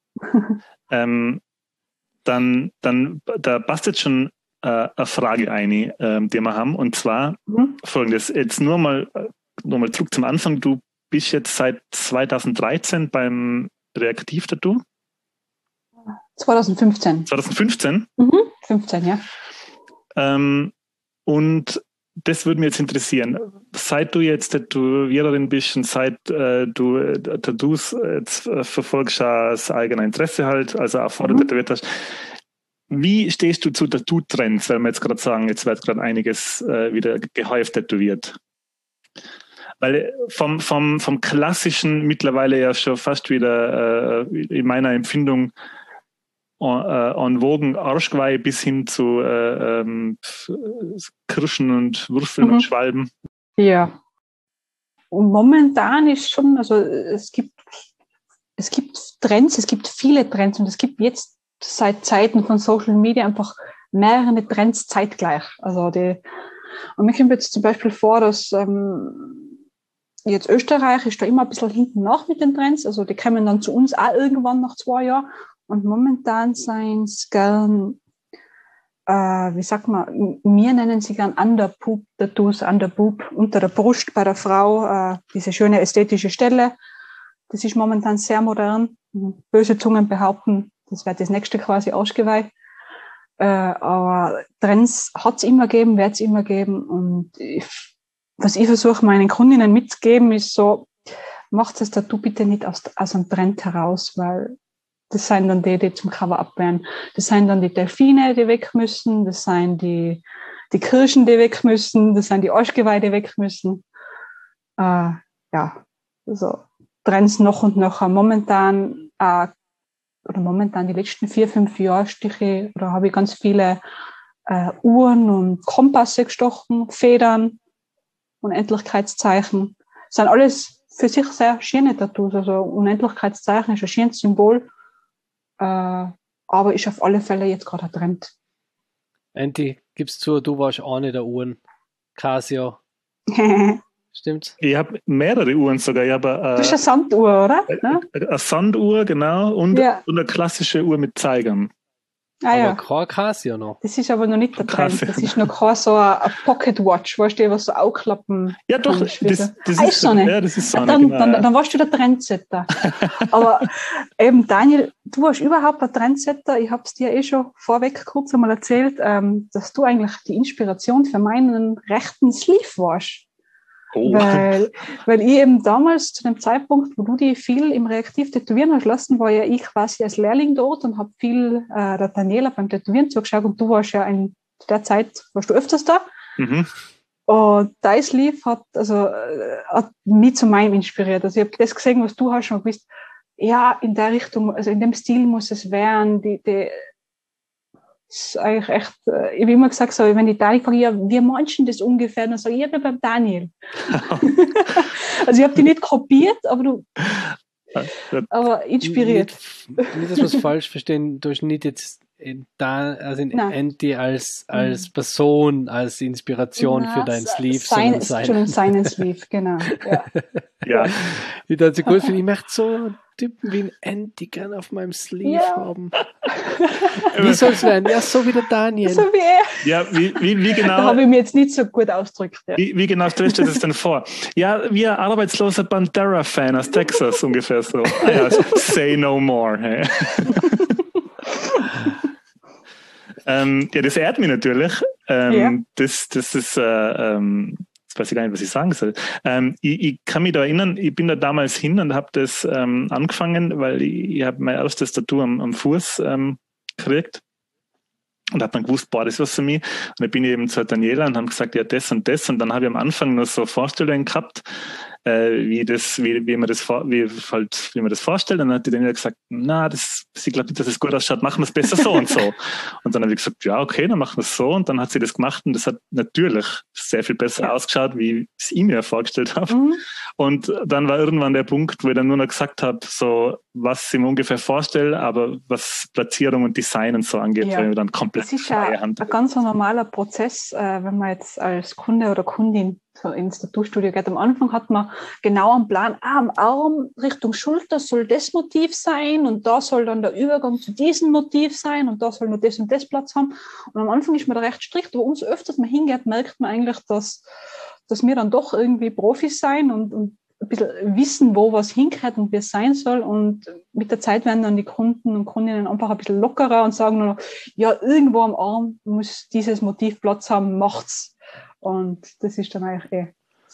ähm, dann, dann, da passt jetzt schon äh, eine Frage ein, äh, die wir haben, und zwar mhm. folgendes, jetzt nur mal, nur mal zurück zum Anfang, du bist jetzt seit zweitausenddreizehn beim Reaktiv-Tattoo? zweitausendfünfzehn. zweitausendfünfzehn? Mhm, fünfzehn, ja. Ähm, und das würde mich jetzt interessieren. Seit du jetzt Tätowiererin bist und seit äh, du äh, Tattoos jetzt äh, verfolgst, aus eigener Interesse halt, also auch vorher mhm. tätowiert hast, wie stehst du zu Tattoo-Trends, weil wir jetzt gerade sagen, jetzt wird gerade einiges äh, wieder gehäuft tätowiert? Weil vom, vom, vom klassischen mittlerweile ja schon fast wieder äh, in meiner Empfindung en, äh, en vogen Arschgeweih bis hin zu äh, ähm, Kirschen und Würfeln mhm. und Schwalben. Ja. Momentan ist schon, also es gibt, es gibt Trends, es gibt viele Trends und es gibt jetzt seit Zeiten von Social Media einfach mehrere Trends zeitgleich. Also die, und mir kommt jetzt zum Beispiel vor, dass ähm, jetzt Österreich ist da immer ein bisschen hinten nach mit den Trends. Also die kommen dann zu uns auch irgendwann nach zwei Jahren. Und momentan seien es gern, äh, wie sagt man, wir nennen sie gern Underboob-Tattoos, Underboob, unter der Brust bei der Frau, äh, diese schöne ästhetische Stelle. Das ist momentan sehr modern. Böse Zungen behaupten, das wird das nächste quasi Arschgeweih. Äh, aber Trends hat es immer gegeben, wird es immer geben. Und ich, was ich versuche, meinen Kundinnen mitzugeben, ist so, macht das Tattoo bitte nicht aus, aus einem Trend heraus, weil das sind dann die, die zum Cover-up werden. Das sind dann die Delfine, die weg müssen. Das sind die, die Kirschen, die weg müssen. Das sind die Arschgeweih, die weg müssen. Äh, ja, also Trends noch und noch. Momentan, äh, oder momentan die letzten vier, fünf Jahre stiche oder habe ich ganz viele äh, Uhren und Kompasse gestochen, Federn, Unendlichkeitszeichen. Das sind alles für sich sehr schöne Tattoos. Also Unendlichkeitszeichen ist ein schönes Symbol. Äh, aber ist auf alle Fälle jetzt gerade ein Trend. Andy, gibst zu, du warst eine der Uhren. Casio. Stimmt's? Ich habe mehrere Uhren sogar. Ich habe, äh, Du hast eine Sanduhr, oder? äh, Ja? eine Sanduhr, genau, und, Ja. und eine klassische Uhr mit Zeigern. Ah, Aber ja. kein Casio noch. Das ist aber noch nicht der Trend. Casio. Das ist noch kein so ein, ein Pocket Watch, weißt du, was so aufklappen Ja, doch, kannst, das, wie so. das Ah, ist ist so eine. Ja, das ist so Ah, eine, dann, genau, dann, ja. dann warst du der Trendsetter. Aber eben, Daniel, du warst überhaupt der Trendsetter. Ich habe es dir eh schon vorweg kurz einmal erzählt, ähm, dass du eigentlich die Inspiration für meinen rechten Sleeve warst. Oh. Weil, weil ich eben damals, zu dem Zeitpunkt, wo du die viel im Reaktiv tätowieren hast lassen, war ja ich quasi als Lehrling dort und habe viel äh, der Daniela beim Tätowieren zugeschaut und du warst ja in der Zeit, warst du öfters da. Mhm. Und dein Sleeve hat, also, äh, hat mich zu meinem inspiriert. Also ich habe das gesehen, was du hast und gewusst, ja, in der Richtung, also in dem Stil muss es werden. Die, die, das ist eigentlich echt, äh, ich habe immer gesagt, so, wenn die Daniel fragen, ja, wie meinst du das ungefähr? Dann sage ich, ja, beim Daniel. Also ich habe die nicht kopiert, aber du, aber inspiriert. Nicht, nicht, dass wir es falsch verstehen, du hast nicht jetzt in da, also in Nein. Andy als, als Person, als Inspiration Na, für dein se- Sleeve, sein, sondern sein. Entschuldigung, seinen Sleeve, genau. Ja. Ja, Ich dachte, gut finde, ich möchte so einen Typen wie ein Andy gerne auf meinem Sleeve Ja. haben. Wie soll es werden? Ja, so wie der Daniel. So wie er. ja wie, wie, wie Da genau. habe ich mich jetzt nicht so gut ausgedrückt. Ja. Wie, wie genau stellst du das denn vor? Ja, wie ein arbeitsloser Bandera-Fan aus Texas ungefähr so. Ah ja, so, say no more. Hey. ähm, ja, das ehrt mich natürlich. Ähm, Ja. das, das ist, äh, ähm, jetzt weiß ich gar nicht, was ich sagen soll. Ähm, ich, ich kann mich da erinnern, ich bin da damals hin und habe das ähm, angefangen, weil ich, ich habe mein erstes Tattoo am, am Fuß ähm, gekriegt. Und habe dann gewusst, boah, das ist was für mich. Und dann bin ich eben zu Daniela und haben gesagt, ja, das und das. Und dann habe ich am Anfang nur so Vorstellungen gehabt, äh, wie das, wie, wie man das, vor, wie halt, wie man das vorstellt. Und dann hat die Daniela gesagt, na, das, sie glaubt nicht, dass es gut ausschaut, machen wir es besser so und so. Und dann habe ich gesagt, ja, okay, dann machen wir es so. Und dann hat sie das gemacht und das hat natürlich sehr viel besser Ja. ausgeschaut, wie es ich mir vorgestellt habe. Mhm. Und dann war irgendwann der Punkt, wo ich dann nur noch gesagt habe, so, was ich mir ungefähr vorstelle, aber was Platzierung und Design und so angeht, Ja. weil ich dann komplett Das ist freie ja Hand ein ganz normaler Prozess, äh, wenn man jetzt als Kunde oder Kundin so ins Tattoo-Studio geht. Am Anfang hat man genau einen Plan, ah, am Arm Richtung Schulter soll das Motiv sein und da soll dann der Übergang zu diesem Motiv sein und da soll nur das und das Platz haben. Und am Anfang ist man da recht strikt, aber umso öfter man hingeht, merkt man eigentlich, dass, dass wir dann doch irgendwie Profis sein und, und ein bisschen wissen, wo was hinkehrt und wie es sein soll. Und mit der Zeit werden dann die Kunden und Kundinnen einfach ein bisschen lockerer und sagen nur noch, ja, irgendwo am Arm muss dieses Motiv Platz haben, macht's. Und das ist dann eigentlich eh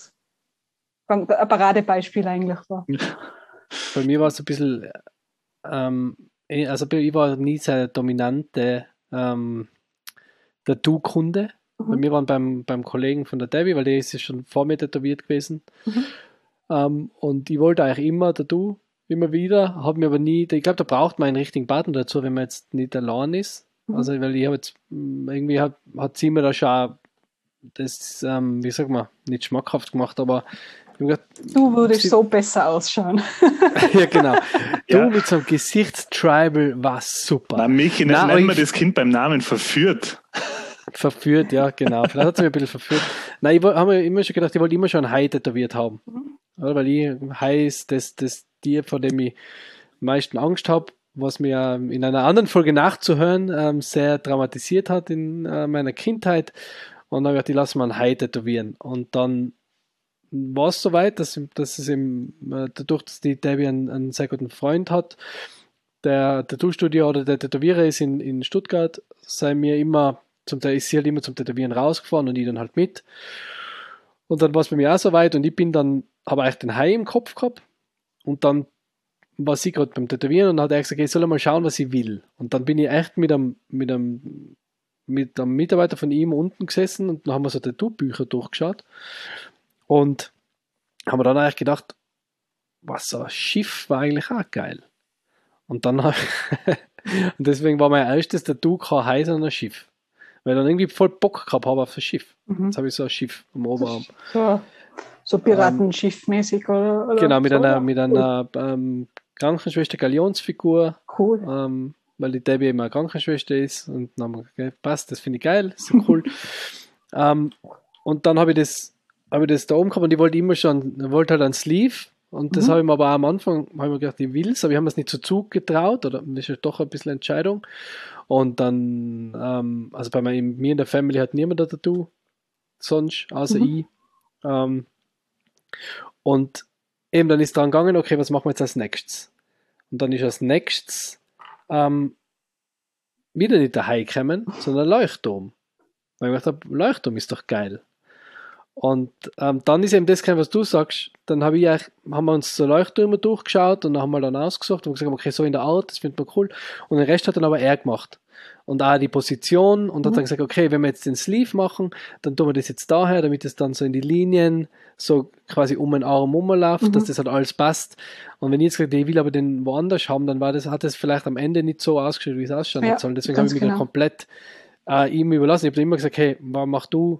ein Paradebeispiel eigentlich. So. Bei mir war es ein bisschen, ähm, eh, also ich war nie sehr dominante ähm, Tattoo-Kunde. Mhm. Bei mir waren beim, beim Kollegen von der Debbie, weil der ist ja schon vor mir tätowiert gewesen. Mhm. Ähm, und ich wollte eigentlich immer Tattoo, immer wieder, habe mir aber nie, ich glaube, da braucht man einen richtigen Partner dazu, wenn man jetzt nicht allein ist. Mhm. Also, weil ich habe jetzt, mh, irgendwie hat, hat sie mir da schon auch das, ähm, wie sagt man, nicht schmackhaft gemacht, aber ich hab gedacht, Du würdest sie- so besser ausschauen. ja, genau. Du Ja. mit so einem Gesichtstribal war super. Na, Michi, Na, nennen wir ich- das Kind beim Namen verführt. Verführt, ja, genau. Vielleicht hat es mich ein bisschen verführt. Nein, ich habe mir immer schon gedacht, ich wollte immer schon ein Hai tätowiert haben. Mhm. Oder? Weil ich, Hai ist das, das Tier, vor dem ich am meisten Angst habe, was mir ähm, in einer anderen Folge nachzuhören ähm, sehr dramatisiert hat in äh, meiner Kindheit. Und dann habe ich gedacht, ich lasse mal ein Hai tätowieren. Und dann war es soweit, dass, dass es eben, äh, dadurch, dass die Debbie einen, einen sehr guten Freund hat, der Tattoo-Studio oder der Tätowierer ist in, in Stuttgart, sei mir immer, zum Teil ist sie halt immer zum Tätowieren rausgefahren und ich dann halt mit. Und dann war es bei mir auch soweit und ich bin dann, habe eigentlich den Hai im Kopf gehabt und dann war sie gerade beim Tätowieren und hat er gesagt, ich soll mal schauen, was ich will. Und dann bin ich echt mit einem, mit einem, mit einem Mitarbeiter von ihm unten gesessen und dann haben wir so Tattoo-Bücher durchgeschaut und haben wir dann eigentlich gedacht, was, so ein Schiff war eigentlich auch geil. Und dann hab ich und deswegen war mein erstes Tattoo kein Hai, sondern ein Schiff. Weil ich dann irgendwie voll Bock gehabt habe auf ein Schiff. Mhm. Jetzt habe ich so ein Schiff am Oberarm. So, so Piratenschiff-mäßig, oder, oder? Genau, mit so, einer, ja. mit einer ähm, Krankenschwester Galionsfigur. Cool. Ähm, weil die Debbie eben eine Krankenschwester ist und dann haben wir gesagt, okay, passt, das finde ich geil, ist so cool. ähm, und dann habe ich das habe ich das da oben gehabt und ich wollte immer schon, ich wollte halt einen Sleeve und das Mhm. habe ich mir aber auch am Anfang, habe ich mir gedacht, ich will es, aber ich habe mir es nicht zu Zug getraut oder das ist ja doch ein bisschen Entscheidung und dann, ähm, also bei mir, mir in der Family hat niemand ein Tattoo, sonst, außer Mhm. ich. Ähm, und eben dann ist dran gegangen, okay, was machen wir jetzt als nächstes? Und dann ist als nächstes ähm, wieder nicht der Hai gekommen, sondern ein Leuchtturm. Weil ich gedacht habe, Leuchtturm ist doch geil. Und ähm, dann ist eben das gekommen, was du sagst. Dann habe ich eigentlich, haben wir uns so Leuchttürme durchgeschaut und dann haben wir dann ausgesucht und gesagt, okay, so in der Art, das findet man cool. Und den Rest hat dann aber er gemacht. Und auch die Position und hat Mhm. dann gesagt, okay, wenn wir jetzt den Sleeve machen, dann tun wir das jetzt daher, damit es dann so in die Linien so quasi um den Arm rumläuft, Mhm. dass das halt alles passt. Und wenn ich jetzt gesagt, ich will aber den woanders haben, dann war das, hat das vielleicht am Ende nicht so ausgeschaut, wie es ausschauen Ja, soll. Deswegen habe ganz ich mich dann genau. komplett äh, ihm überlassen. Ich habe immer gesagt, hey, mach du,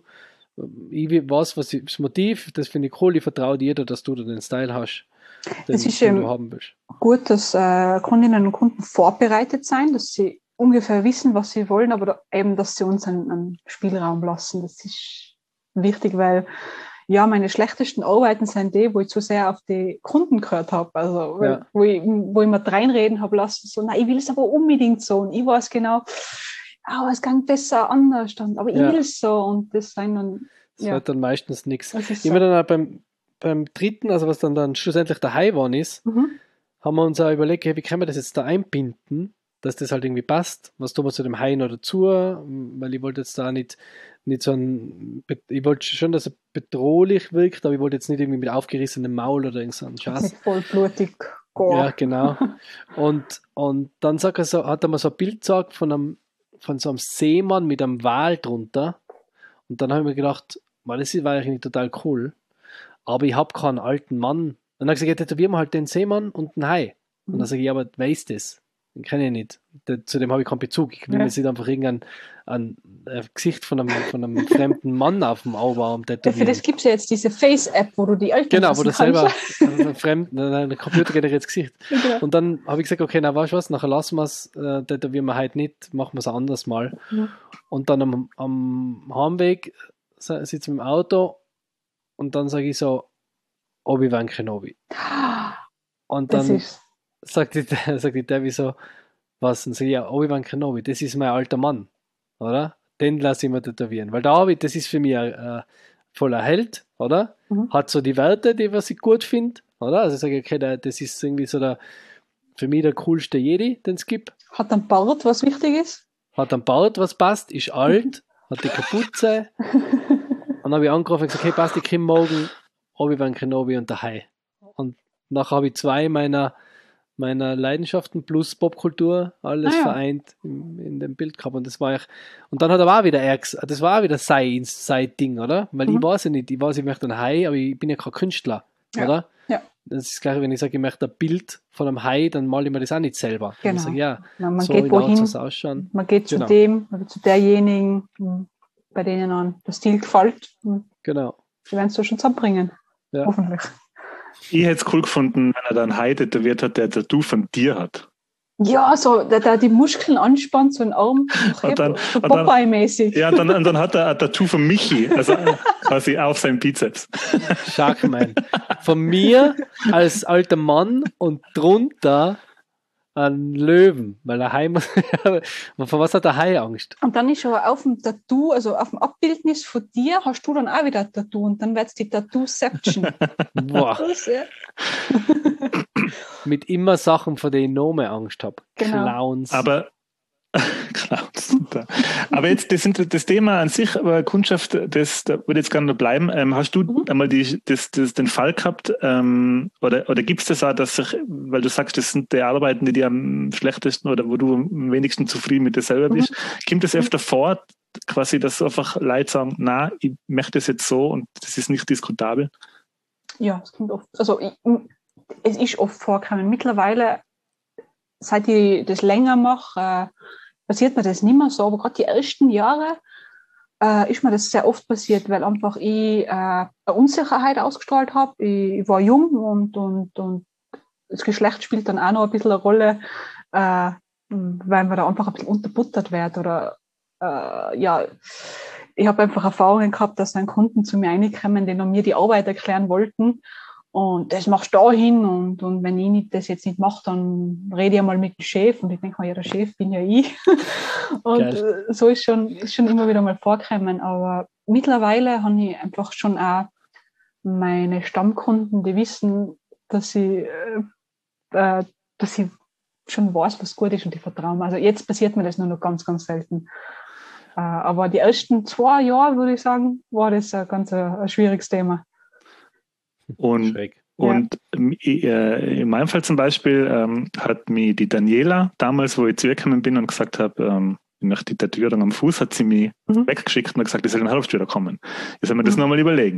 ich weiß, was ich, das Motiv, das finde ich cool, ich vertraue dir, dass du da den Style hast, den, Es ist den ähm, du haben willst. gut, dass äh, Kundinnen und Kunden vorbereitet sein, dass sie ungefähr wissen, was sie wollen, aber da, eben, dass sie uns einen, einen Spielraum lassen. Das ist wichtig, weil ja, meine schlechtesten Arbeiten sind die, wo ich zu sehr auf die Kunden gehört habe. Also, weil, Ja. wo, ich, wo ich mir reinreden habe lassen, so, nein, ich will es aber unbedingt so. Und ich weiß genau, aber es kann besser anders. Und, aber ich Ja. will es so. Und das sind dann, Das ja, wird dann meistens nichts. das ist Immer so. dann auch beim, beim dritten, also was dann, dann schlussendlich der Hai war ist, Mhm. haben wir uns auch überlegt, hey, wie können wir das jetzt da einbinden, dass das halt irgendwie passt. Was tun wir zu dem Hai noch dazu? Weil ich wollte jetzt da nicht, nicht so ein, ich wollte schon, dass er bedrohlich wirkt, aber ich wollte jetzt nicht irgendwie mit aufgerissenem Maul oder irgend so einen Schatz. Nicht vollblutig. Ja, Gore. genau. Und, und dann sagt er so, hat er mir so ein Bild gesagt von einem, von so einem Seemann mit einem Wal drunter. Und dann habe ich mir gedacht, man, das war eigentlich total cool. Aber ich habe keinen alten Mann. Und dann habe ich gesagt, ja, tätowieren wir halt den Seemann und den Hai. Und dann sage ich, ja, aber wer ist das? Den kenne ich nicht. Der, zu dem habe ich keinen Bezug. Ich will Ja. mir jetzt nicht einfach irgendein ein, ein Gesicht von einem, von einem fremden Mann auf dem Augenarm Ja, für tätowieren. das gibt es ja jetzt diese Face-App, wo du die Eltern Genau, wo wissen du selber kannst. ein fremd, ein computergeneriertes Gesicht. Ja, genau. Und dann habe ich gesagt, okay, na weißt du was, nachher lassen wir es, äh, tätowieren wir heute nicht, machen wir es anders mal. Mhm. Und dann am, am Heimweg si- sitze ich im Auto und dann sage ich so, Obi-Wan Kenobi. Und Das dann ist, sagt die, sagt die Debbie so, was? Und sage ich, ja, Obi-Wan Kenobi, das ist mein alter Mann, oder? Den lasse ich mir tätowieren. Weil der Obi, das ist für mich ein äh, voller Held, oder? Mhm. Hat so die Werte, die was ich gut finde, oder? Also ich sage, okay, der, das ist irgendwie so der, für mich der coolste Jedi, den es gibt. hat ein Bart, was wichtig ist. Hat einen Bart, was passt, ist alt, hat die Kapuze. Und dann habe ich angerufen und gesagt, hey, passt, ich komme morgen Obi-Wan Kenobi und der Hai. Und nachher habe ich zwei meiner, meiner Leidenschaften plus Popkultur alles Ah ja. vereint in, in dem Bild gehabt. Und das war ich, und dann hat er auch wieder er, ges- das war auch wieder sein, sein Ding, oder? Weil Mhm. ich weiß ja nicht, ich weiß, ich möchte einen Hai, aber ich bin ja kein Künstler, Ja. oder? Ja. Das ist gleich, wenn ich sage, ich möchte ein Bild von einem Hai, dann male ich mir das auch nicht selber. Dann Genau. sage ich, ja, Man, man so geht in der Art wohin, soll es ausschauen. man geht zu Genau. dem oder zu derjenigen, m, bei denen an der Stil gefällt. M, Genau. Die werden es so schon zusammenbringen. Ja. Hoffentlich. Ich hätte es cool gefunden, wenn er dann Hai tätowiert hat, der ein Tattoo von dir hat. Ja, so, der, der die Muskeln anspannt, so ein Arm, Und dann- so und dann- Popeye-mäßig. Ja, dann, und dann hat er ein Tattoo von Michi, also quasi auf seinem Bizeps. Sharkman. Von mir als alter Mann und drunter ein Löwen, weil der Hai muss. Vor was hat der Hai Angst? Und dann ist schon auf dem Tattoo, also auf dem Abbildnis von dir, hast du dann auch wieder ein Tattoo und dann wird es die Tattoo-Seption. Boah, Das, ja. mit immer Sachen, vor denen ich noch mehr Angst habe. Genau. Clowns. Aber Clowns. Aber jetzt das, sind, das Thema an sich, aber Kundschaft, das da würde jetzt gerne noch bleiben. Ähm, hast du Mhm. einmal die, das, das, den Fall gehabt, ähm, oder, oder gibt es das auch, dass sich, weil du sagst, das sind die Arbeiten, die dir am schlechtesten oder wo du am wenigsten zufrieden mit dir selber bist, kommt das öfter vor, quasi, dass einfach Leute sagen, na, ich möchte das jetzt so und das ist nicht diskutabel? Ja, es kommt oft. Also ich, es ist oft vorgekommen. Mittlerweile, seit ich das länger mache, äh, passiert mir das nicht mehr so. Aber gerade die ersten Jahre äh, ist mir das sehr oft passiert, weil einfach ich äh, eine Unsicherheit ausgestrahlt habe. Ich, ich war jung und, und, und das Geschlecht spielt dann auch noch ein bisschen eine Rolle. Äh, weil man da einfach ein bisschen unterbuttert wird oder äh, ja, ich habe einfach Erfahrungen gehabt, dass dann Kunden zu mir reinkommen, die noch mir die Arbeit erklären wollten und das machst du da hin und, und wenn ich nicht, das jetzt nicht mache, dann rede ich mal mit dem Chef und ich denke mal, ja, der Chef bin ja ich. Und Geil. So ist schon, ist schon immer wieder mal vorgekommen, aber mittlerweile habe ich einfach schon auch meine Stammkunden, die wissen, dass ich, äh, dass ich schon weiß, was gut ist und die vertrauen. Also jetzt passiert mir das nur noch ganz, ganz selten. Äh, aber die ersten zwei Jahre, würde ich sagen, war das ein ganz ein, ein schwieriges Thema. Und, und ja. in meinem Fall zum Beispiel ähm, hat mir die Daniela damals, wo ich zu ihr gekommen bin und gesagt habe, ähm, nach die Tätowierung am Fuß, hat sie mich mhm. weggeschickt und gesagt, ich soll in den Herbst wieder kommen. Jetzt soll man das mhm. nochmal überlegen.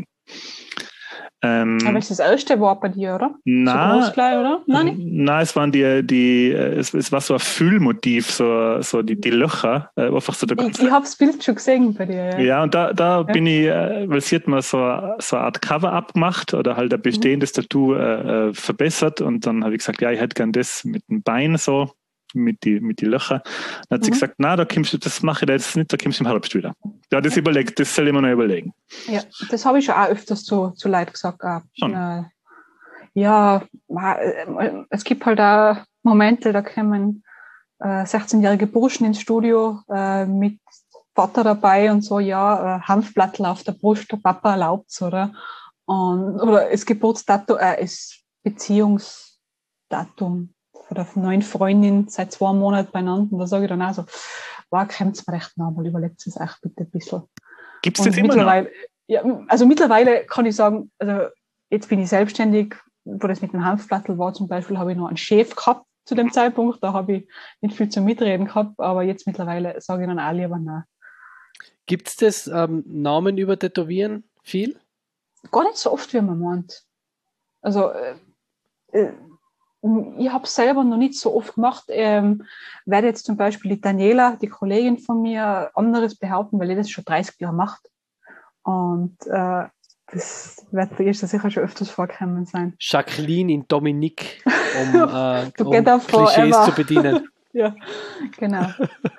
Ähm, Aber es ist das erste war bei dir, oder? Na, so gleich, oder? Nein, na, es waren die, die es, es war so ein Füllmotiv, so, so die, die Löcher. Äh, einfach so der ich ich habe das Bild schon gesehen bei dir. Ja, ja und da, da ja. bin ich, äh, weil sie hat mal so, so eine Art Cover-Up gemacht oder halt ein bestehendes mhm. Tattoo äh, verbessert und dann habe ich gesagt, ja, ich hätte gern das mit dem Bein so, mit die, mit die Löcher. Dann hat sie mhm. gesagt, na, da kommst du, das mache ich jetzt nicht, da kommst du im Herbst wieder. Ja, das überlegt, das soll ich mir noch überlegen. Ja, das habe ich schon auch öfters zu, zu Leuten gesagt. Auch. Äh, ja, es gibt halt auch Momente, da kommen äh, sechzehnjährige Burschen ins Studio äh, mit Vater dabei und so, ja, äh, Hanfblattl auf der Brust, der Papa erlaubt's, oder? Und, oder das Geburtsdatum, äh, das Beziehungsdatum von der neuen Freundin seit zwei Monaten beieinander. Und da sage ich dann auch so, wow, kommt's mir recht nah, mal überlegt es euch bitte ein bisschen. Gibt's das immer noch? Ja, also mittlerweile kann ich sagen, also jetzt bin ich selbstständig, wo das mit dem Hanfblattl war zum Beispiel, habe ich noch einen Chef gehabt zu dem Zeitpunkt, da habe ich nicht viel zum Mitreden gehabt, aber jetzt mittlerweile sage ich dann auch lieber nein. Gibt es das ähm, Namen über Tätowieren viel? Gar nicht so oft, wie man meint. Also äh, äh, ich habe es selber noch nicht so oft gemacht. Ähm, werde jetzt zum Beispiel die Daniela, die Kollegin von mir, anderes behaupten, weil ich das schon dreißig Jahre macht. Und äh, das wird bei ihr sicher schon öfters vorgekommen sein. Jacqueline in Dominique, um, äh, um Klischees forever. zu bedienen. Ja, genau.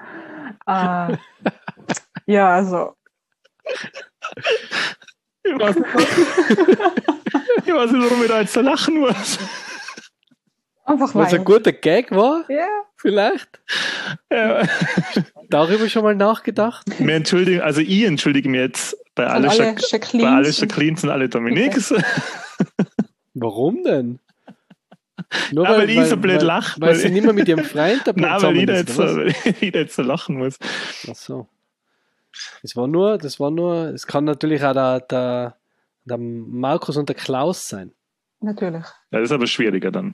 äh, ja, also. Ich weiß nicht, ich weiß nicht, warum ich da jetzt so lachen muss. Einfach weil es ein guter Gag war? Ja. Vielleicht? Ja. Darüber schon mal nachgedacht? Wir entschuldigen, also ich entschuldige mich jetzt bei allen alle Jacquelines und alle Dominiques. Warum denn? Nur Na, weil, weil ich so blöd lache. Weil, weil sie nicht mehr mit ihrem Freund dabei Nein, weil ich da jetzt, so, jetzt so lachen muss. Ach so. Das war nur, das war nur, es kann natürlich auch der, der, der Markus und der Klaus sein. Natürlich. Ja, das ist aber schwieriger dann.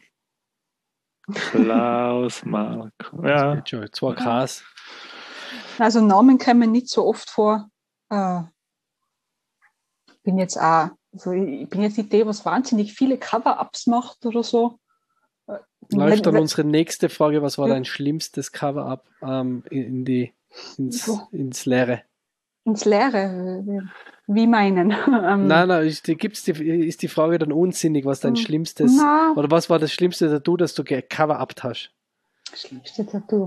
Klaus, Markus. Ja. Das geht schon, zwei Ks. Also Namen kommen nicht so oft vor. Äh, bin jetzt auch, also ich bin jetzt nicht die, was wahnsinnig viele Cover-Ups macht oder so. Läuft dann unsere nächste Frage, was war dein schlimmstes Cover-Up ähm, in die, ins, ins Leere? Ins Leere? Wie meinen? nein, nein, ist die, gibt's die, ist die Frage dann unsinnig, was dein schlimmstes, na, oder was war das schlimmste Tattoo, das du gecover-upt hast? Das schlimmste Tattoo?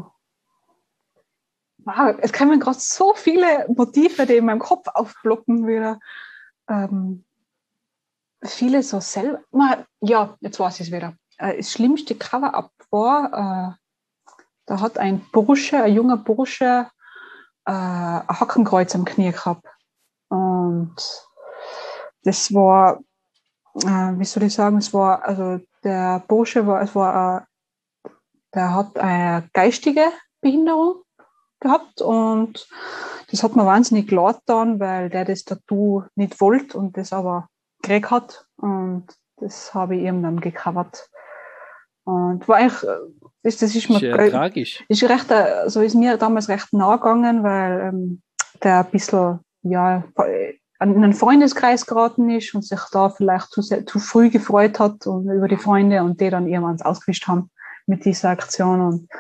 Wow, es kommen gerade so viele Motive, die in meinem Kopf aufblocken wieder. Ähm, viele so selber, ja, jetzt weiß ich es wieder. Das schlimmste Cover-Up war, äh, da hat ein Bursche, ein junger Bursche, äh, ein Hackenkreuz am Knie gehabt. Und das war, äh, wie soll ich sagen, es war, also der Bursche war, es war, äh, der hat eine geistige Behinderung gehabt und das hat mir wahnsinnig leid getan, weil der das Tattoo nicht wollte und das aber gekriegt hat und das habe ich ihm dann gecovert. Und war eigentlich, das, das ist mir ja ge- tragisch. Ist recht, also ist mir damals recht nahe gegangen, weil ähm, der ein bisschen, ja, in einen Freundeskreis geraten ist und sich da vielleicht zu, sehr, zu früh gefreut hat und über die Freunde und die dann irgendwann ausgewischt haben mit dieser Aktion. Und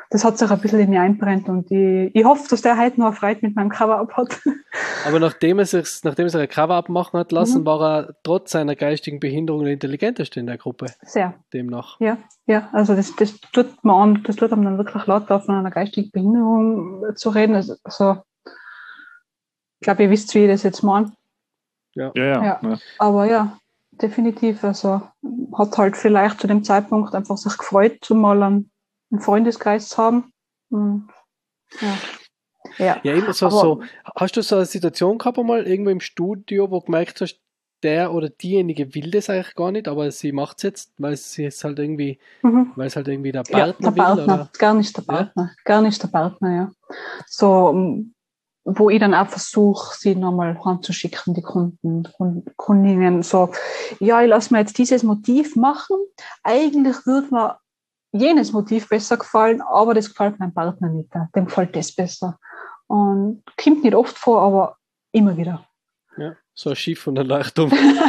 das hat sich ein bisschen in mir einbrennt und ich, ich hoffe, dass der heute noch eine Freude mit meinem Cover-Up hat. Aber nachdem er sich, nachdem er sich ein Cover-Up machen hat lassen, Mhm. war er trotz seiner geistigen Behinderung der intelligenteste in der Gruppe. Sehr. Demnach. Ja, ja, also das, das tut man an, das tut einem dann wirklich leid, da von einer geistigen Behinderung zu reden. Also, also ich glaube, ihr wisst, wie ich das jetzt meine. Ja. Ja, ja. Ja. ja. Aber ja, definitiv. Also hat halt vielleicht zu dem Zeitpunkt einfach sich gefreut, zumal einen, einen Freundeskreis zu haben. Und, ja. Ja. Ja, immer so, Aber- so. Hast du so eine Situation gehabt einmal irgendwo im Studio, wo du gemerkt hast, der oder diejenige will das eigentlich gar nicht, aber sie macht es jetzt, weil sie es halt irgendwie, Mhm. weil es halt irgendwie der Ja, Partner der will, Partner, oder? gar nicht der Ja? Partner, gar nicht der Partner, ja. So, um, wo ich dann auch versuche, sie nochmal heimzuschicken, die Kunden, Kund- Kundinnen, so, ja, ich lasse mir jetzt dieses Motiv machen. Eigentlich würde mir jenes Motiv besser gefallen, aber das gefällt meinem Partner nicht. Dem gefällt das besser. Und kommt nicht oft vor, aber immer wieder. Ja, so ein Schiff und eine Leuchtturm.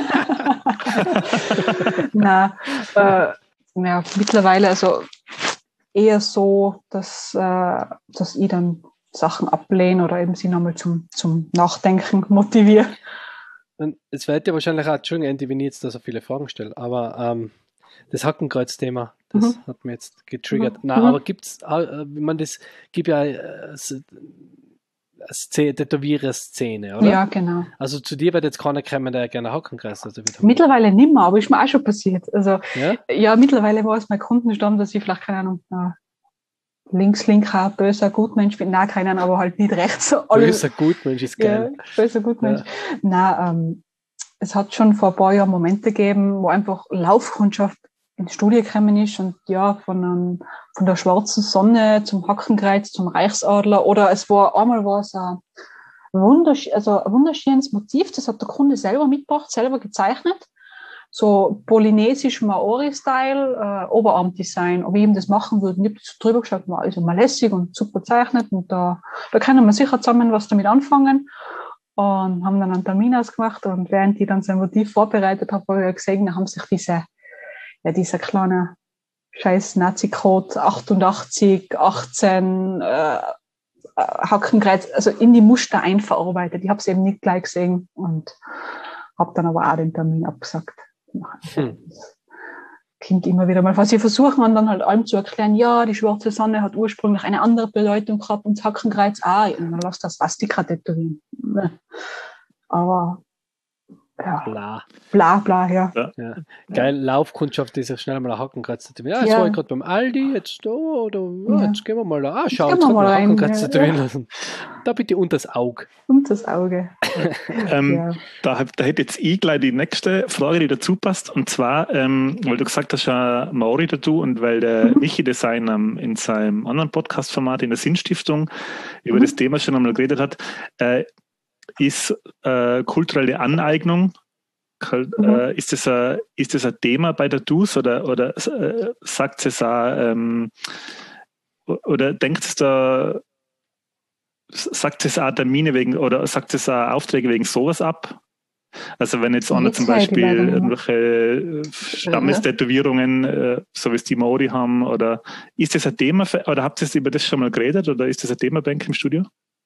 Nein, äh, ja, mittlerweile also eher so, dass, äh, dass ich dann Sachen ablehne oder eben sie nochmal zum, zum Nachdenken motiviere. Und es wird ja wahrscheinlich auch, Entschuldigung, Andy, wenn ich jetzt da so viele Fragen stelle, aber ähm, das Hackenkreuz-Thema, das Mhm. hat mir jetzt getriggert. Mhm. Na, Mhm. aber gibt's, äh, ich meine, das gibt ja äh, S- Szene, Tätowierer-Szene, oder? Ja, genau. Also zu dir wird jetzt keiner kommen, der gerne Hackenkreuz also wird. Mittlerweile nicht mehr, aber ist mir auch schon passiert. Also Ja? ja, mittlerweile war es mein Kundenstamm, dass ich vielleicht, keine Ahnung, äh, links, linker, böser Gutmensch bin. Nein, keine Ahnung, aber halt nicht rechts. So alle- Böser Gutmensch ist Ja, geil. böser Gutmensch. Nein, ähm, es hat schon vor ein paar Jahren Momente gegeben, wo einfach Laufkundschaft ins Studio gekommen ist und ja, von, einem, von der schwarzen Sonne zum Hackenkreuz, zum Reichsadler oder es war, einmal war es ein, wundersch also ein wunderschönes Motiv, das hat der Kunde selber mitgebracht, selber gezeichnet. So polynesisch Maori-Style, äh, Oberarmdesign, ob ich ihm das machen würde. Und ich habe das drüber geschaut, war also mal lässig und super gezeichnet und da, da können wir sicher zusammen was damit anfangen. Und haben dann einen Termin ausgemacht und während ich dann sein Motiv vorbereitet habe, habe ich gesehen, da haben sich diese, ja, dieser kleine scheiß Nazi-Code achtundachtzig, achtzehn, äh, Hackenkreuz, also in die Muster einverarbeitet. Ich habe es eben nicht gleich gesehen und habe dann aber auch den Termin abgesagt. Hm. Kommt immer wieder mal, was sie versuchen dann halt allem zu erklären, ja, die schwarze Sonne hat ursprünglich eine andere Bedeutung gehabt und das Hackenkreuz auch. Und dann lass das Swastika tätowieren. Aber ja, Bla. bla bla, ja. Ja. Geil, Laufkundschaft ist ja schnell mal ein Hackenkreuz tätowieren. Ja, jetzt Ja. war ich gerade beim Aldi, jetzt da, oder ja, Ja. jetzt gehen wir mal da. Ah, schau, gehen jetzt wir gerade mal mal ein rein, Hackenkreuz ja, tätowieren ja. lassen. Da bitte unter das Auge. Und das Auge. Ähm, Ja. da, hab- da hätte jetzt ich gleich die nächste Frage, die dazu passt. Und zwar, ähm, weil du gesagt hast, ja, Maori dazu und weil der Mhm. Michi Design ähm, in seinem anderen Podcast-Format in der Sinnstiftung über Mhm. das Thema schon einmal geredet hat, äh, ist äh, kulturelle Aneignung. Kul- Mhm. Äh, ist, das ein, ist das ein Thema bei der D U S oder, oder äh, sagt es auch, ähm, oder denkt es da, sagt es auch Termine wegen oder sagt es auch Aufträge wegen sowas ab? Also wenn jetzt einer Jetzt zum weiß ich Beispiel leider nicht mehr. irgendwelche äh, Stammestätowierungen, äh, so wie es die Maori haben, oder ist das ein Thema für, oder habt ihr über das schon mal geredet oder ist das ein Thema bei euch im Studio?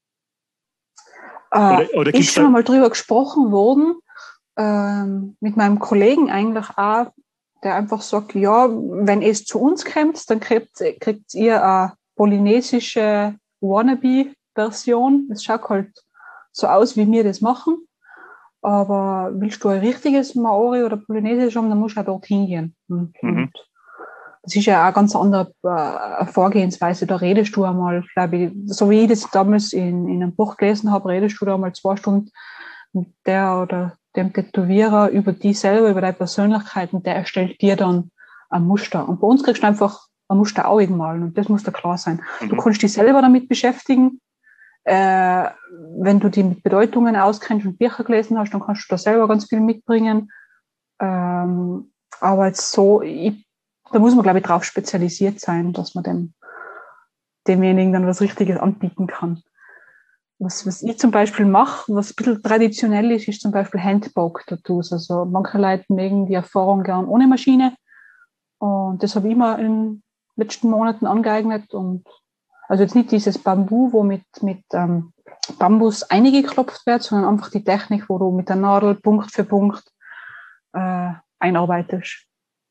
Äh, Oder- oder gibt's ist schon da- einmal drüber gesprochen worden, ähm, mit meinem Kollegen eigentlich auch, der einfach sagt, ja, wenn es zu uns kommt, dann kriegt, kriegt ihr eine polynesische Wannabe-Version. Es schaut halt so aus, wie wir das machen. Aber willst du ein richtiges Maori oder Polynesisch haben, dann musst du auch dort hingehen. Und, Mhm. und das ist ja auch eine ganz andere äh, Vorgehensweise. Da redest du einmal, glaube ich, so wie ich das damals in, in einem Buch gelesen habe, redest du da einmal zwei Stunden mit der oder dem Tätowierer über die selber, über deine Persönlichkeit und der erstellt dir dann ein Muster. Und bei uns kriegst du einfach ein Muster auch malen und das muss da klar sein. Du Mhm. kannst dich selber damit beschäftigen. Äh, wenn du die mit Bedeutungen auskennst und Bücher gelesen hast, dann kannst du da selber ganz viel mitbringen. Ähm, aber jetzt so, ich, da muss man, glaube ich, drauf spezialisiert sein, dass man dem, demjenigen dann was Richtiges anbieten kann. Was, was ich zum Beispiel mache, was ein bisschen traditionell ist, ist zum Beispiel Handpoke-Tattoos. Also manche Leute mögen die Erfahrung gern ohne Maschine. Und das habe ich mir in letzten Monaten angeeignet. Und also jetzt nicht dieses Bambu, wo mit, mit ähm, Bambus eingeklopft wird, sondern einfach die Technik, wo du mit der Nadel Punkt für Punkt äh, einarbeitest.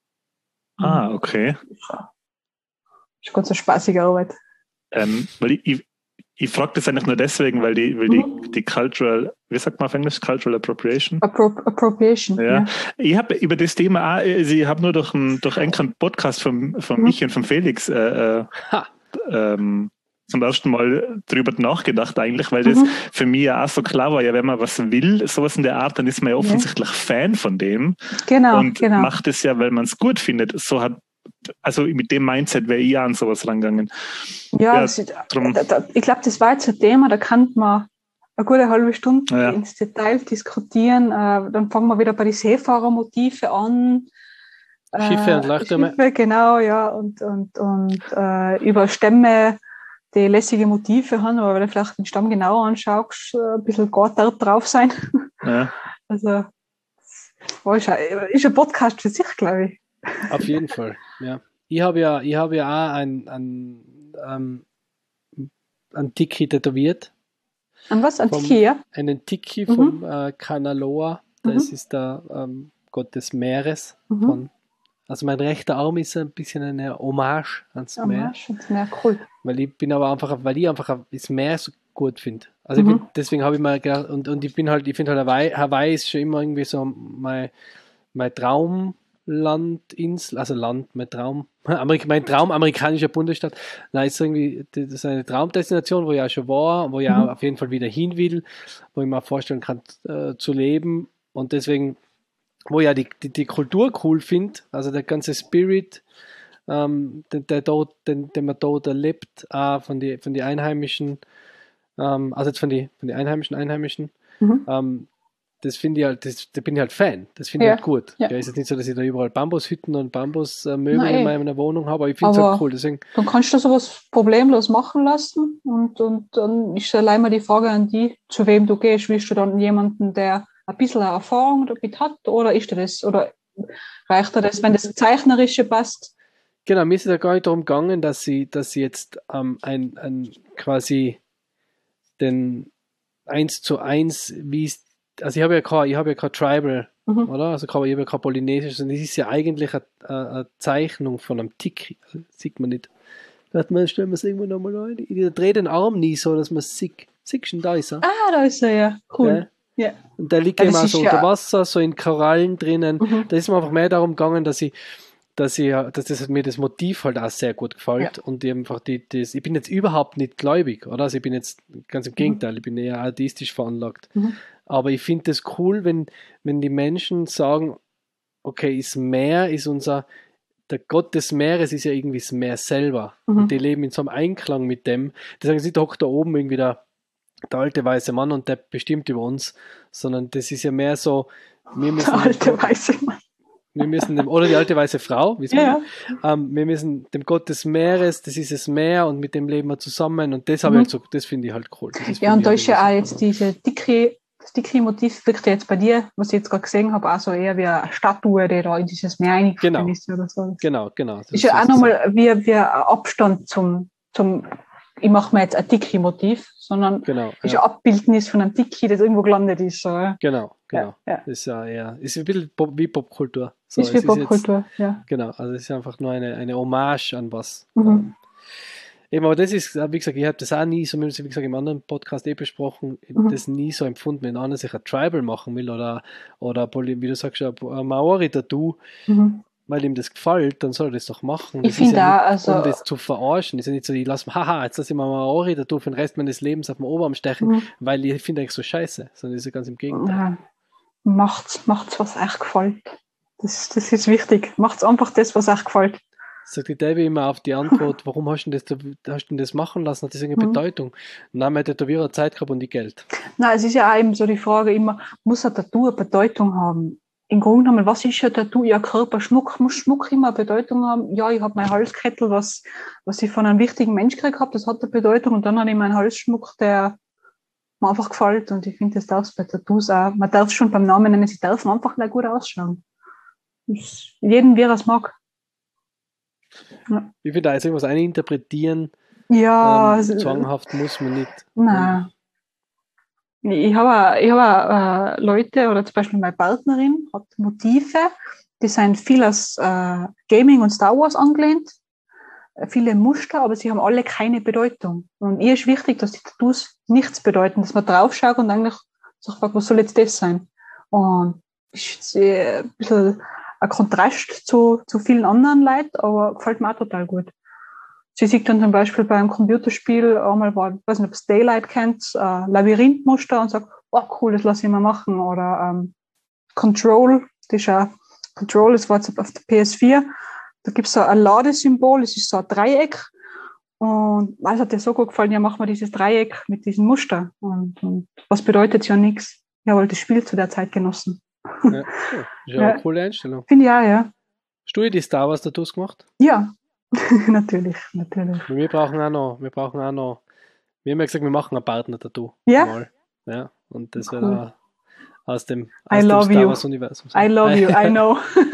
Ah, okay. Das ist ganz eine spaßige Arbeit. Ähm, weil ich, ich, ich frage das eigentlich nur deswegen, weil die, weil Mhm. die, die Cultural, wie sagt man auf Englisch? Cultural Appropriation? Appro Appropriation. Ja. Ja. Ich habe über das Thema auch, also ich habe nur durch einen, durch einen Podcast von, von Mhm. mich und von Felix äh, äh, Ha. ähm, zum ersten Mal drüber nachgedacht eigentlich, weil das Mhm. für mich ja auch so klar war, ja, wenn man was will, sowas in der Art, dann ist man ja offensichtlich Fan von dem Genau, und genau. macht es ja, weil man es gut findet. So hat, also mit dem Mindset wäre ich auch an sowas rangegangen. Ja, Ja, das ist, drum. da, da, ich glaube, das war jetzt ein Thema, da kann man eine gute halbe Stunde Ja. ins Detail diskutieren. Äh, dann fangen wir wieder bei den Seefahrermotiven an. Äh, Schiffe und Leuchttürme. Schiffe, genau, ja, und, und, und äh, über Stämme, die lässige Motive haben, aber wenn du vielleicht den Stamm genauer anschaust, äh, ein bisschen Gott drauf sein. Ja. Also, das ist ein, ist ein Podcast für sich, glaube ich. Auf jeden Fall, ja. Ich habe ja, ich habe ja auch ein, ein, ähm, ein Tiki tätowiert. An was? An Vom- Tiki, ja? Einen Tiki Mhm. vom äh, Kanaloa. Das Mhm. ist der ähm, Gott des Meeres. Mhm. Von, also mein rechter Arm ist ein bisschen eine Hommage ans Am Meer. Arsch, das ist mehr cool. Weil ich bin aber einfach, weil ich einfach das Meer so gut finde. Also Mhm. ich bin, deswegen habe ich mal gedacht, und, und ich bin halt, ich finde halt Hawaii, Hawaii ist schon immer irgendwie so mein, mein Traumlandinsel, also Land, mein Traum, Amerik, mein Traum amerikanischer Bundesstaat. Nein, ist irgendwie, das ist eine Traumdestination, wo ich auch schon war, wo ich auch Mhm. auf jeden Fall wieder hin will, wo ich mir auch vorstellen kann, äh, zu leben. Und deswegen, wo ich ja die, die, die Kultur cool finde, also der ganze Spirit, ähm, den, der dort, den, den man dort erlebt, auch von den von die Einheimischen, ähm, also jetzt von den von die Einheimischen, Einheimischen, Mhm. ähm, das finde ich halt, das, da bin ich halt Fan, das finde ich Ja, halt gut. ja. Ja, ist jetzt nicht so, dass ich da überall Bambushütten und Bambusmöbel Nein, in eh. meiner Wohnung habe, aber ich finde es Aber- halt cool, deswegen, Dann kannst du sowas problemlos machen lassen und, und dann ist allein mal die Frage an die, zu wem du gehst. Willst du dann jemanden, der ein bisschen Erfahrung damit hat, oder ist dir das, oder reicht dir das, wenn das Zeichnerische passt? genau, mir ist es ja gar nicht darum gegangen, dass sie, dass sie jetzt ähm, ein, ein quasi den eins zu eins, wie es, also ich habe ja kein, ich habe ja kein Tribal, Mhm. oder? Also kein- ich habe ja kein Polynesisch, sondern das ist ja eigentlich eine, eine eine Zeichnung von einem Tiki. Also, sieht man nicht. Warte mal, stellen wir es irgendwo nochmal ein. Ich drehe den Arm nie so, dass man es sieht. Siehst du, ihn? Da ist er. Ah, da ist er ja. Cool. Ja. Und der liegt Ja, eben das auch ist so ja- unter Wasser, so in Korallen drinnen. Mhm. Da ist mir einfach mehr darum gegangen, dass ich, dass ich, dass das, mir das Motiv halt auch sehr gut gefällt. Und ich einfach die, das, ich bin jetzt überhaupt nicht gläubig, oder? Also ich bin jetzt ganz im Gegenteil, ich bin eher atheistisch veranlagt. Mhm. Aber ich finde es cool, wenn, wenn die Menschen sagen, okay, das Meer ist unser, der Gott des Meeres ist ja irgendwie das Meer selber. Mhm. Und die leben in so einem Einklang mit dem. Die sagen, sie hockt da oben irgendwie der, der alte weiße Mann und der bestimmt über uns, sondern das ist ja mehr so, wir müssen, Der alte weiße Mann. wir müssen dem, oder die alte weiße Frau, wissen Ja, wir, ähm, wir müssen dem Gott des Meeres, das ist das Meer und mit dem leben wir zusammen und das, Mhm. habe ich halt so, das finde ich halt cool. Das ja, und finde da ich ist ja auch irgendwie jetzt diese dicke, das dicke Motiv, wirkt ja jetzt bei dir, was ich jetzt gerade gesehen habe, auch so eher wie eine Statue, die da in dieses Meer eingefallen Genau. ist oder so. Genau, genau. Das Ist ja auch so- nochmal wie, wie ein Abstand zum, zum, ich mache mir jetzt ein Tiki-Motiv, sondern Genau, ist ja. ein Abbildnis von einem Tiki, das irgendwo gelandet ist. So, ja. Genau, genau. Ja, ja. Das ist ja eher, ist ein bisschen Pop, wie Popkultur. So, ist wie es jetzt- Popkultur, ja. Genau, also es ist einfach nur eine, eine Hommage an was. Mhm. Ähm, eben, aber das ist, wie gesagt, ich habe das auch nie so, wir haben es, wie gesagt, im anderen Podcast eh besprochen, ich hab Mhm. das nie so empfunden, wenn einer sich ein Tribal machen will oder, oder Poly- wie du sagst, ein ein Maori-Tattoo, Mhm. weil ihm das gefällt, dann soll er das doch machen. Ich Das ist finde ja auch, nicht, also- um das zu verarschen. Ist ja nicht so, ich lasse mir, haha, jetzt lasse ich mir ein Maori-Tattoo für den Rest meines Lebens auf dem Oberarm stechen, Mhm. weil ich finde eigentlich so scheiße, sondern das ist ja ganz im Gegenteil. Ja. Macht's, macht's, was euch gefällt. Das, das ist wichtig. Macht's einfach das, was euch gefällt. Sagt die Debbie immer auf die Antwort, warum hast du denn das, hast du denn das machen lassen? Hat das irgendeine Mhm. Bedeutung? Nein, mein Tätowierer Zeit gehabt und die Geld. Nein, es ist ja auch eben so die Frage immer, muss ein Tattoo eine Bedeutung haben? Im Grunde genommen, was ist ein Tattoo? Ja, Körperschmuck, muss Schmuck immer eine Bedeutung haben? Ja, ich habe mein Halskettel, was, was ich von einem wichtigen Mensch gekriegt habe, das hat eine Bedeutung. Und dann habe ich meinen Halsschmuck, der mir einfach gefällt. Und ich finde, das darf es bei Tattoos auch. Man darf es schon beim Namen nennen, sie dürfen einfach nicht gut ausschauen. Das, jeden, wie er es mag. Ja. Ich finde, da ist irgendwas eininterpretieren. Ja, ähm, also, zwanghaft muss man nicht. nein. Ich habe, ich habe äh, Leute, oder zum Beispiel meine Partnerin, hat Motive, die sind viel aus äh, Gaming und Star Wars angelehnt, äh, viele Muster, aber sie haben alle keine Bedeutung. Und ihr ist wichtig, dass die Tattoos nichts bedeuten, dass man draufschaut und eigentlich sich fragt, was soll jetzt das sein? Und das ist äh, ein bisschen ein Kontrast zu, zu vielen anderen Leuten, aber gefällt mir auch total gut. Sie sieht dann zum Beispiel beim Computerspiel einmal war, ich weiß nicht, ob es Daylight kennt, äh, Labyrinthmuster und sagt, oh cool, das lasse ich mal machen. Oder ähm, Control, das ist ja, Control, das war jetzt auf der P S vier, da gibt es so ein Ladesymbol, das ist so ein Dreieck. Und es hat dir so gut gefallen, ja, machen wir dieses Dreieck mit diesem Muster. Und, und was bedeutet ja nichts? Ja, weil das Spiel zu der Zeit genossen. Ja, cool. Das ist ja, Ja. eine coole Einstellung. Finde ich auch, ja. Hast du die Star Wars Tattoos gemacht? Ja, natürlich, natürlich. Wir brauchen auch noch, wir brauchen auch noch, wir haben ja gesagt, wir machen ein Partner-Tattoo. Ja? Mal. Ja, und das Cool. wäre aus dem, I aus dem love Star you. Wars Universum. I love you, I know.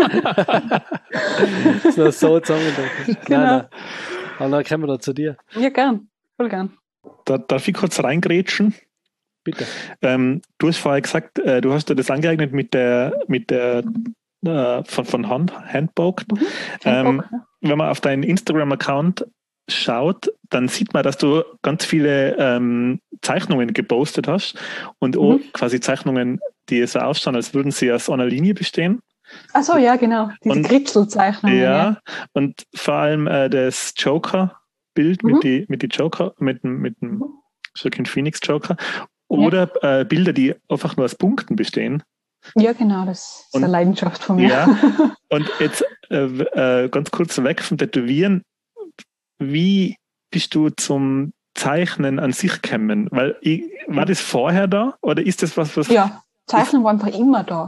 Das ist noch so zusammengedrückt. Genau. Nein, nein. Aber dann kommen wir da zu dir. Ja, gern. Voll gern. Da, darf ich kurz reingrätschen? Bitte. Ähm, du hast vorher gesagt, äh, du hast dir das angeeignet mit der, mit der äh, von, von Hand, Handpoked. Mhm. Ähm, Handpoke, ja. wenn man auf deinen Instagram-Account schaut, dann sieht man, dass du ganz viele ähm, Zeichnungen gepostet hast und auch Mhm. quasi Zeichnungen, die so ausschauen, als würden sie aus einer Linie bestehen. Ach so, ja, genau. Diese Und- Kritzelzeichnungen. Ja, Ja. und vor allem äh, das Joker-Bild Mhm. mit die mit die Joker, mit dem mit dem Mhm. Joaquin Phoenix Joker oder äh, Bilder, die einfach nur aus Punkten bestehen. Ja, genau, das ist Und- eine Leidenschaft von mir. Ja. Und jetzt äh, äh, ganz kurz weg vom Tätowieren, wie bist du zum Zeichnen an sich gekommen? Weil ich, war das vorher da oder ist das was, was Ja, Zeichnen war einfach immer da.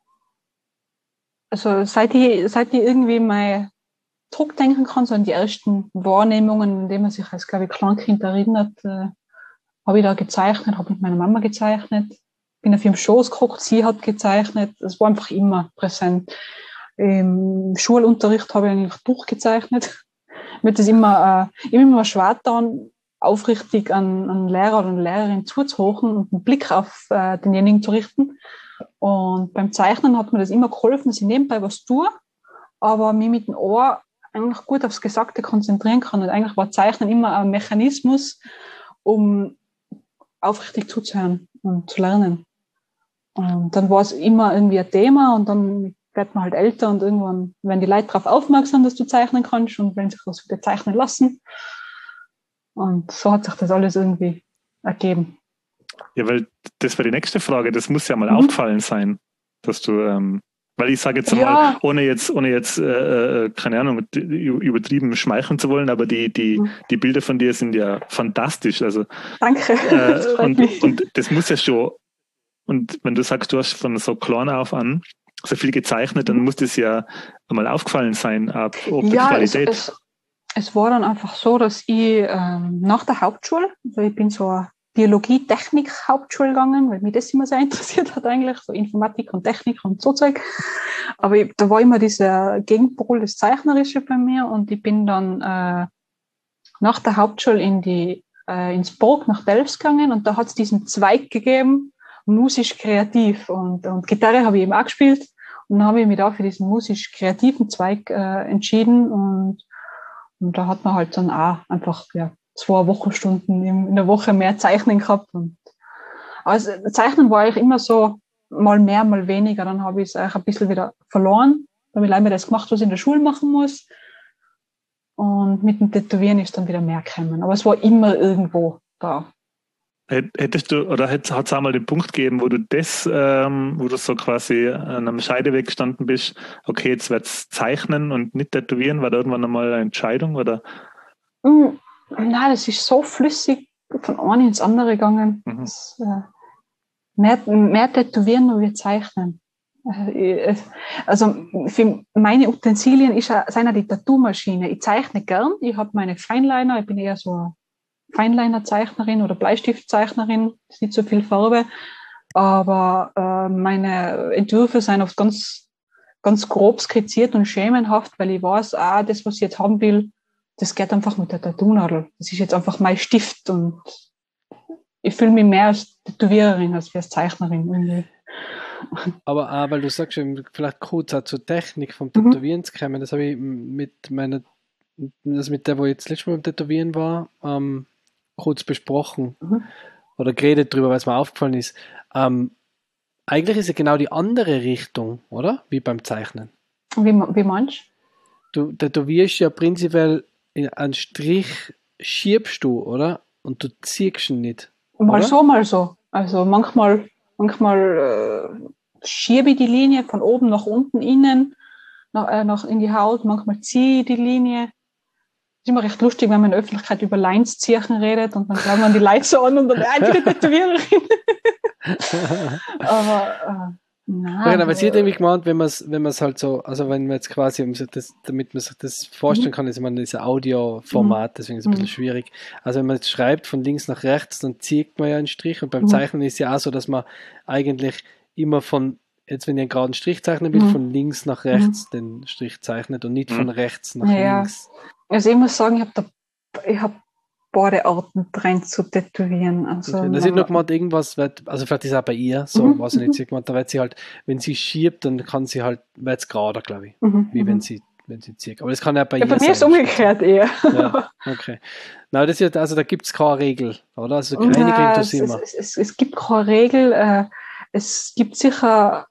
Also seit ich, seit ich irgendwie mal zurückdenken kann, so an die ersten Wahrnehmungen, an die man sich als, glaube ich, Kleinkind erinnert, äh, habe ich da gezeichnet, habe mit meiner Mama gezeichnet, bin auf ihrem Schoß geguckt, sie hat gezeichnet. Es war einfach immer präsent. Im Schulunterricht habe ich eigentlich durchgezeichnet. Mir hat das immer, äh, immer, immer schwer getan, aufrichtig an einen Lehrer oder eine Lehrerin zuzuhochen und einen Blick auf äh, denjenigen zu richten. Und beim Zeichnen hat mir das immer geholfen, dass ich nebenbei was tue, aber mich mit dem Ohr eigentlich gut aufs Gesagte konzentrieren kann. Und eigentlich war Zeichnen immer ein Mechanismus, um aufrichtig zuzuhören und zu lernen. Und dann war es immer irgendwie ein Thema und dann wird man halt älter und irgendwann werden die Leute darauf aufmerksam, dass du zeichnen kannst und wollen sich das wieder zeichnen lassen. Und so hat sich das alles irgendwie ergeben. Ja, weil das wäre die nächste Frage. Das muss ja mal Mhm. aufgefallen sein, dass du, ähm, weil ich sage jetzt Ja. mal, ohne jetzt, ohne jetzt, äh, äh, keine Ahnung, d- übertrieben schmeicheln zu wollen, aber die, die, Mhm. die Bilder von dir sind ja fantastisch. Also, Danke. Das äh, freut und, mich. und das muss ja schon, und wenn du sagst, du hast von so klein auf an so viel gezeichnet, dann muss das ja einmal aufgefallen sein, ab, ob die Ja, es, Qualität. es, es war dann einfach so, dass ich ähm, nach der Hauptschule, also ich bin so eine Biologie-Technik-Hauptschule gegangen, weil mich das immer sehr interessiert hat eigentlich, so Informatik und Technik und so Zeug. Aber ich, da war immer dieser Gegenpol, das Zeichnerische bei mir und ich bin dann äh, nach der Hauptschule in die, äh, ins Burg nach Delfs gegangen und da hat es diesen Zweig gegeben, musisch-kreativ und, und Gitarre habe ich eben auch gespielt und dann habe ich mich da für diesen musisch-kreativen Zweig äh, entschieden und, und da hat man halt dann auch einfach ja, zwei Wochenstunden in, in der Woche mehr Zeichnen gehabt. Und, also Zeichnen war eigentlich immer so mal mehr, mal weniger. Dann habe ich es eigentlich ein bisschen wieder verloren, weil ich leider das gemacht, was ich in der Schule machen muss. Und mit dem Tätowieren ist dann wieder mehr gekommen. Aber es war immer irgendwo da. Hättest du, oder hat es auch mal den Punkt gegeben, wo du das, ähm, wo du so quasi an einem Scheideweg gestanden bist, okay, jetzt wird's zeichnen und nicht tätowieren, war da irgendwann einmal eine Entscheidung, oder? Mm, nein, das ist so flüssig von einem ins andere gegangen. Mhm. Das, äh, mehr, mehr tätowieren, nur wir zeichnen. Äh, Also für meine Utensilien ist ja, sind ja die Tattoo-Maschine. Ich zeichne gern, ich habe meine Feinliner, ich bin eher so eine Feinliner-Zeichnerin oder Bleistiftzeichnerin, ist nicht so viel Farbe, aber äh, meine Entwürfe sind oft ganz ganz grob skizziert und schemenhaft, weil ich weiß, ah, das, was ich jetzt haben will, das geht einfach mit der Tattoo-Nadel. Das ist jetzt einfach mein Stift und ich fühle mich mehr als Tätowiererin als als Zeichnerin. Irgendwie. Aber auch, weil du sagst, vielleicht kurz auch zur Technik vom Mhm. Tätowieren zu kommen, das habe ich mit meiner, das mit der, wo ich jetzt letztes Mal beim Tätowieren war, ähm, kurz besprochen Mhm. oder geredet drüber, weil es mir aufgefallen ist. Ähm, eigentlich ist ja genau die andere Richtung, oder? Wie beim Zeichnen. Wie, wie meinst Du tätowierst ja prinzipiell in einen Strich, schiebst du, oder? Und du ziehst ihn nicht. du? Mal Oder? so, mal so. Also manchmal, manchmal äh, schiebe ich die Linie von oben nach unten innen, nach, äh, nach in die Haut, manchmal ziehe ich die Linie. Das ist immer recht lustig, wenn man in der Öffentlichkeit über Lines ziehen redet und dann glauben man die Leute so an und dann, ah, die Tätowiererin. Aber äh, Ja, nein, genau, weil sie hat äh, irgendwie gemeint, wenn man es wenn man's halt so, also wenn man jetzt quasi, um sich das, damit man sich das vorstellen Mhm. kann, ist man das Audioformat, deswegen ist es ein bisschen Mhm. schwierig. Also wenn man jetzt schreibt von links nach rechts, dann zieht man ja einen Strich und beim Mhm. Zeichnen ist ja auch so, dass man eigentlich immer von, jetzt wenn ich einen geraden Strich zeichnen will, Mhm. von links nach rechts den Strich zeichnet und nicht Mhm. von rechts nach ja, links. also ich muss sagen, ich habe ich hab beide Arten drin zu tätowieren. Also, Okay. Da sieht noch gemeint, irgendwas wird, also vielleicht ist es auch bei ihr so, Mhm, weiß ich nicht, mhm. sie hat gemeint, da wird sie halt, wenn sie schiebt, dann kann sie halt, wird es gerader, glaube ich, Mhm, wie wenn mhm. sie, wenn sie zieht. Aber das kann ja bei Ja, bei ihr mir ist es sein. umgekehrt eher. Ja, okay. Na, das ist, also da gibt es keine Regel, oder? Also eine Regel Na, tut es es, es, immer. es, es, es gibt keine Regel. Äh, es gibt sicher,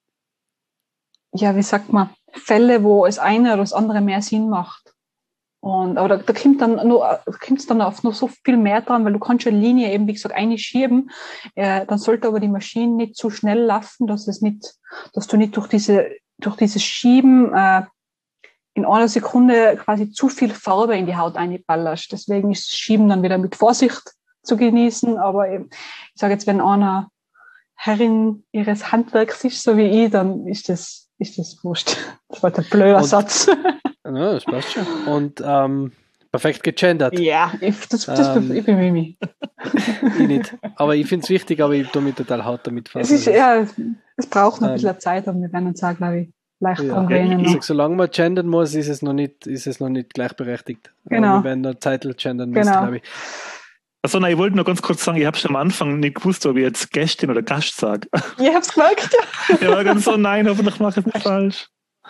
ja, wie sagt man, Fälle, wo es eine oder das andere mehr Sinn macht. Und, aber da, da kommt dann nur, kommt's dann auf noch so viel mehr dran, weil du kannst eine Linie eben, wie gesagt, einschieben. Äh, dann sollte aber die Maschine nicht zu schnell laufen, dass es nicht, dass du nicht durch diese, durch dieses Schieben äh, in einer Sekunde quasi zu viel Farbe in die Haut einballerst. Deswegen ist das Schieben dann wieder mit Vorsicht zu genießen. Aber eben, ich sage jetzt, wenn einer Herrin ihres Handwerks ist, so wie ich, dann ist das, ist das wurscht. Das war der blöde Und- Satz. Ja, das passt schon. Und ähm, perfekt gegendert. Ja, ich, das, das, Ähm, ich bemühe mich. Ich nicht. Aber ich finde es wichtig, aber ich tue mich total hart damit fassen. Es ist, ja, es braucht noch ein Ähm, bisschen Zeit, aber wir werden uns auch, glaube ich, leicht Ja. dran Ja, gewöhnen. ich- Ich noch. sag, solange man gendern muss, ist es noch nicht, ist es noch nicht gleichberechtigt. Genau. Aber wir werden noch Zeitl gendern müssen, Genau. glaube ich. Achso, nein, ich wollte nur ganz kurz sagen, ich habe schon am Anfang nicht gewusst, ob ich jetzt Gästin oder Gast sage. Ich hab's gemerkt, ja. Ich war ganz so, nein, hoffentlich mache ich es nicht falsch.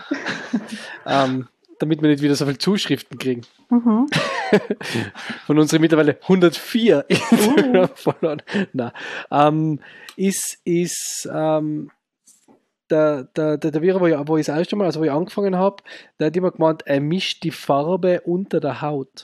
Ähm, damit wir nicht wieder so viele Zuschriften kriegen. Mhm. Von unseren mittlerweile hundertvier Instagram-Followern. Nein. Ähm, ist, ist, ähm, der, der, der, der Vierer, wo ich, wo ich das erste Mal, also wo ich angefangen habe, der hat immer gemeint, er mischt die Farbe unter der Haut.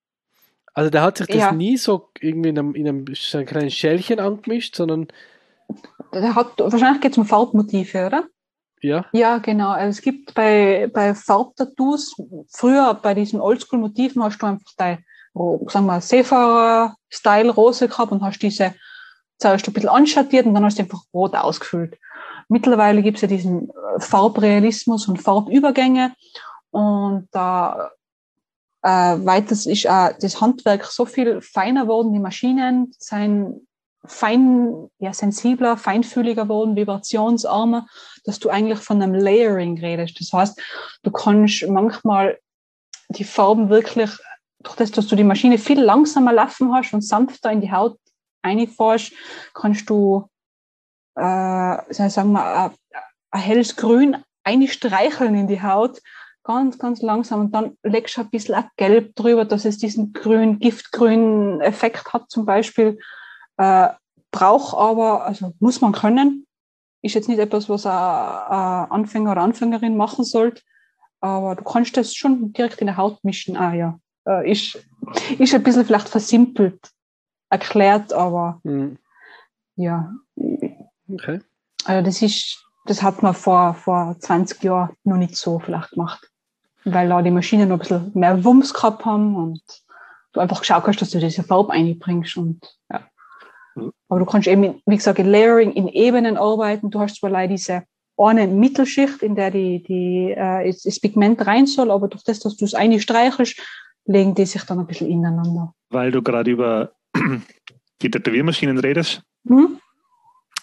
Also der hat sich das Ja. nie so irgendwie in einem, in einem so einem kleinen Schälchen angemischt, sondern Der hat, wahrscheinlich geht es um Farbmotive, oder? ja, Ja, genau. Also es gibt bei, bei Farbtattoos, früher bei diesen Oldschool-Motiven hast du einfach dein, sagen wir, Seefahrer-Style-Rose gehabt und hast diese zuerst ein bisschen anschattiert und dann hast du einfach rot ausgefüllt. Mittlerweile gibt es ja diesen Farbrealismus und Farbübergänge und da äh, weiters ist auch das Handwerk so viel feiner geworden, die Maschinen sind fein, ja, sensibler, feinfühliger geworden, vibrationsarmer, dass du eigentlich von einem Layering redest. Das heißt, du kannst manchmal die Farben wirklich, durch das, dass du die Maschine viel langsamer laufen hast und sanfter in die Haut reinfährst, kannst du, äh, sagen wir, ein, ein helles Grün einstreicheln in die Haut, ganz, ganz langsam und dann legst du ein bisschen auch Gelb drüber, dass es diesen grün, giftgrünen Effekt hat zum Beispiel. Äh, braucht aber, also muss man können, ist jetzt nicht etwas, was ein, ein Anfänger oder Anfängerin machen sollte, aber du kannst das schon direkt in der Haut mischen. Ah ja, äh, ist, ist ein bisschen vielleicht versimpelt erklärt, aber hm, ja, okay. also das ist, das hat man vor, vor zwanzig Jahren noch nicht so vielleicht gemacht, weil da die Maschinen noch ein bisschen mehr Wumms gehabt haben und du einfach geschaut hast, dass du diese Farbe einbringst und ja. Aber du kannst eben, wie gesagt, in Layering, in Ebenen arbeiten. Du hast zwar leider diese eine Mittelschicht, in der die, die, äh, das Pigment rein soll, aber durch das, dass du es einstreichelst, legen die sich dann ein bisschen ineinander. Weil du gerade über die Tätowiermaschinen redest. Mhm.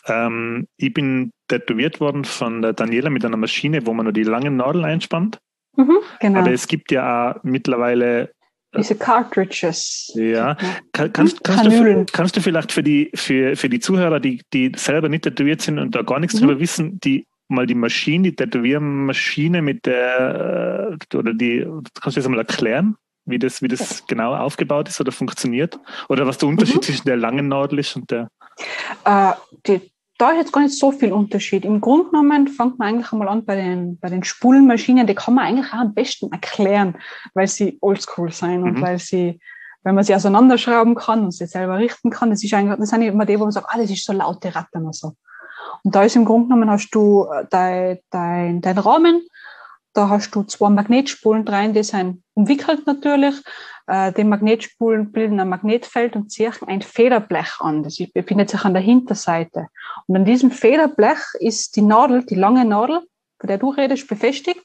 Ähm, ich bin tätowiert worden von der Daniela mit einer Maschine, wo man nur die langen Nadeln einspannt. Mhm, genau. Aber es gibt ja auch mittlerweile diese Cartridges. Ja, Kann, kannst, kannst, du, kannst du vielleicht für die, für, für die Zuhörer, die, die selber nicht tätowiert sind und da gar nichts mhm. drüber wissen, die mal die Maschine, die Tätowiermaschine mit der, oder die, kannst du das mal erklären, wie das, wie das ja. genau aufgebaut ist oder funktioniert? Oder was der Unterschied mhm. zwischen der langen Nadel ist und der? Äh, die, da ist jetzt gar nicht so viel Unterschied. Im Grunde genommen fängt man eigentlich einmal an bei den, bei den Spulenmaschinen, die kann man eigentlich auch am besten erklären, weil sie oldschool sind und mhm. weil sie, wenn man sie auseinanderschrauben kann und sie selber richten kann, das ist eigentlich, das sind immer die, wo man sagt, ah, das ist so laute Rattern und so. Und da ist im Grunde genommen, hast du dein, dein, dein Rahmen, da hast du zwei Magnetspulen rein, die sind umwickelt natürlich. Äh, die Magnetspulen bilden ein Magnetfeld und ziehen ein Federblech an. Das befindet sich an der Hinterseite. Und an diesem Federblech ist die Nadel, die lange Nadel, von der du redest, befestigt.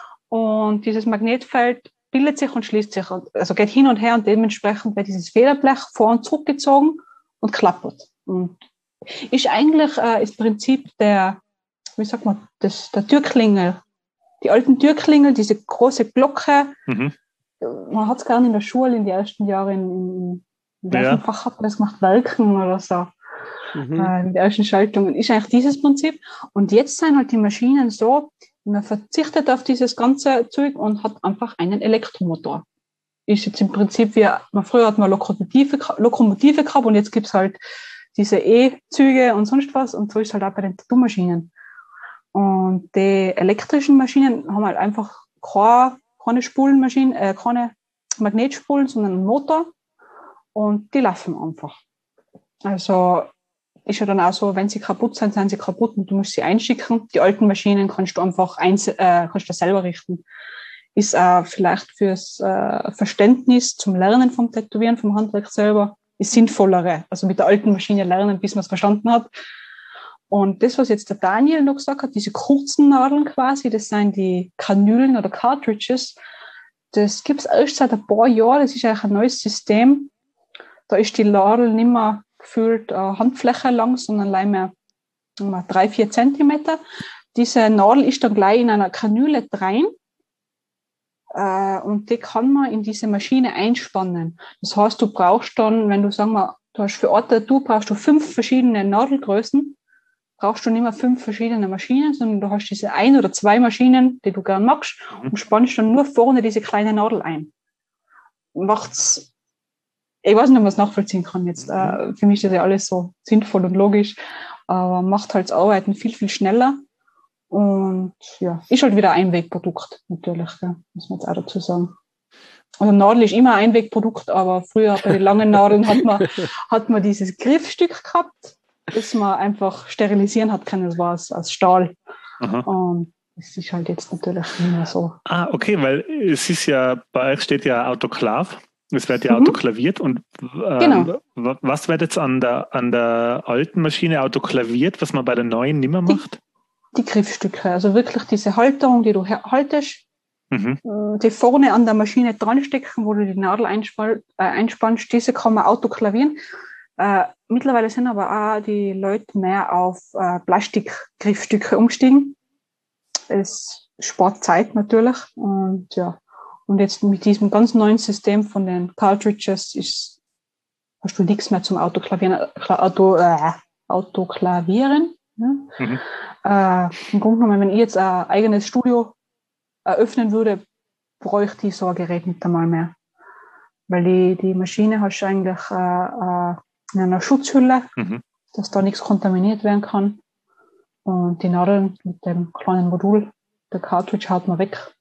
Und dieses Magnetfeld bildet sich und schließt sich, also geht hin und her und dementsprechend wird dieses Federblech vor und zurückgezogen und klappert. Und ist eigentlich äh, das Prinzip der, wie sagt man, des, der Türklingel. Die alten Türklingel, diese große Glocke, mhm. man hat es gerne in der Schule in den ersten Jahren, in, in welchem ja. Fach hat man das gemacht, Welken oder so, mhm. äh, in den ersten Schaltungen, ist eigentlich dieses Prinzip. Und jetzt sind halt die Maschinen so, man verzichtet auf dieses ganze Zeug und hat einfach einen Elektromotor. Ist jetzt im Prinzip wie, man früher hat man Lokomotive, Lokomotive gehabt und jetzt gibt es halt diese E-Züge und sonst was und so ist halt auch bei den Tattoo-Maschinen. Und die elektrischen Maschinen haben halt einfach keine, keine Spulenmaschinen, äh, keine Magnetspulen, sondern einen Motor und die laufen einfach. Also ist ja dann auch so, wenn sie kaputt sind, sind sie kaputt und du musst sie einschicken. Die alten Maschinen kannst du einfach eins, äh, kannst du selber richten. Ist auch vielleicht fürs äh, Verständnis zum Lernen vom Tätowieren, vom Handwerk selber, ist sinnvollere. Also mit der alten Maschine lernen, bis man es verstanden hat. Und das, was jetzt der Daniel noch gesagt hat, diese kurzen Nadeln quasi, das sind die Kanülen oder Cartridges. Das gibt es erst seit ein paar Jahren. Das ist eigentlich ein neues System. Da ist die Nadel nicht mehr gefühlt äh, Handfläche lang, sondern allein mehr, mehr drei, vier Zentimeter. Diese Nadel ist dann gleich in einer Kanüle rein. Äh, und die kann man in diese Maschine einspannen. Das heißt, du brauchst dann, wenn du, sagen wir, du hast für ein Tattoo brauchst du fünf verschiedene Nadelgrößen, brauchst du nicht mehr fünf verschiedene Maschinen, sondern du hast diese ein oder zwei Maschinen, die du gern magst, und spannst dann nur vorne diese kleine Nadel ein. Macht's, ich weiß nicht, ob man es nachvollziehen kann jetzt. Äh, für mich ist das ja alles so sinnvoll und logisch, aber macht halt das Arbeiten viel, viel schneller. Und ja, ist halt wieder ein Einwegprodukt, natürlich, gell, muss man jetzt auch dazu sagen. Also Nadel ist immer ein Einwegprodukt, aber früher bei den langen Nadeln hat man, hat man dieses Griffstück gehabt, das man einfach sterilisieren hat können, das war aus, aus Stahl. Aha. Und das ist halt jetzt natürlich nicht mehr so. Ah, okay, weil es ist ja, bei euch steht ja Autoklav, es wird ja mhm. autoklaviert und ähm, genau. was wird jetzt an der, an der alten Maschine autoklaviert, was man bei der neuen nicht mehr macht? Die, die Griffstücke, also wirklich diese Halterung, die du haltest, mhm. die vorne an der Maschine dran stecken, wo du die Nadel einspann, äh, einspannst, diese kann man autoklavieren. Äh, mittlerweile sind aber auch die Leute mehr auf äh, Plastikgriffstücke umgestiegen. Es spart Zeit natürlich. Und ja, und jetzt mit diesem ganz neuen System von den Cartridges ist, hast du nichts mehr zum Autoklavieren, Auto, äh, Autoklavieren. Ja? Mhm. Äh, Im Grunde genommen, wenn ich jetzt ein eigenes Studio eröffnen würde, bräuchte ich so ein Gerät nicht einmal mehr. Weil die, die Maschine hast du eigentlich äh, äh, in einer Schutzhülle, mhm. dass da nichts kontaminiert werden kann. Und die Nadeln mit dem kleinen Modul, der Cartridge, haut man weg.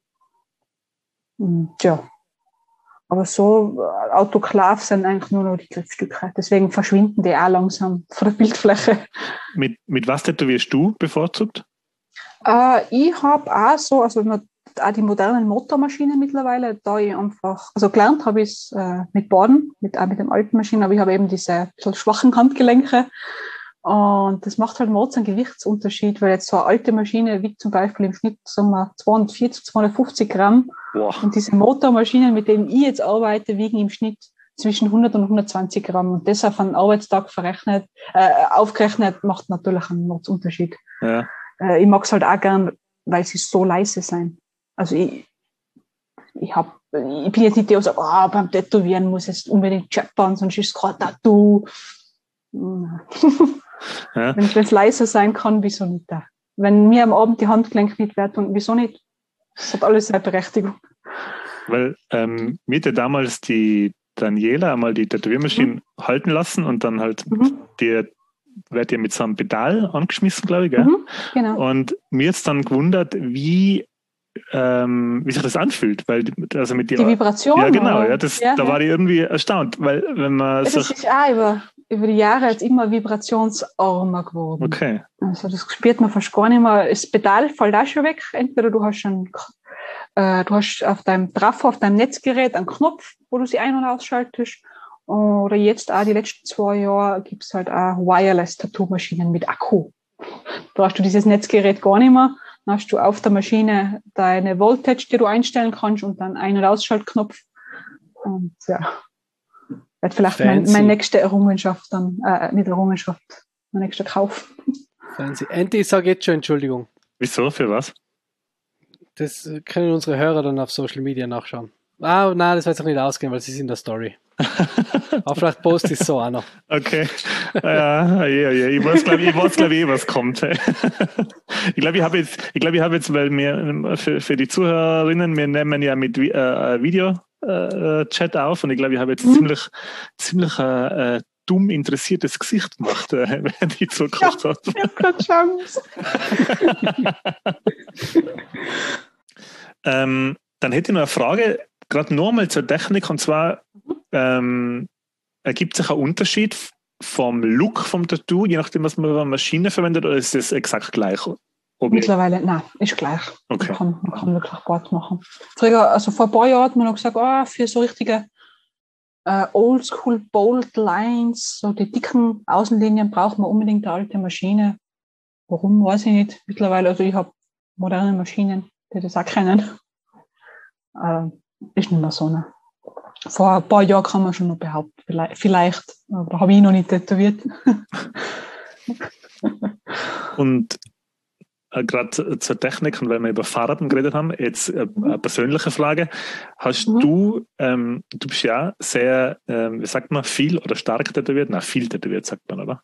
Und ja. Aber so Autoklav sind eigentlich nur noch die Griffstücke. Deswegen verschwinden die auch langsam von der Bildfläche. Mit, mit was tätowierst du bevorzugt? Äh, ich habe auch so, also auch die modernen Motormaschinen mittlerweile, da ich einfach, also gelernt habe ich es äh, mit Boden, mit, auch mit den alten Maschinen, aber ich habe eben diese bisschen schwachen Handgelenke und das macht halt einen Gewichtsunterschied, weil jetzt so eine alte Maschine wiegt zum Beispiel im Schnitt, sagen wir, zweihundertvierzig, zweihundertfünfzig Gramm. Boah. Und diese Motormaschinen, mit denen ich jetzt arbeite, wiegen im Schnitt zwischen hundert und hundertzwanzig Gramm. Und das auf einen Arbeitstag verrechnet, äh, aufgerechnet, macht natürlich einen Unterschied. Ja. Äh, ich mag es halt auch gern, weil sie so leise sein. Also ich, ich hab, ich bin jetzt nicht der, der sagt, oh, beim Tätowieren muss jetzt unbedingt scheppern, sonst ist es gerade Tattoo. Ja. Wenn es leiser sein kann, wieso nicht da? Wenn mir am Abend die Handgelenke nicht wehtun, wieso nicht? Das hat alles seine Berechtigung. Weil ähm, mir hat ja damals die Daniela einmal die Tätowiermaschine mhm. halten lassen und dann halt mhm. die wird ja mit so einem Pedal angeschmissen, glaube ich. Gell? Mhm, genau. Und mir jetzt dann gewundert, wie, ähm, wie sich das anfühlt. Weil, also mit die, die Vibration? Ja, genau. Ja, das, ja, da ja. war ich irgendwie erstaunt. Weil, wenn man das sich, ist auch über, über die Jahre jetzt immer vibrationsarmer geworden. Okay. Also das spürt man fast gar nicht mehr. Das Pedal fällt auch schon weg. Entweder du hast einen, äh, du hast auf deinem Trafo, auf deinem Netzgerät einen Knopf, wo du sie ein- und ausschaltest. Oder jetzt auch die letzten zwei Jahre gibt es halt auch Wireless-Tattoo-Maschinen mit Akku. Da hast du dieses Netzgerät gar nicht mehr. Dann hast du auf der Maschine deine Voltage, die du einstellen kannst und dann Ein- und Ausschaltknopf. Und ja, wird vielleicht mein, meine nächste Errungenschaft dann, äh, nicht Errungenschaft, mein nächster Kauf. Fancy. Andy, ich sage jetzt schon Entschuldigung. Wieso? Für was? Das können unsere Hörer dann auf Social Media nachschauen. Ah, nein, das wird sich nicht ausgehen, weil sie sind in der Story. Aber vielleicht post ich es so auch noch. Okay. Ja, ja, ja. Ich weiß, glaube ich, weiß, glaub ich, was kommt. Ich glaube, ich habe jetzt, ich glaube, ich habe jetzt, weil wir für, für die Zuhörerinnen, wir nehmen ja mit äh, Video-Chat äh, auf und ich glaube, ich habe jetzt mhm. ziemlich, ziemlich äh, dumm interessiertes Gesicht gemacht, äh, während ich zugeguckt habe. Ja, ich habe keine Chance. ähm, dann hätte ich noch eine Frage, gerade nochmal zur Technik, und zwar ähm, ergibt sich ein Unterschied vom Look vom Tattoo, je nachdem, was man für eine Maschine verwendet, oder ist das exakt gleich? Ob Mittlerweile, nein, ist gleich. Okay. Man kann, man kann wirklich Bart machen. Früher, also vor ein paar Jahren hat man noch gesagt, oh, für so richtige äh, Oldschool Bold Lines, so die dicken Außenlinien braucht man unbedingt eine alte Maschine. Warum, weiß ich nicht. Mittlerweile, also ich habe moderne Maschinen, die das auch kennen. Äh, ist nicht mehr so. Ne? Vor ein paar Jahren kann man schon noch behaupten, vielleicht, vielleicht aber da habe ich noch nicht tätowiert. Und äh, gerade zur Technik, und weil wir über Fahrraden geredet haben, jetzt äh, eine persönliche Frage. Hast mhm. du, ähm, du bist ja sehr, ähm, wie sagt man, viel oder stark tätowiert? Na, viel tätowiert, sagt man, oder?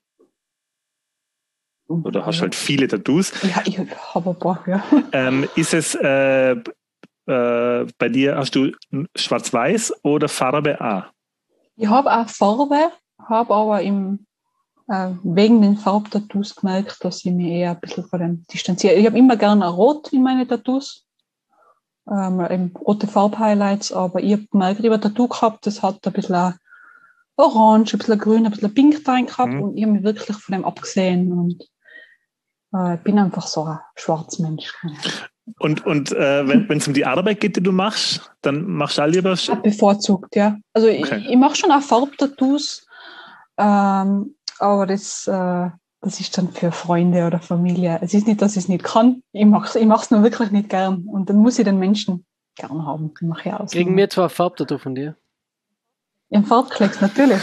Oder hast du halt viele Tattoos? Ja, ich habe ein paar, ja. Ähm, ist es äh, äh, bei dir, hast du schwarz-weiß oder Farbe A? Ich habe auch Farbe, habe aber im, äh, wegen den Farbtattoos gemerkt, dass ich mich eher ein bisschen von dem distanziere. Ich habe immer gerne Rot in meine Tattoos, ähm, eben rote Farbhighlights, aber ich habe gemerkt, ich habe ein Tattoo gehabt, das hat ein bisschen Orange, ein bisschen Grün, ein bisschen Pink drin gehabt mhm. und ich habe mich wirklich von dem abgesehen und äh, ich bin einfach so ein Schwarzmensch. Und, und äh, wenn es um die Arbeit geht, die du machst, dann machst du auch lieber... Ja, bevorzugt, ja. Also okay. ich, ich mache schon auch Farbtattoos, ähm, aber das, äh, das ist dann für Freunde oder Familie. Es ist nicht, dass ich es nicht kann. Ich mache es ich mach's nur wirklich nicht gern. Und dann muss ich den Menschen gern haben. Mache ich aus. Kriegen wir zwar ein Farbtattoo von dir? Im Farbklecks, natürlich.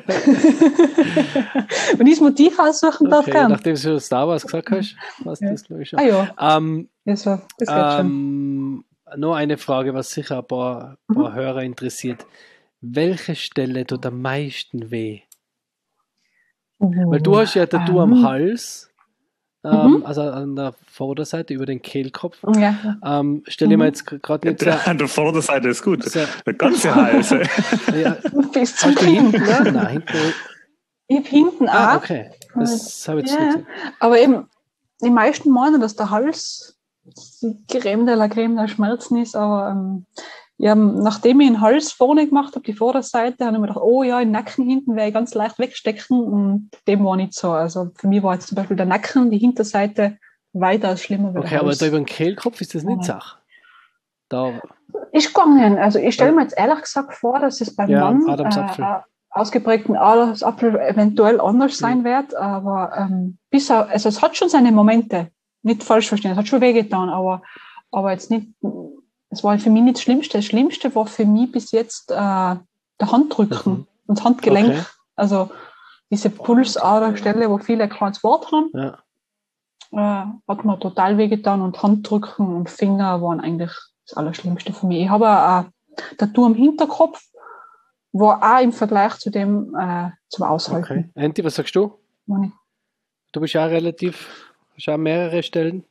Wenn ich das Motiv aussuchen darf, okay, gern. Nachdem du Star Wars gesagt hast, was ja. das glaube ich schon. Ah ja, ähm, das, war, das geht ähm, schon. Noch eine Frage, was sicher ein paar, mhm. paar Hörer interessiert. Welche Stelle tut am meisten weh? Uh, Weil du hast ja ein Tattoo ähm. am Hals, ähm, mhm. also an der Vorderseite über den Kehlkopf. Ja. Ähm, stell dir mhm. mal jetzt gerade nicht so... An der Vorderseite ist gut. So, der ganze Hals. ja. Bis zum hinten, ne? Nein, hinten. Ich habe hinten auch. Ah, okay. Das habe ich jetzt ja. nicht. Aber eben, die meisten meinen, dass der Hals die Creme de la Creme der Schmerzen ist, aber ähm, ja, nachdem ich den Hals vorne gemacht habe, die Vorderseite, habe ich mir gedacht, oh ja, den Nacken hinten werde ich ganz leicht wegstecken und dem war nicht so. Also für mich war jetzt zum Beispiel der Nacken, die Hinterseite weitaus schlimmer. Okay, aber da über den Kehlkopf ist das nicht ja. Sache. Da. Ist gegangen. Also ich stelle mir jetzt ehrlich gesagt vor, dass es beim ja, Mann äh, ausgeprägten Adamsapfel eventuell anders sein mhm. wird, aber ähm, bis auf, also es hat schon seine Momente, nicht falsch verstehen, es hat schon wehgetan, aber, aber jetzt nicht, es war für mich nicht das Schlimmste. Das Schlimmste war für mich bis jetzt äh, der der Handrücken Mhm. und das Handgelenk. Okay. Also diese Pulsaderstelle, wo viele kein Wort haben, Ja. äh, hat mir total wehgetan und Handrücken und Finger waren eigentlich das Allerschlimmste für mich. Ich habe ein Tattoo am Hinterkopf, war auch im Vergleich zu dem äh, zum Aushalten. Okay. Anti, was sagst du? Meine- Du bist ja relativ, hast ja mehrere Stellen.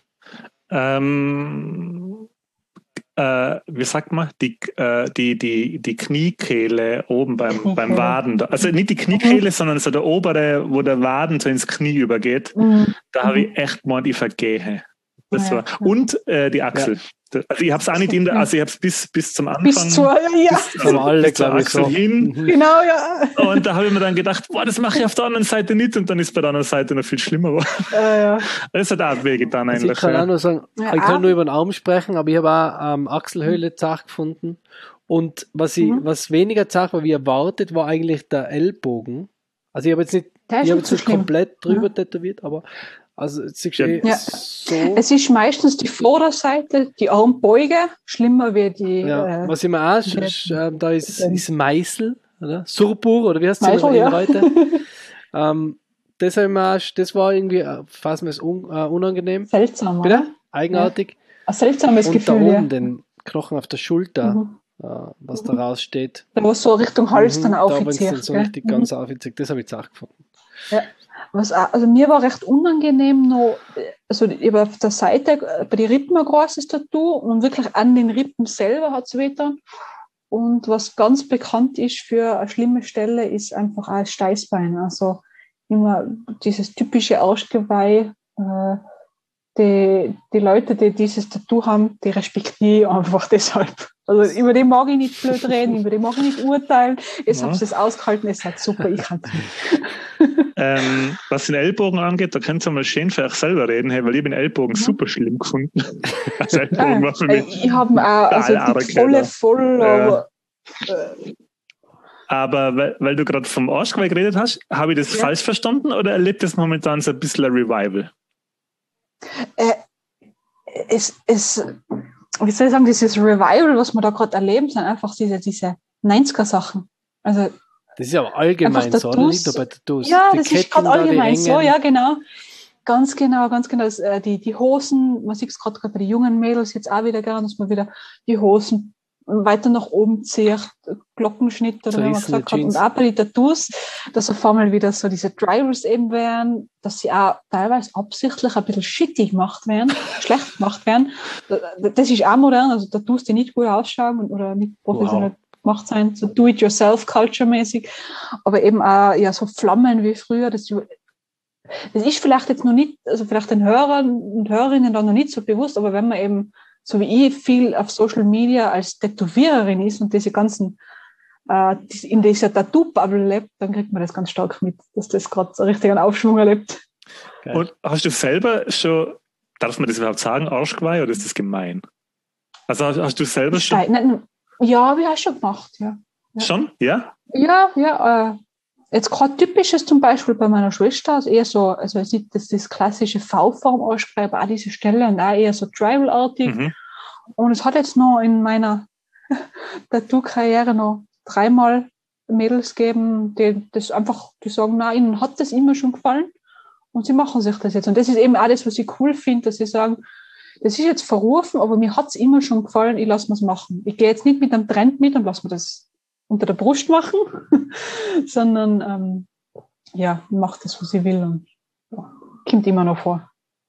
Ähm, äh, wie sagt man? Die, äh, die, die, die Kniekehle oben beim, Kniekehle. beim Waden. Da. Also nicht die Kniekehle, sondern so der obere, wo der Waden so ins Knie übergeht. Mhm. Da habe ich echt mal die Vergehe. Das Ja, war. ja. Und äh, die Achsel. Also ich habe es auch nicht in der, also ich habe es bis, bis zum Anfang. Bis zur, ja, bis, Haben wir alle, bis zur glaube ich, Achsel so. hin. Mhm. genau, ja. Und da habe ich mir dann gedacht, boah, das mache ich auf der anderen Seite nicht. Und dann ist bei der anderen Seite noch viel schlimmer geworden. Ja, ja. Das hat auch wehgetan Also eigentlich. ich kann Ja. auch nur sagen, Ja, ich kann ah. nur über den Arm sprechen, aber ich habe auch ähm, Achselhöhle zart gefunden. Und was ich, Mhm. was weniger zart war wie erwartet, war eigentlich der Ellbogen. Also ich habe jetzt nicht, Der ist ich habe nicht jetzt so nicht schlimm. komplett drüber Ja. tätowiert, aber also jetzt siehst Ja. du eh Ja. so. Es ist meistens die Vorderseite, die Armbeuge, schlimmer wie die Ja, äh, was ich mir auch, die- sch- sch- ähm, da ist, die- ist Meißel, oder? Surpur, oder wie heißt es in, Meißel, in ja. Reuter? ähm, das, hab ich mir auch, das war irgendwie äh, fast mir un, äh, unangenehm. Seltsam, Bitte? oder? Eigenartig. Ein seltsames Und Gefühl, da oben ja. den Knochen auf der Schulter, Mhm. äh, was da raussteht. Da wo es so Richtung Hals Mhm, dann da, wenn es aufzieht. dann so gell? richtig ganz aufzieht, das habe ich zart gefunden. Ja. Was auch, also mir war recht unangenehm noch, also ich habe auf der Seite äh, bei den Rippen ein großes Tattoo und wirklich an den Rippen selber hat es wehgetan. Und was ganz bekannt ist für eine schlimme Stelle, ist einfach auch das Steißbein. Also immer dieses typische Arschgeweih. Äh, die, die Leute, die dieses Tattoo haben, die respektiere ich einfach deshalb. Also über den mag ich nicht blöd reden, über den mag ich nicht urteilen. Jetzt Ja. habt ihr das ausgehalten, es hat super, ich kann es nicht. Ähm, was den Ellbogen angeht, da könnt ihr mal schön für euch selber reden, hey, weil ich den Ellbogen Mhm. super schlimm gefunden. Also Ellbogen war für Äh, mich. Ich habe auch, also total die arg, volle ja. voll, Ja. aber äh, Aber weil, weil du gerade vom Arschgeweih geredet hast, habe ich das Ja. falsch verstanden oder erlebt das momentan so ein bisschen ein Revival? äh, es, es, wie soll ich sagen, dieses Revival, was wir da gerade erleben, sind einfach diese, diese neunziger-Sachen. Also Das ist aber allgemein Einfach so, oder? Tattoos. Nicht nur bei Tattoos. ja, Die das ist Ketten gerade da, die allgemein so, engen. ja, genau. Ganz genau, ganz genau. Das, äh, die, die Hosen, man sieht es gerade bei den jungen Mädels jetzt auch wieder gern, dass man wieder die Hosen weiter nach oben zieht, Glockenschnitt oder wie man Zerrissene gesagt hat. Und Jeans. auch bei den Tattoos, dass auf einmal wieder so diese Drivers eben werden, dass sie auch teilweise absichtlich ein bisschen shitty gemacht werden, schlecht gemacht werden. Das ist auch modern, also Tattoos, die nicht gut ausschauen oder nicht professionell gemacht sein, so Do-it-yourself-Culture-mäßig, aber eben auch ja, so Flammen wie früher. Das, das ist vielleicht jetzt noch nicht, also vielleicht den Hörern und Hörerinnen dann noch nicht so bewusst, aber wenn man eben, so wie ich, viel auf Social Media als Tätowiererin ist und diese ganzen, äh, in dieser Tattoo-Bubble lebt, dann kriegt man das ganz stark mit, dass das gerade so richtig einen Aufschwung erlebt. Geil. Und hast du selber schon, darf man das überhaupt sagen, Arschgeweih, oder ist das gemein? Also hast, hast du selber schon? Stein, nein, ja, habe ich auch schon gemacht, ja. Ja. Schon? Ja? Ja, ja. Äh, jetzt gerade typisches zum Beispiel bei meiner Schwester, also eher so, also es ist das, das klassische V-Form-Ausschreib, auch diese Stelle und auch eher so Tribal-artig. Mhm. Und es hat jetzt noch in meiner Tattoo-Karriere noch dreimal Mädels gegeben, die das einfach, die sagen, nein, ihnen hat das immer schon gefallen und sie machen sich das jetzt. Und das ist eben auch das, was ich cool finde, dass sie sagen, das ist jetzt verrufen, aber mir hat es immer schon gefallen, ich lasse mir es machen. Ich gehe jetzt nicht mit einem Trend mit und lasse mir das unter der Brust machen, sondern ähm, ja, macht das, was ich will und ja, kommt immer noch vor.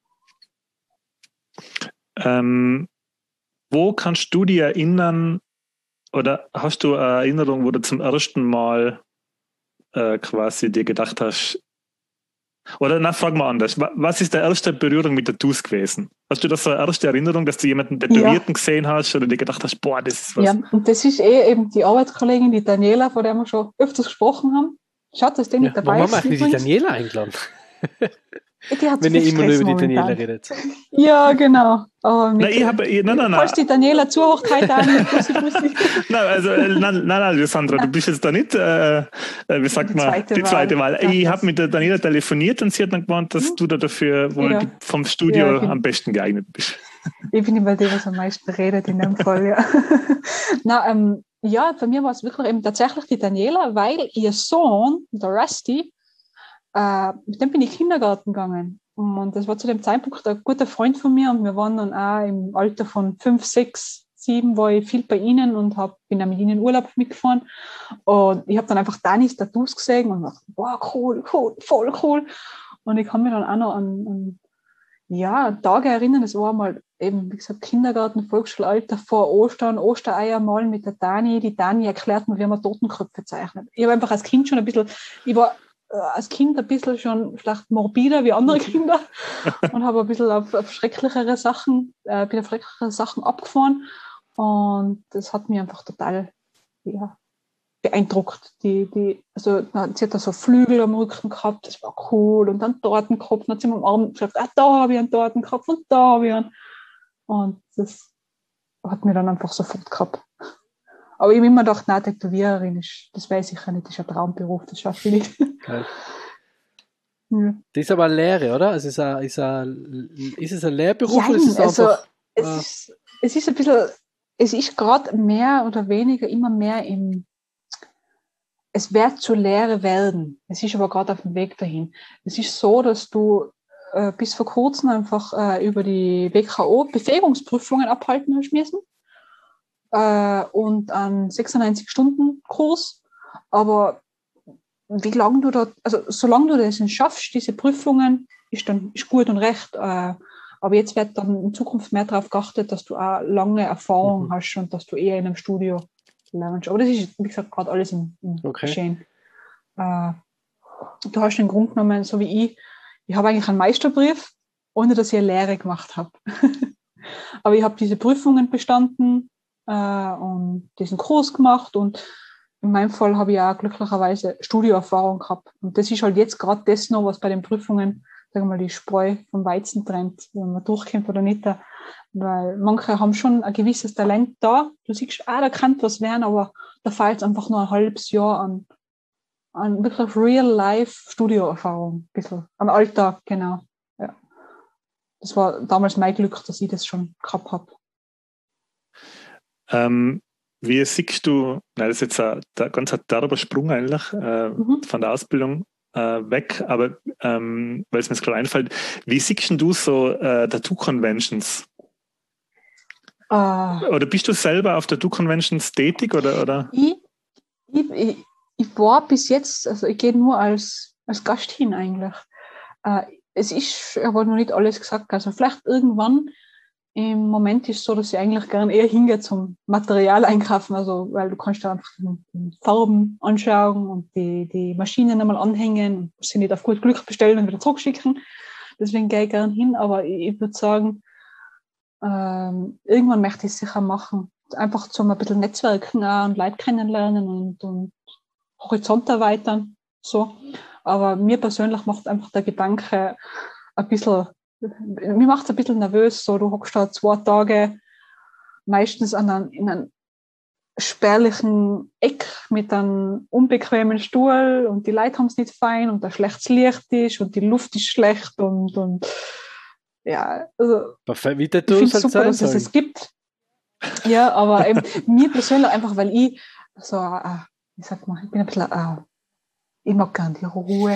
Ähm, wo kannst du dich erinnern, oder hast du eine Erinnerung, wo du zum ersten Mal äh, quasi dir gedacht hast, oder na, frag mal anders, was ist der erste Berührung mit Tattoos gewesen? Hast du das so eine erste Erinnerung, dass du jemanden Tätowierten ja. gesehen hast oder dir gedacht hast, boah, das ist was? Ja, und das ist eh eben die Arbeitskollegin, die Daniela, von der wir schon öfters gesprochen haben. Schaut, dass die Ja, mit dabei warum ist. haben wir eigentlich die Daniela eingeladen? Die hat Wenn ihr immer nur über die Daniela redet. Ja, genau. Aber mit, nein, ich hab, ich, nein, nein, nein. Falls die Daniela zuhört, heute auch nicht. Bussi, bussi. Nein, also, nein, nein, nein, Sandra, du bist jetzt da nicht, äh, wie sagt Die man, zweite die zweite Wahl. Wahl. Ich habe mit der Daniela telefoniert und sie hat dann gemeint, dass Hm. du da dafür wohl Ja. vom Studio Ja, genau. am besten geeignet bist. Ich bin immer die, was am meisten redet in dem Fall, ja. Na, ähm, ja, bei mir war es wirklich eben tatsächlich die Daniela, weil ihr Sohn, der Rusty, äh, mit dem bin ich in den Kindergarten gegangen. Und das war zu dem Zeitpunkt ein guter Freund von mir und wir waren dann auch im Alter von fünf, sechs, sieben, war ich viel bei ihnen und hab, bin auch mit ihnen in Urlaub mitgefahren. Und ich habe dann einfach Danis Tattoos gesehen und dachte, wow, cool, cool, voll cool. Und ich kann mich dann auch noch an, an ja, Tage erinnern, das war mal eben, wie gesagt, Kindergarten, Volksschulalter vor Ostern, Ostereier malen mit der Dani. Die Dani erklärt mir, wie man Totenköpfe zeichnet. Ich habe einfach als Kind schon ein bisschen, ich war äh, als Kind ein bisschen schon vielleicht morbider wie andere Kinder und habe ein bisschen auf, auf schrecklichere Sachen, äh, bin auf schrecklichere Sachen abgefahren und das hat mich einfach total, ja, beeindruckt. Die, die, also, sie hat da so Flügel am Rücken gehabt, das war cool. Und dann Tortenkopf, dann hat sie mir am Arm gesagt, ah, da habe ich einen Tortenkopf und da habe ich einen. Und das hat mir dann einfach sofort gehabt. Aber ich habe immer gedacht, nein, Tätowiererin ist, das weiß ich ja nicht, das ist ein Traumberuf, das schaffe ich nicht. Geil. Ja. Das ist aber eine Lehre, oder? Also ist, ein, ist, ein, ist es ein Lehrberuf Nein, oder ist es also, einfach... Es, Ah. ist, es ist ein bisschen, es ist gerade mehr oder weniger immer mehr im Es wird zur Lehre werden. Es ist aber gerade auf dem Weg dahin. Es ist so, dass du äh, bis vor kurzem einfach äh, über die W K O Befähigungsprüfungen abhalten hast müssen äh, und einen sechsundneunzig-Stunden-Kurs. Aber wie lange du dort, also solange du das schaffst, diese Prüfungen, ist dann ist gut und recht. Äh, aber jetzt wird dann in Zukunft mehr darauf geachtet, dass du auch lange Erfahrung Mhm. hast und dass du eher in einem Studio lernst. Aber das ist, wie gesagt, gerade alles im, im Okay. Geschehen. Äh, du hast den Grund genommen, so wie ich, ich habe eigentlich einen Meisterbrief, ohne dass ich eine Lehre gemacht habe. Aber ich habe diese Prüfungen bestanden äh, und diesen Kurs gemacht und in meinem Fall habe ich auch glücklicherweise Studioerfahrung gehabt. Und das ist halt jetzt gerade das noch, was bei den Prüfungen, sagen wir mal, die Spreu vom Weizen trennt, wenn man durchkommt oder nicht. Weil manche haben schon ein gewisses Talent da. Du siehst, ah, da kann was werden, aber da fehlt es einfach nur ein halbes Jahr an, an wirklich Real-Life-Studioerfahrung, ein bisschen. Am Alltag, genau. Ja. Das war damals mein Glück, dass ich das schon gehabt habe. Ähm, wie siehst du, nein, das ist jetzt ein, ein ganz derber Sprung eigentlich äh, Mhm. von der Ausbildung äh, weg, aber ähm, weil es mir jetzt gerade einfällt, wie siehst du so äh, Tattoo-Conventions? Äh, Oder bist du selber auf Tattoo-Conventions tätig? Oder, oder? ich, ich, ich, ich war bis jetzt, also ich gehe nur als, als Gast hin eigentlich. Äh, es ist aber noch nicht alles gesagt. Also vielleicht irgendwann, im Moment ist es so, dass ich eigentlich gerne eher hingehe zum Material einkaufen, also weil du kannst da einfach die Farben anschauen und die, die Maschinen einmal anhängen und sie nicht auf gut Glück bestellen und wieder zurückschicken. Deswegen gehe ich gerne hin, aber ich, ich würde sagen, ähm, irgendwann möchte ich es sicher machen. Einfach zum ein bisschen Netzwerken auch und Leute kennenlernen und, und Horizont erweitern. So. Aber mir persönlich macht einfach der Gedanke ein bisschen, mir macht es ein bisschen nervös. So, du hockst da zwei Tage meistens an einem, in einem spärlichen Eck mit einem unbequemen Stuhl und die Leute haben es nicht fein und da schlechtes Licht ist und die Luft ist schlecht und, und ja, also Wie ich Tattoos finde es halt super, sein dass es sollen. es gibt. Ja, aber eben mir persönlich einfach, weil ich so, äh, wie sagt man, ich bin ein bisschen, äh, ich mag gerne die Ruhe.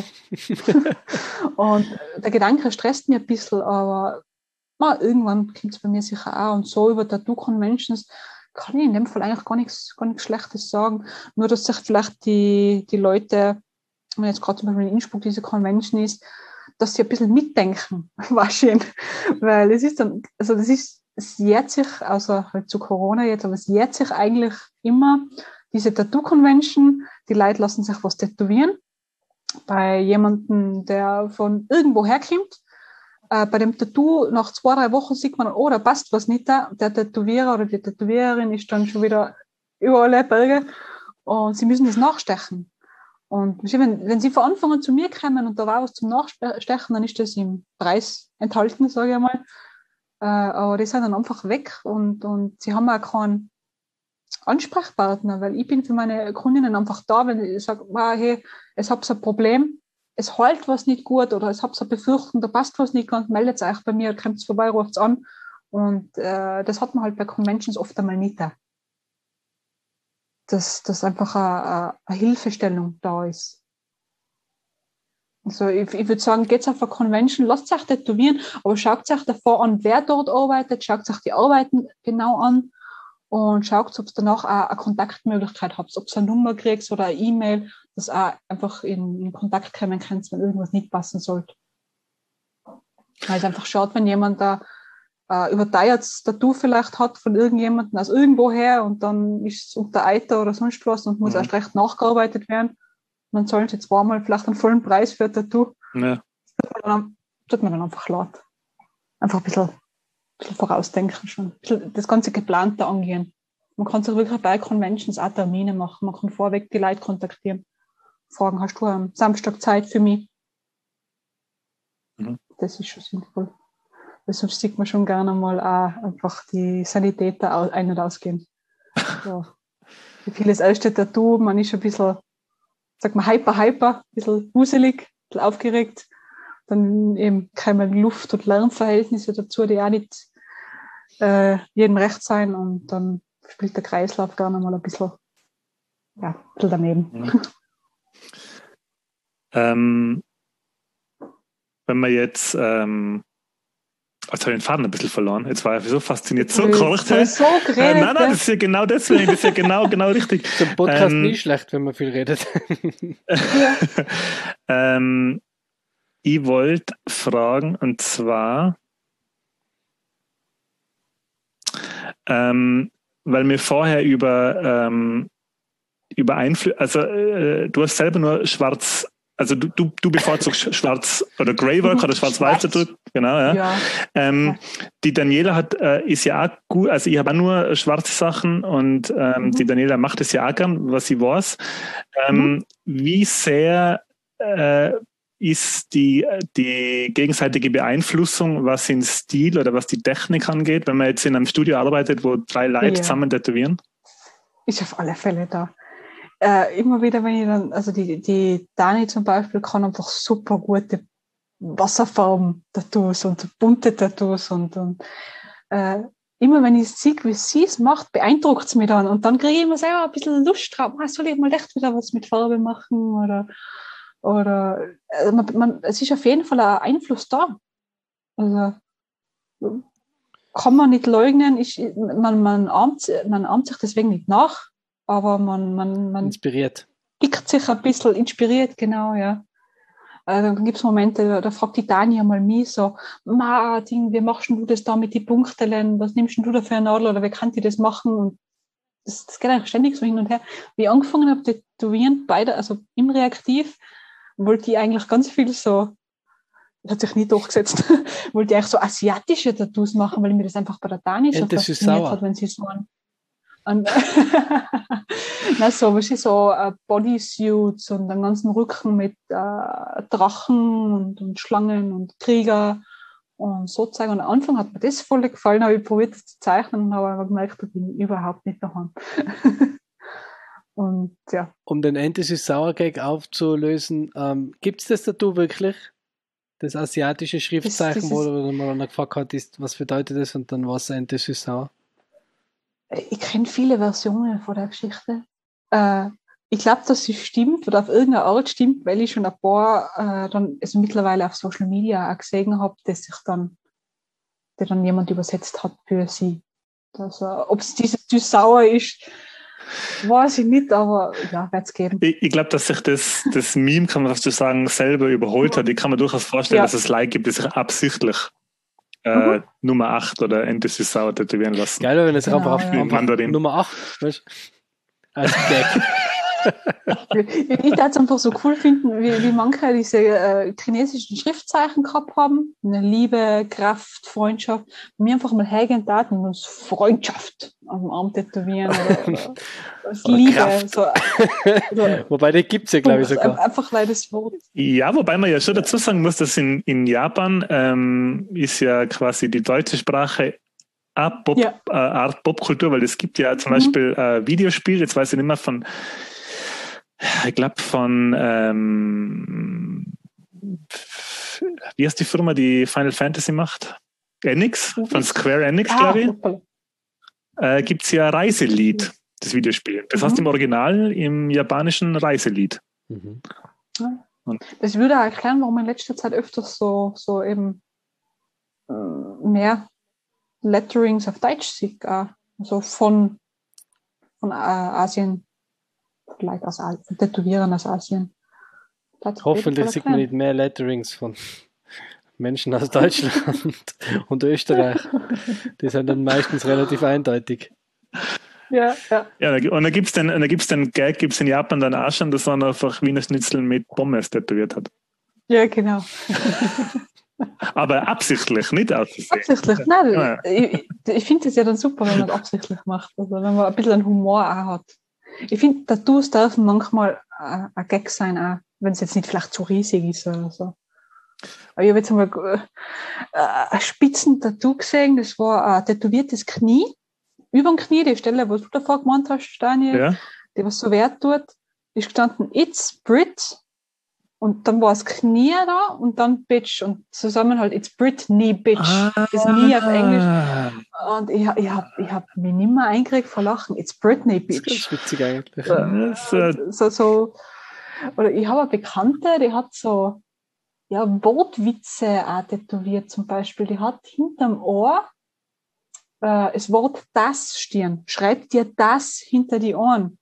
Und der Gedanke stresst mich ein bisschen, aber na, irgendwann kommt es bei mir sicher auch. Und so über Tattoo-Conventions kann ich in dem Fall eigentlich gar nichts, gar nichts Schlechtes sagen. Nur, dass sich vielleicht die, die Leute, wenn jetzt gerade zum Beispiel in Innsbruck diese Convention ist, dass sie ein bisschen mitdenken, war schön. Weil es ist dann, also das ist, es jährt sich, außer halt zu Corona jetzt, aber es jährt sich eigentlich immer diese Tattoo-Convention. Die Leute lassen sich was tätowieren. Bei jemandem, der von irgendwo herkommt. Äh, bei dem Tattoo, nach zwei, drei Wochen sieht man, oh, da passt was nicht da. Der Tätowierer oder die Tätowiererin ist dann schon wieder über alle Berge und sie müssen das nachstechen. Und wenn, wenn sie von Anfang an zu mir kommen und da war was zum Nachstechen, dann ist das im Preis enthalten, sage ich einmal. Äh, aber die sind dann einfach weg und, und sie haben auch keinen Ansprechpartner, weil ich bin für meine Kundinnen einfach da, wenn ich sage, wow, hey, es habt ein Problem, es hält was nicht gut oder es habt eine Befürchtung, da passt was nicht ganz, meldet euch bei mir, kommt vorbei, ruft es an. Und äh, das hat man halt bei Conventions oft einmal nicht da. dass, dass einfach eine, eine Hilfestellung da ist. Also ich, ich würde sagen, geht auf eine Convention, lasst euch tätowieren, aber schaut euch davor an, wer dort arbeitet, schaut euch die Arbeiten genau an und schaut, ob ihr danach auch eine Kontaktmöglichkeit habt, ob ihr eine Nummer kriegt oder eine E-Mail, dass ihr einfach in, in Kontakt kommen könnt, wenn irgendwas nicht passen sollte. Weil es einfach schaut, wenn jemand da äh, überteuertes Tattoo vielleicht hat von irgendjemandem aus irgendwoher und dann ist es unter Eiter oder sonst was und muss mhm. erst recht nachgearbeitet werden. Man zahlt jetzt zweimal vielleicht einen vollen Preis für ein Tattoo. Ja. Das tut man dann einfach laut. Einfach ein bisschen, ein bisschen vorausdenken schon. Ein bisschen das ganze Geplante angehen. Man kann sich wirklich bei Conventions auch Termine machen. Man kann vorweg die Leute kontaktieren. Fragen, hast du am Samstag Zeit für mich? Mhm. Das ist schon sinnvoll. Weil sonst sieht man schon gerne mal auch einfach die Sanitäter ein- und ausgehen. Ja. Wie viel das erste Tattoo, man ist ein bisschen, sagt man, hyper, hyper, ein bisschen wuselig, ein bisschen aufgeregt. Dann eben kommen Luft- und Lärmverhältnisse dazu, die auch nicht äh, jedem recht sein. Und dann spielt der Kreislauf gerne mal ein bisschen, ja, ein bisschen daneben. Mhm. ähm, wenn man jetzt, ähm, jetzt habe ich den Faden ein bisschen verloren. Jetzt war ich so fasziniert, so korrekt. Äh, so geredet, äh, nein, nein, das ist ja genau deswegen, das ist ja genau, genau richtig. Zum Podcast ähm, nie schlecht, wenn man viel redet. Ja. ähm, ich wollte fragen, und zwar, ähm, weil wir vorher über, ähm, über Einflüsse, also äh, du hast selber nur schwarz, also du, du, du bevorzugst schwarz oder Greywork oder schwarz-weiß Tattoo, genau, ja. ja. Ähm, ja. Die Daniela hat, äh, ist ja auch gut, also ich habe auch nur schwarze Sachen und ähm, mhm. die Daniela macht es ja auch gern, was sie weiß. Ähm, mhm. Wie sehr äh, ist die, die gegenseitige Beeinflussung, was den Stil oder was die Technik angeht, wenn man jetzt in einem Studio arbeitet, wo drei Leute ja. zusammen tätowieren? Ist auf alle Fälle da. Äh, immer wieder, wenn ich dann, also die, die Dani zum Beispiel kann einfach super gute Wasserfarben-Tattoos und bunte Tattoos und, und äh, immer wenn ich sehe, wie sie es macht, beeindruckt es mich dann und dann kriege ich immer selber ein bisschen Lust drauf, ah, soll ich mal echt wieder was mit Farbe machen oder, oder also man, man, es ist auf jeden Fall ein Einfluss da. Also kann man nicht leugnen, ich, man, man, ahmt, man ahmt sich deswegen nicht nach, aber man, man, man inspiriert. Pickt sich ein bisschen, inspiriert, genau, ja. Äh, dann gibt es Momente, da, da fragt die Dani mal mich so, Ma, Ding, wie machst du das da mit den Punktelen? Was nimmst du da für eine Nadel oder wie kann ich das machen? Und das, das geht eigentlich ständig so hin und her. Wie ich angefangen habe, tätowieren, beide, also im Reaktiv, wollte ich eigentlich ganz viel so, das hat sich nie durchgesetzt, wollte ich eigentlich so asiatische Tattoos machen, weil mir das einfach bei der Dani so fasziniert hat, wenn sie so ein Und na, so, was ist so uh, Bodysuits und den ganzen Rücken mit uh, Drachen und, und Schlangen und Krieger und so zeigen. Und am Anfang hat mir das voll gefallen, habe ich probiert, das zu zeichnen und habe aber gemerkt, da bin ich überhaupt nicht daheim. Und ja. Um den Anti-Sour-Gag aufzulösen, ähm, gibt es das Tattoo wirklich? Das asiatische Schriftzeichen, das, wo man dann gefragt hat, ist, was bedeutet das? Und dann war es Anti-Sour. Ich kenne viele Versionen von der Geschichte. Äh, ich glaube, dass sie stimmt oder auf irgendeine Art stimmt, weil ich schon ein paar äh, dann, also mittlerweile auf Social Media auch gesehen habe, dass sich dann, der dann jemand übersetzt hat für sie. Also, ob es dieses Süß-Sauer ist, weiß ich nicht, aber ja, wird es geben. Ich, ich glaube, dass sich das, das Meme, kann man fast so sagen, selber überholt hat. Ich kann mir durchaus vorstellen, ja. dass es Like gibt, die sich absichtlich Äh, mhm. Nummer acht oder Anti-Sour tätowieren lassen. Geil, wenn es genau, einfach auf ja. Mandarin. Nummer acht, weißt du? Als Gag. Ich würde es einfach so cool finden, wie, wie manche diese äh, chinesischen Schriftzeichen gehabt haben. Eine Liebe, Kraft, Freundschaft. Und mir einfach mal hergehen Daten und uns Freundschaft auf dem Arm tätowieren oder, oder als Liebe. So, so. Wobei, die gibt es ja, glaube ich, sogar. Einfach weil das Wort. Ja, wobei man ja schon dazu sagen muss, dass in, in Japan ähm, ist ja quasi die deutsche Sprache eine Pop, ja. äh, Art Popkultur, weil es gibt ja zum mhm. Beispiel äh, Videospiel, jetzt weiß ich nicht mehr von ich glaube von ähm, wie heißt die Firma, die Final Fantasy macht? Enix, von Square Enix, ah, glaube ich. Äh, gibt es ja Reiselied. das Videospiel. Das Mhm. heißt im Original im japanischen Reiselied. Mhm. Ja. Und- Das würde auch erklären, warum in letzter Zeit öfters so, so eben äh, mehr Letterings auf Deutsch sieht, auch. Also von, von äh, Asien, vielleicht aus Asien, von Tätowierern aus Asien. Das Hoffentlich sieht man nicht mehr Letterings von Menschen aus Deutschland und Österreich. Die sind dann meistens relativ eindeutig. Ja, ja. Ja, und da gibt es den, da gibt's den Gag, gibt es in Japan dann auch schon, dass man einfach Wiener Schnitzel mit Pommes tätowiert hat. Ja, genau. Aber absichtlich, nicht aus Versehen. Absichtlich, nein, Ja. ich, ich finde es ja dann super, wenn man es absichtlich macht. Also wenn man ein bisschen einen Humor auch hat. Ich finde, Tattoos dürfen manchmal äh, ein Gag sein, auch wenn es jetzt nicht vielleicht zu riesig ist oder so. Aber ich habe jetzt einmal äh, ein Spitzen-Tattoo gesehen, das war ein tätowiertes Knie, über dem Knie, die Stelle, wo du davor gemeint hast, Daniel, Ja? die was so wert tut, ist gestanden, it's Brit. Und dann war das Knie da und dann Bitch. Und zusammen halt, it's Britney, Bitch. Ah, Das Nie auf Englisch. Und ich, ich habe ich hab mich nicht mehr eingekriegt vor Lachen. It's Britney, Das ist Bitch. ganz witzig eigentlich. Das, äh, So, so, oder ich habe eine Bekannte, die hat so ja, Wortwitze auch tätowiert zum Beispiel. Die hat hinterm Ohr äh, das Wort das stehen. Schreibt dir das hinter die Ohren.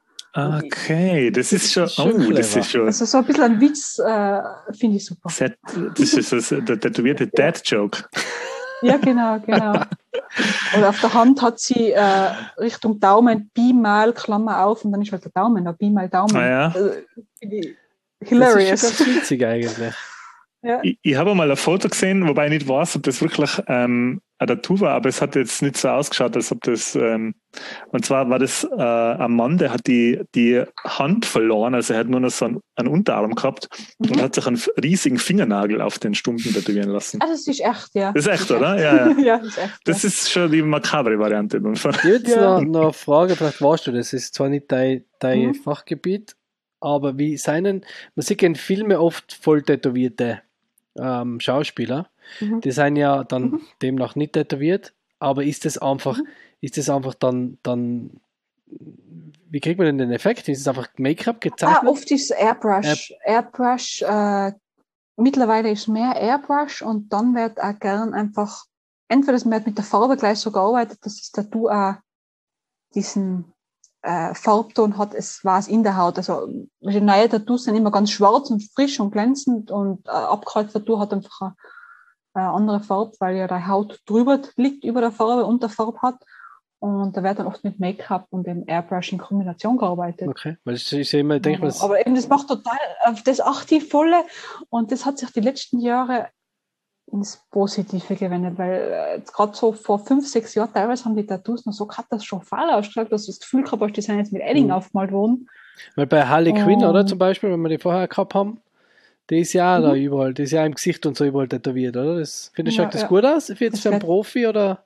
okay, das ist schon, Das ist schon oh, das clever. ist schon, Also so ein bisschen ein Witz äh, finde ich super. sehr- das ist das, der tätowierte Dad-Joke. Ja, genau, genau. Und auf der Hand hat sie äh, Richtung Daumen Pi mal Klammer auf und dann ist halt der Daumen, da Pi mal Daumen. Ah, ja. Also, finde ich Das hilarious. ist schon ganz witzig eigentlich. Ja. Ich, ich habe mal ein Foto gesehen, wobei ich nicht weiß, ob das wirklich ähm, ein Tattoo war, aber es hat jetzt nicht so ausgeschaut, als ob das, ähm, und zwar war das äh, ein Mann, der hat die, die Hand verloren, also er hat nur noch so einen, einen Unterarm gehabt und Mhm. hat sich einen riesigen Fingernagel auf den Stumpen tätowieren lassen. Ah, das ist echt, ja. Das ist echt, oder? Ja, ja. Ja, das ist echt. Das ist schon die makabre Variante. Ich habe jetzt Ja. noch, noch eine Frage, vielleicht weißt du, das ist zwar nicht dein, dein Mhm. Fachgebiet, aber wie seinen, man sieht in Filmen oft voll tätowierte ähm, Schauspieler, Mhm. die sind ja dann Mhm. demnach nicht tätowiert, aber ist das einfach, Mhm. ist das einfach dann, dann, wie kriegt man denn den Effekt? Ist es einfach Make-up Ah, gezeichnet? oft ist Airbrush. Airbrush, äh, mittlerweile ist mehr Airbrush und dann wird auch gern einfach, entweder es wird mit der Farbe gleich so gearbeitet, dass das Tattoo auch diesen äh, Farbton hat, es war es in der Haut. Also die neue Tattoos sind immer ganz schwarz und frisch und glänzend und äh, abgekalktes Tattoo hat einfach eine, eine andere Farbe, weil ja die Haut drüber liegt über der Farbe und der Farbe hat. Und da wird dann oft mit Make-up und dem Airbrush in Kombination gearbeitet. Okay, weil es ist ja immer, denke ich mal, Aber, aber eben, das macht total, auf das achte ich voll. Und das hat sich die letzten Jahre ins Positive gewendet, weil äh, jetzt gerade so vor fünf, sechs Jahren teilweise haben die Tattoos noch so katastrophal ausgeschaut, dass du das Gefühl gehabt hast, die sind jetzt mit Edding Mhm. aufgemalt worden. weil bei Harley Oh. Quinn, oder zum Beispiel, wenn wir die vorher gehabt haben, die ist ja auch da Mhm. überall, die ist ja im Gesicht und so überall tätowiert, oder? Das, findest du, Ja, schaut das ja. gut aus? Für jetzt Das für einen wird- Profi oder?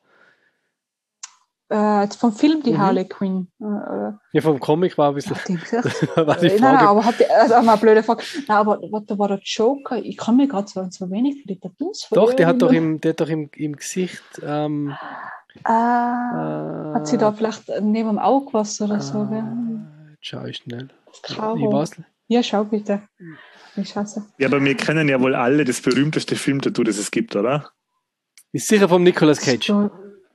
Äh, jetzt vom Film die Mhm. Harley Quinn. Äh, äh, Ja, vom Comic war ein bisschen, ja, die Gesicht. war die Äh, nein, nein, Frage. aber hat die, also mal eine blöde Frage. Nein, aber da war der Joker, ich kann mir gerade so, so wenig für die Tattoos Doch, die hat doch erinnern. im, die hat doch im, im Gesicht, ähm, Ah, äh, hat sie da vielleicht neben dem Auge was oder so? äh, gell? jetzt schau ich schnell. Ich Karo. weiß nicht. Ja, schau bitte. Ich schaue. Ja, aber wir kennen ja wohl alle das berühmteste Filmtattoo, das es gibt, oder? Ist sicher vom Nicolas Cage. So,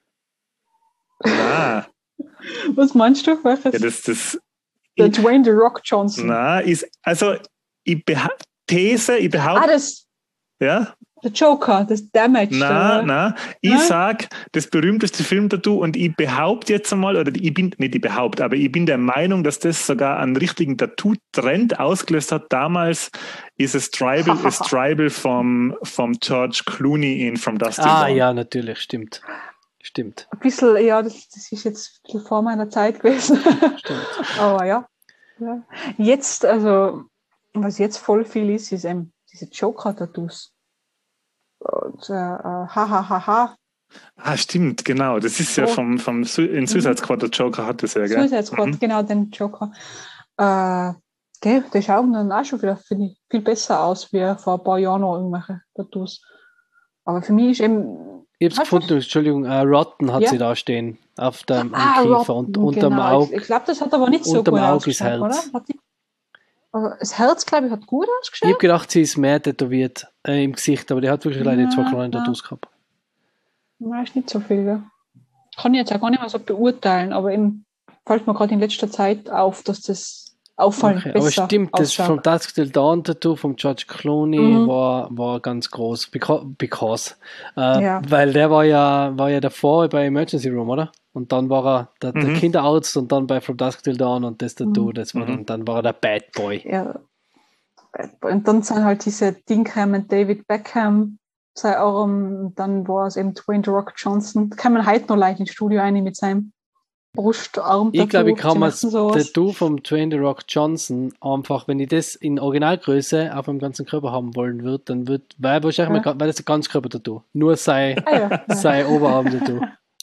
Na, was meinst du? Welches? ja, das, das, Der Dwayne The Rock Johnson. na, ist, also, ich beha These, ich Ah, behaupte, das, ja, der Joker, das Damage. na, der, na, ich Nein? sag, das berühmteste Filmtattoo und ich behaupte jetzt einmal, oder ich bin, nicht ich behaupte, aber ich bin der Meinung, dass das sogar einen richtigen Tattoo-Trend ausgelöst hat. Damals ist es Tribal, ist Tribal vom, vom George Clooney in From Dusk Till Ah, Dawn. ja, natürlich, stimmt. Stimmt, Ein bisschen, ja, das, das ist jetzt ein bisschen vor meiner Zeit gewesen. stimmt. Aber ja. ja. Jetzt, also, was jetzt voll viel ist, ist eben diese Joker-Tattoos. Und, äh, äh, ha, ha, ha, ha. Ah, stimmt, genau. Das ist ja So. vom, vom Su in Suicide Squad, der Joker hat das ja, gell? Suicide Squad, Mhm. genau, den Joker. Äh, gell, die schauen dann auch schon wieder finde ich, viel besser aus, wie vor ein paar Jahren noch irgendwelche Tattoos. Aber für mich ist eben Ich habe es gefunden, Entschuldigung, uh, Rotten hat ja. sie da stehen, auf dem ah, Kiefer Rotten, und unterm genau. Auge. Ich, ich glaube, das hat aber nicht so unterm gut Auge ist ausgeschaut, Herz. oder? Hat die, also das Herz, glaube ich, hat gut Ich ausgeschaut. habe gedacht, sie ist mehr tätowiert äh, im Gesicht, aber die hat wirklich leider Ja, zwei kleine ja. Tattoos gehabt. Nein, ist nicht so viel. Ja. Kann ich jetzt auch gar nicht mehr so beurteilen, aber eben fällt mir gerade in letzter Zeit auf, dass das auffallend Okay, besser aber stimmt, das ausschaut. vom Dusk Till Dawn Tattoo vom George Clooney Mhm. war, war ganz groß. Because, because äh, Ja. weil der war ja, war ja davor bei Emergency Room, oder? Und dann war er der, der Mhm. Kinderarzt und dann bei From Dusk Till Dawn und das Tattoo, Mhm. das war Mhm. dann, dann war er der Bad Boy. Ja. Und dann sind halt diese Dinkham und David Beckham sein Arm, und dann war es eben Dwayne The Rock Johnson. Da kann man heute noch Leute ins Studio rein mit seinem Brustarm. Ich glaube, ich kann mir das sowas. Tattoo vom Dwayne The Rock Johnson einfach, wenn ich das in Originalgröße auf dem ganzen Körper haben wollen würde, dann wird, wäre wahrscheinlich Ja. mal, wäre das ein Ganzkörper-Tattoo. Nur sein, Ah, ja. sein Oberarm-Tattoo.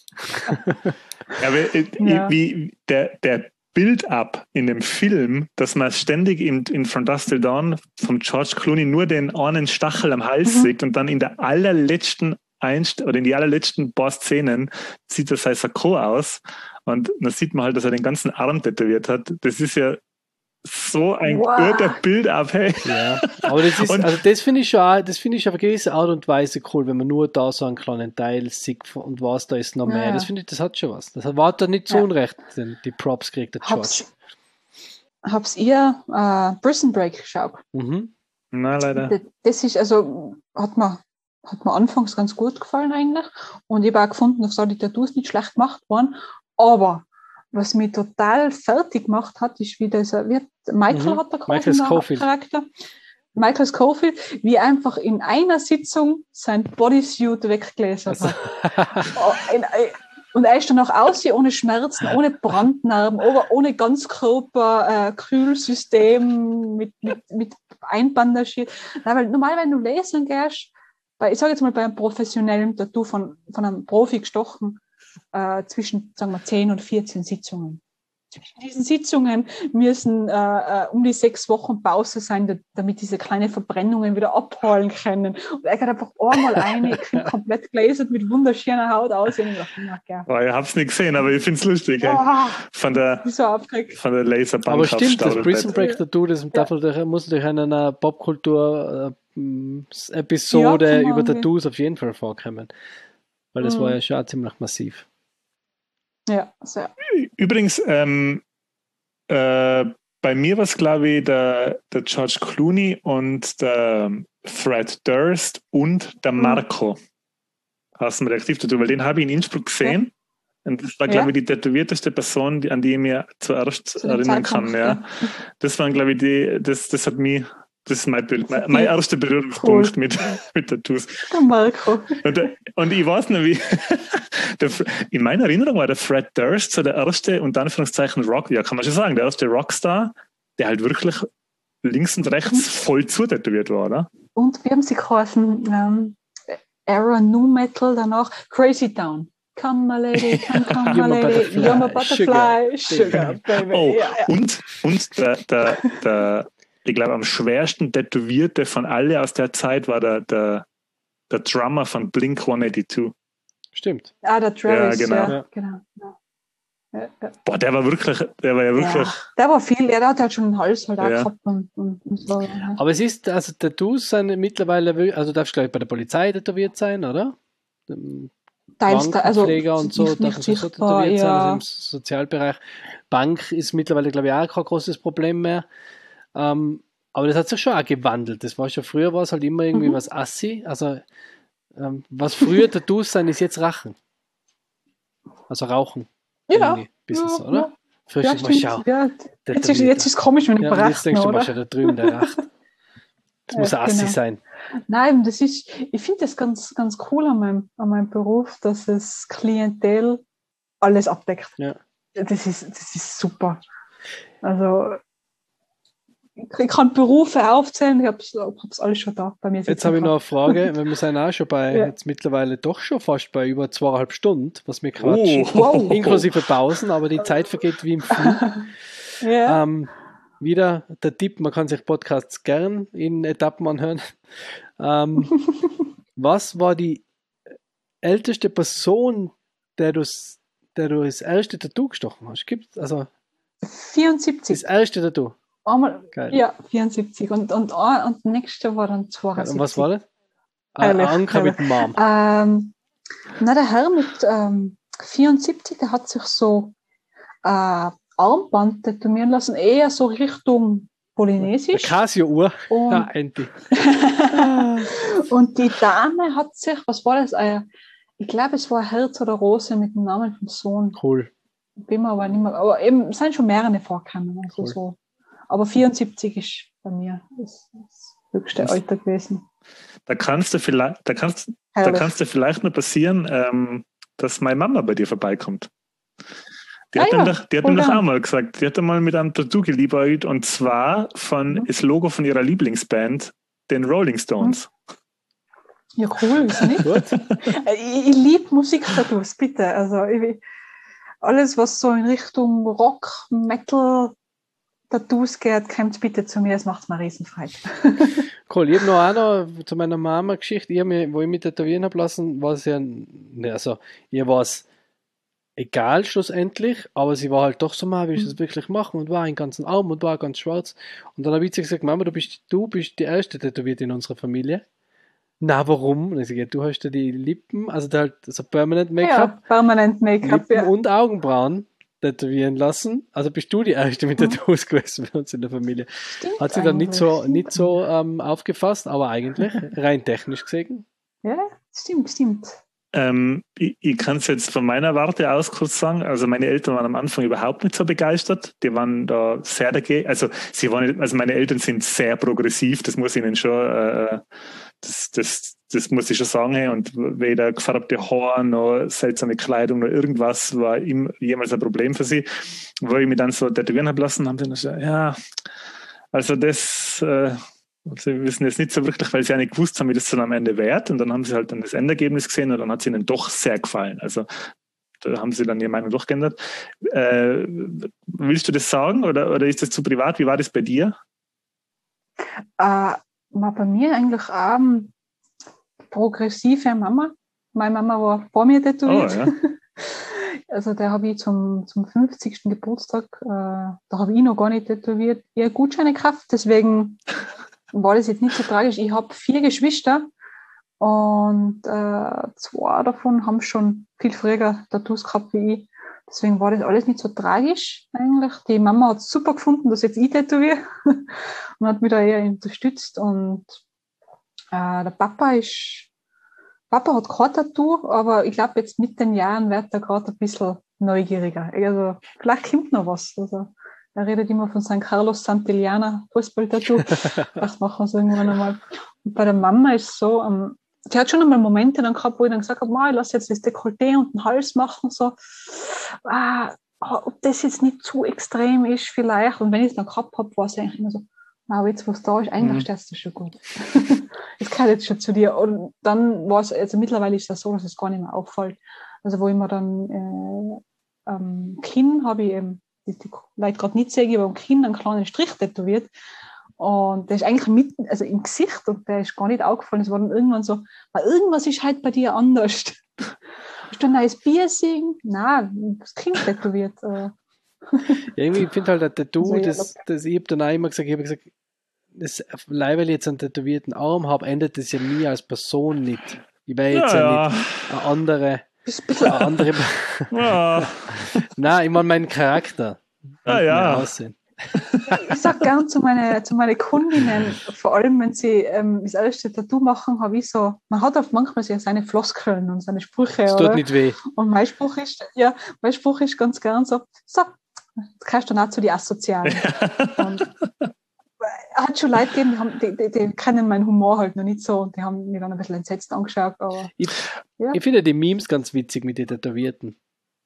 Ja, aber, äh, Ja. wie der, der Build-up in dem Film, dass man ständig in, in From Dusk Till Dawn vom George Clooney nur den einen Stachel am Hals Mhm. sieht und dann in der allerletzten Einst oder in die allerletzten paar Szenen sieht er sein Sakko aus und dann sieht man halt, dass er den ganzen Arm tätowiert hat. Das ist ja so ein Wow. guter Build-up, hey. Ja, aber das ist, Und- also das finde ich schon, auch- das finde ich auf eine gewisse Art und Weise cool, wenn man nur da so einen kleinen Teil sieht und was da ist noch mehr. Ja, ja. Das finde ich, das hat schon was. Das war da nicht so Ja. unrecht, denn die Props kriegt der George. Hab's, hab's ihr äh, Prison Break geschaut? Mhm. Na, leider. Das- Das ist, also, hat mir, hat mir anfangs ganz gut gefallen eigentlich. Und ich habe auch gefunden, dass da die Tattoos nicht schlecht gemacht waren. Aber was mich total fertig gemacht hat, ist, wie dieser, wie Michael Mhm. hat da Michael Scofield. Charakter. Michael Scofield, wie einfach in einer Sitzung sein Bodysuit weggelesen Also, hat. Oh, in, und er ist dann auch aussehen ohne Schmerzen, ohne Brandnarben, ohne, ohne Ganzkörper-Kühlsystem, mit, mit, mit einbandagiert. Nein, weil normal, wenn du lesen gehst, bei, ich sage jetzt mal bei einem professionellen Tattoo von, von einem Profi gestochen, äh, zwischen, sagen wir, zehn und vierzehn Sitzungen. Zwischen diesen Sitzungen müssen äh, äh, um die sechs Wochen Pause sein, da, damit diese kleinen Verbrennungen wieder abholen können. Und er geht einfach einmal ein, ich bin komplett gläsert mit wunderschöner Haut aus. Und ich dachte, na, ja. Oh, ich hab's nicht gesehen, aber ich find's lustig. Hey. Oh, Von der, ich bin so aufgeregt. von der Laserbank aber stimmt, das aufstaudelt. Prison Break Tattoo, das darf natürlich, muss natürlich in einer Popkultur-Episode Ja, kann man über irgendwie. Tattoos auf jeden Fall vorkommen. Weil das Mhm. war ja schon auch ziemlich massiv. Ja, sehr. Übrigens, ähm, äh, bei mir war es, glaube ich, der, der George Clooney und der Fred Durst und der Mhm. Marco aus dem Reaktiv-Tattoo, weil den habe ich in Innsbruck gesehen. Und das war, Ja. glaube ich, die tätowierteste Person, die, an die ich mich zuerst Zu dem erinnern kann. Zeitpunkt, Ja. ja. Das waren, glaube ich, die, das, das hat mich, das ist mein Bild, mein, mein erster Berührungspunkt Cool. mit, mit Tattoos. Der Marco. Und, der- und ich weiß noch, wie, der, Fr- in meiner Erinnerung war der Fred Durst so der erste, unter Anführungszeichen, Rock, ja, kann man schon sagen, der erste Rockstar, der halt wirklich links und rechts voll zutätowiert war, oder? Und wie haben sie geheißen? Ähm, Era Nu Metal, danach Crazy Town. Come my lady, come, come my You're my lady, butterfly, you're my butterfly, sugar, sugar, baby. Oh, Ja, ja. und, und der, der, der, ich glaube, am schwersten tätowierte von alle aus der Zeit war der, der, der Drummer von Blink one-eighty-two. Stimmt. Ah, der Travis, Ja, genau. ja, Ja. genau. Ja. Ja, ja. Boah, der war wirklich, der war ja wirklich, Ja, der war viel, ja, der hat halt schon einen Hals halt auch Ja. gehabt und, und, und so. Ja. Aber es ist, also Tattoos sind mittlerweile, wö- also darfst du gleich bei der Polizei tätowiert sein, oder? Dem Teils, da- also Krankenpfleger und so, nicht, darf nicht man so sichtbar, tätowiert sein, also ja. im Sozialbereich. Bank ist mittlerweile, glaube ich, auch kein großes Problem mehr. Ähm, aber das hat sich schon auch gewandelt. Das war schon früher, war es halt immer irgendwie Mhm. was assi. Also, ähm, was früher Tattoos sind, ist jetzt Rachen. Also Rauchen. Ja, Irgendwie. Bisschen so, ja, oder? ja. Frisch, Ja, mal stimmt. schau. Ja, jetzt, ist, tätowiert. jetzt ist es komisch, wenn ich Ja, und jetzt berechne, denkst du mal oder? schon, da drüben, der Racht. Das muss Ja, ein Assi genau. sein. Nein, das ist, ich finde das ganz, ganz cool an meinem, an meinem Beruf, dass es Klientel alles abdeckt. Ja. Das ist, das ist super. Also, ich kann Berufe aufzählen, ich habe es alles schon da bei mir. Jetzt sitzen habe ich noch eine gehabt. Frage, weil wir sind auch schon bei, Ja. jetzt mittlerweile doch schon fast bei über zweieinhalb Stunden, was wir quatschen. oh, Wow. Inklusive Pausen, aber die Zeit vergeht wie im Flug. Ja. ähm, wieder der Tipp, man kann sich Podcasts gern in Etappen anhören. Ähm, was war die älteste Person, der du, der du das erste Tattoo gestochen hast? Gibt also vierundsiebzig. das erste Tattoo? Einmal, Geil. ja, vierundsiebzig. Und, und, und, und das nächste war dann zweiundsiebzig. Und was war das? Ein Herrlich, Anker mit dem Mom. Ähm, na, der Herr mit ähm, vierundsiebzig, der hat sich so äh, Armband tätowieren lassen, eher so Richtung Polynesisch. Der Casio-Uhr. Und, Ja, endlich. und die Dame hat sich, was war das? Äh, ich glaube, es war Herz oder Rose mit dem Namen vom Sohn. Cool. Bin mir aber nicht mehr, aber eben, es sind schon mehrere vorgekommen. Also Cool. so. Aber vierundsiebzig ist bei mir das, das höchste Das- Alter gewesen. Da kannst du vielleicht, da kannst, da Herrlich. kannst du vielleicht nur passieren, ähm, dass meine Mama bei dir vorbeikommt. Die Ah hat, ja, mir doch, die hat voll mir doch gern. auch mal gesagt, die hat einmal mit einem Tattoo geliebäugelt und zwar von Mhm. das Logo von ihrer Lieblingsband, den Rolling Stones. Ja, cool, wieso nicht? Gut. Ich, ich liebe Musiktattoos, bitte. Also ich, alles, was so in Richtung Rock, Metal, Tattoos geht, kommt bitte zu mir, es macht mir Riesenfreude. Cool, ich habe noch eine zu meiner Mama-Geschichte, ich hab mich, wo ich mich tätowieren habe lassen, war es ja, ne, also, ihr war es egal schlussendlich, aber sie war halt doch so, mal, will ich das wirklich machen und war in ganzen Arm und war ganz schwarz. Und dann habe ich zu ihr gesagt, Mama, du bist, du bist die erste Tätowierte in unserer Familie. Na, warum? Und ich sage, ja, du hast ja die Lippen, also da halt so Permanent Make-up, Ja, permanent Make-up. Lippen Ja. und Augenbrauen tätowieren lassen. Also bist du die erste mit Tattoos gewesen bei uns in der Familie. Stimmt Hat sie dann nicht eigentlich, so, stimmt nicht so ähm, aufgefasst, aber eigentlich rein technisch gesehen. Ja, stimmt, stimmt. Ähm, ich ich kann es jetzt von meiner Warte aus kurz sagen. Also meine Eltern waren am Anfang überhaupt nicht so begeistert. Die waren da sehr dagegen. Also sie waren nicht, also meine Eltern sind sehr progressiv. Das muss ich ihnen schon, äh, das, das, das muss ich schon sagen. Hey. Und weder gefärbte Haare noch seltsame Kleidung noch irgendwas war ihm jemals ein Problem für sie. Wo ich mich dann so tätowieren habe lassen, haben sie dann gesagt, ja, also das, äh, sie wissen jetzt nicht so wirklich, weil sie ja nicht gewusst haben, wie das dann am Ende wird. Und dann haben sie halt dann das Endergebnis gesehen und dann hat es ihnen doch sehr gefallen. Also da haben sie dann ihre Meinung doch geändert. Äh, willst du das sagen oder, oder ist das zu privat? Wie war das bei dir? Äh, war bei mir eigentlich auch ähm, progressive Mama. Meine Mama war vor mir tätowiert. Oh, ja. Also da habe ich zum, zum fünfzigsten Geburtstag, äh, da habe ich noch gar nicht tätowiert, ihr Gutscheine gekauft, deswegen war das jetzt nicht so tragisch. Ich habe vier Geschwister und äh, zwei davon haben schon viel früher Tattoos gehabt wie ich. Deswegen war das alles nicht so tragisch eigentlich. Die Mama hat es super gefunden, dass jetzt ich tätowiere und hat mich da eher unterstützt. Und äh, der Papa ist, Papa hat kein Tattoo, aber ich glaube jetzt mit den Jahren wird er gerade ein bisschen neugieriger. Also vielleicht kommt noch was. Also er redet immer von San Carlos Santillana Fußball-Tattoo. Das machen wir so irgendwann einmal. Und bei der Mama ist es so, um, die hat schon einmal Momente dann gehabt, wo ich dann gesagt habe, ich lasse jetzt das Dekolleté und den Hals machen, so, ah, ob das jetzt nicht zu extrem ist vielleicht. Und wenn ich es dann gehabt habe, war es eigentlich immer so, wow, jetzt was da ist, eigentlich Mhm. stehst du schon gut. Das gehört jetzt schon zu dir. Und dann war es, also mittlerweile ist das so, dass es gar nicht mehr auffällt. Also wo ich mir dann äh, am Kinn habe ich eben, die, die Leute gerade nicht sehen, aber am Kinn einen kleinen Strich tätowiert. Und der ist eigentlich mitten, also im Gesicht, und der ist gar nicht aufgefallen. Es war dann irgendwann so, weil irgendwas ist halt bei dir anders. Hast du ein neues Piercing? Nein, das Kinn tätowiert. Äh, Ja, irgendwie, ich finde halt ein Tattoo, Also, ja, das, das, ich habe dann auch immer gesagt, ich habe gesagt, das, weil ich jetzt einen tätowierten Arm habe, endet das ja nie als Person nicht. Ich wäre jetzt ja, Ja, nicht eine andere, bist ein bisschen eine andere, ja. Ja. nein, ich meine meinen Charakter. Ah, nicht ja. mein Aussehen. Ich sage gern zu meinen zu meine Kundinnen, vor allem wenn sie ähm, das erste Tattoo machen, habe ich so, man hat oft manchmal so seine Floskeln und seine Sprüche, Es tut oder? nicht weh. Und mein Spruch ist, ja, mein Spruch ist ganz gern so, so, jetzt kannst du dann auch zu die Asozialen. Und hat schon Leute gegeben, die, haben, die, die, die kennen meinen Humor halt noch nicht so und die haben mich dann ein bisschen entsetzt angeschaut, aber Ich, Ja. ich finde die Memes ganz witzig mit den Tätowierten.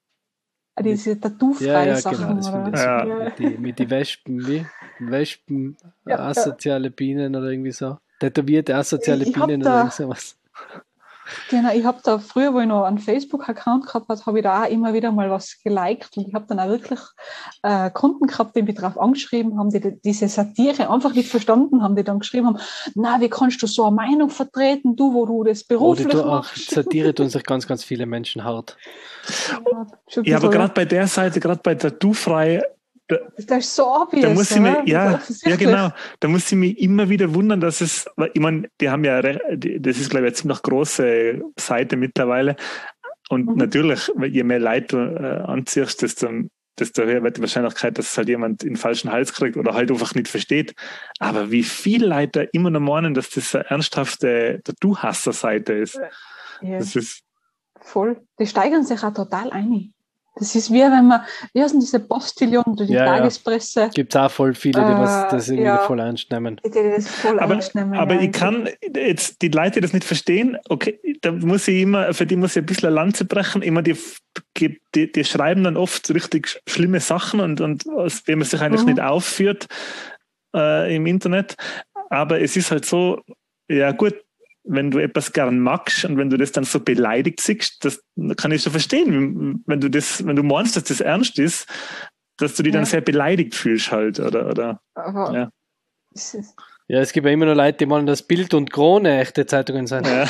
diese tattoo-freie Ja, ja, Sachen, genau, das finde oder? ich Ja. super. Mit die, mit die Wespen, wie? Wespen, Ja, asoziale Bienen oder irgendwie so. Tätowierte asoziale Ich- ich hab Bienen oder da- irgend sowas. Genau, ich habe da früher, wo ich noch einen Facebook-Account gehabt habe, habe ich da auch immer wieder mal was geliked und ich habe dann auch wirklich äh, Kunden gehabt, die mich darauf angeschrieben haben, die diese Satire einfach nicht verstanden haben, die dann geschrieben haben, na, wie kannst du so eine Meinung vertreten, du, wo du das beruflich Oder du auch machst. Satire tun sich ganz, ganz viele Menschen hart. Ja, schon ein Ja, aber bisschen- gerade bei der Seite, gerade bei Tattoo-frei, da, das ist so obvious, da muss ich oder? mich, ja, So ja offensichtlich. genau, da muss ich mich immer wieder wundern, dass es, weil ich meine, die haben ja, re- die- das ist glaube ich eine ziemlich große Seite mittlerweile und Mhm. natürlich, je mehr Leute du äh, anziehst, desto, desto höher wird die Wahrscheinlichkeit, dass es halt jemand in den falschen Hals kriegt oder halt einfach nicht versteht. Aber wie viele Leute immer noch meinen, dass das eine ernsthafte Tattoo-Hasser-Seite ist, Ja. das ist, Voll. Die steigern sich auch total ein. Das ist wie wenn man, wie heißen diese Postillon oder die Ja, ja. Tagespresse, Gibt es auch voll viele, die was Äh, das irgendwie ja. voll ernst nehmen. die, die das voll aber, ernst nehmen. aber ja. ich kann jetzt die Leute, die das nicht verstehen, okay, da muss ich immer, für die muss ich ein bisschen eine Lanze brechen, immer die, die, die schreiben dann oft so richtig schlimme Sachen und, und wenn man sich eigentlich Mhm. nicht aufführt äh, im Internet, aber es ist halt so, ja gut, wenn du etwas gern magst und wenn du das dann so beleidigt siehst, das kann ich schon verstehen, wenn du das, wenn du meinst, dass das ernst ist, dass du dich Ja. dann sehr beleidigt fühlst halt, oder, oder, Aber ja. es ist, Ja, es gibt ja immer noch Leute, die meinen, dass Bild und Krone echte Zeitungen sind. ja.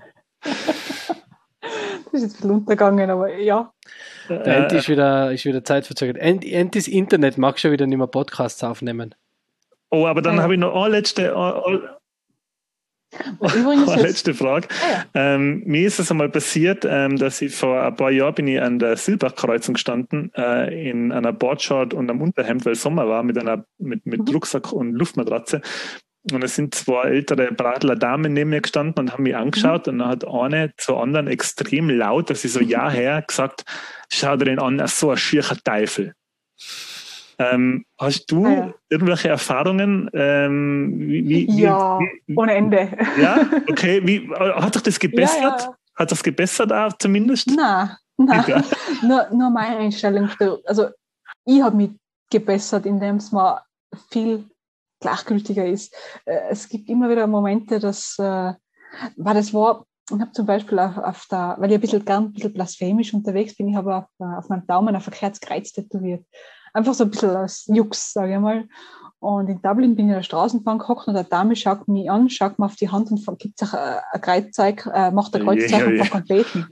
das ist jetzt ein bisschen untergegangen, aber ja. Der Äh, Enti ist wieder, ist wieder zeitverzögert. Ent- Entis Internet mag schon wieder nicht mehr Podcasts aufnehmen. Oh, aber dann Ah, ja. habe ich noch eine letzte, eine, Und übrigens eine jetzt, letzte Frage. ah, Ähm, mir ist es einmal passiert, ähm, dass ich vor ein paar Jahren bin ich an der Silberkreuzung gestanden, äh, in einer Boardshort und einem Unterhemd, weil Sommer war, mit einer mit, mit Mhm. Rucksack und Luftmatratze. Und es sind zwei ältere Bradler Damen neben mir gestanden und haben mich angeschaut und dann hat eine zur anderen extrem laut, dass sie so ja her gesagt, schau dir den an, er ist so ein schiercher Teufel. Ähm, hast du Ah, ja. irgendwelche Erfahrungen? Ähm, wie, wie, wie, ja, wie, ohne Ende. ja, okay. Wie, hat sich das gebessert? Ja, ja. Hat das gebessert auch zumindest? Nein, nein. Ja. nur, nur meine Einstellung. Also ich habe mich gebessert, indem es mir viel gleichgültiger ist. Äh, Es gibt immer wieder Momente, dass, äh, weil das war, ich habe zum Beispiel auf, auf der, weil ich ein bisschen gern ein bisschen blasphemisch unterwegs bin, ich habe auf, auf meinem Daumen ein verkehrtes Kreuz tätowiert. Einfach so ein bisschen als Jux, sage ich mal. Und in Dublin bin ich in der Straßenbahn gehockt und eine Dame schaut mich an, schaut mir auf die Hand und gibt sich ein, ein Kreuzzeichen, äh, macht ein Kreuzzeichen Ja, ja. und fängt an beten.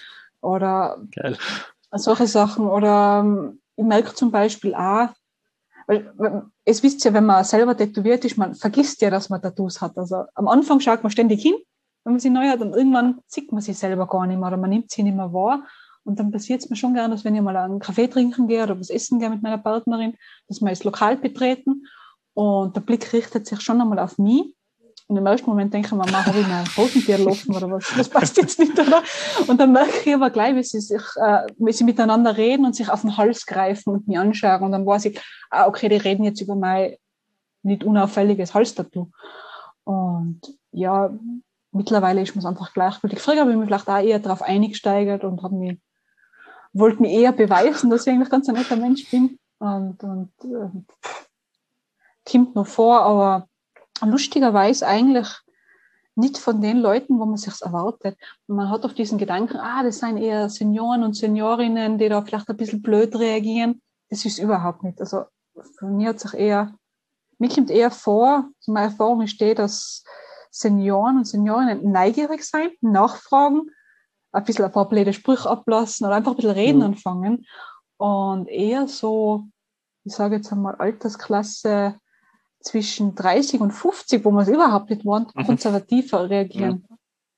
Oder Geil. solche Sachen. Oder ähm, ich merke zum Beispiel auch, weil es wisst ja, wenn man selber tätowiert ist, man vergisst ja, dass man Tattoos hat. Also am Anfang schaut man ständig hin, wenn man sie neu hat, und irgendwann sieht man sie selber gar nicht mehr oder man nimmt sie nicht mehr wahr. Und dann passiert es mir schon gerne, dass wenn ich mal einen Kaffee trinken gehe oder was essen gehe mit meiner Partnerin, dass wir das Lokal betreten und der Blick richtet sich schon einmal auf mich. Und im ersten Moment denke ich mir, habe ich mein Hosentier laufen oder was? Das passt jetzt nicht, oder? Und dann merke ich aber gleich, wie sie sich, äh, wie sie miteinander reden und sich auf den Hals greifen und mich anschauen. Und dann weiß ich, ah, okay, die reden jetzt über mein nicht unauffälliges Halstattoo. Und ja, mittlerweile ist mir es einfach gleichgültig. Früher habe ich mich vielleicht auch eher darauf eingesteigert und habe mich, wollte mir eher beweisen, dass ich eigentlich ganz ein netter Mensch bin. Und, und äh, kommt noch vor, aber lustigerweise eigentlich nicht von den Leuten, wo man sich erwartet. Man hat auch diesen Gedanken, ah, das sind eher Senioren und Seniorinnen, die da vielleicht ein bisschen blöd reagieren. Das ist überhaupt nicht. Also für mich hat sich eher, mir kommt eher vor, so meine Erfahrung ist die, dass Senioren und Seniorinnen neugierig sein, nachfragen, ein bisschen ein paar blöde Sprüche ablassen oder einfach ein bisschen reden Mhm. anfangen und eher so, ich sage jetzt einmal Altersklasse zwischen dreißig und fünfzig, wo man es überhaupt nicht wohnt, Mhm. konservativer reagieren.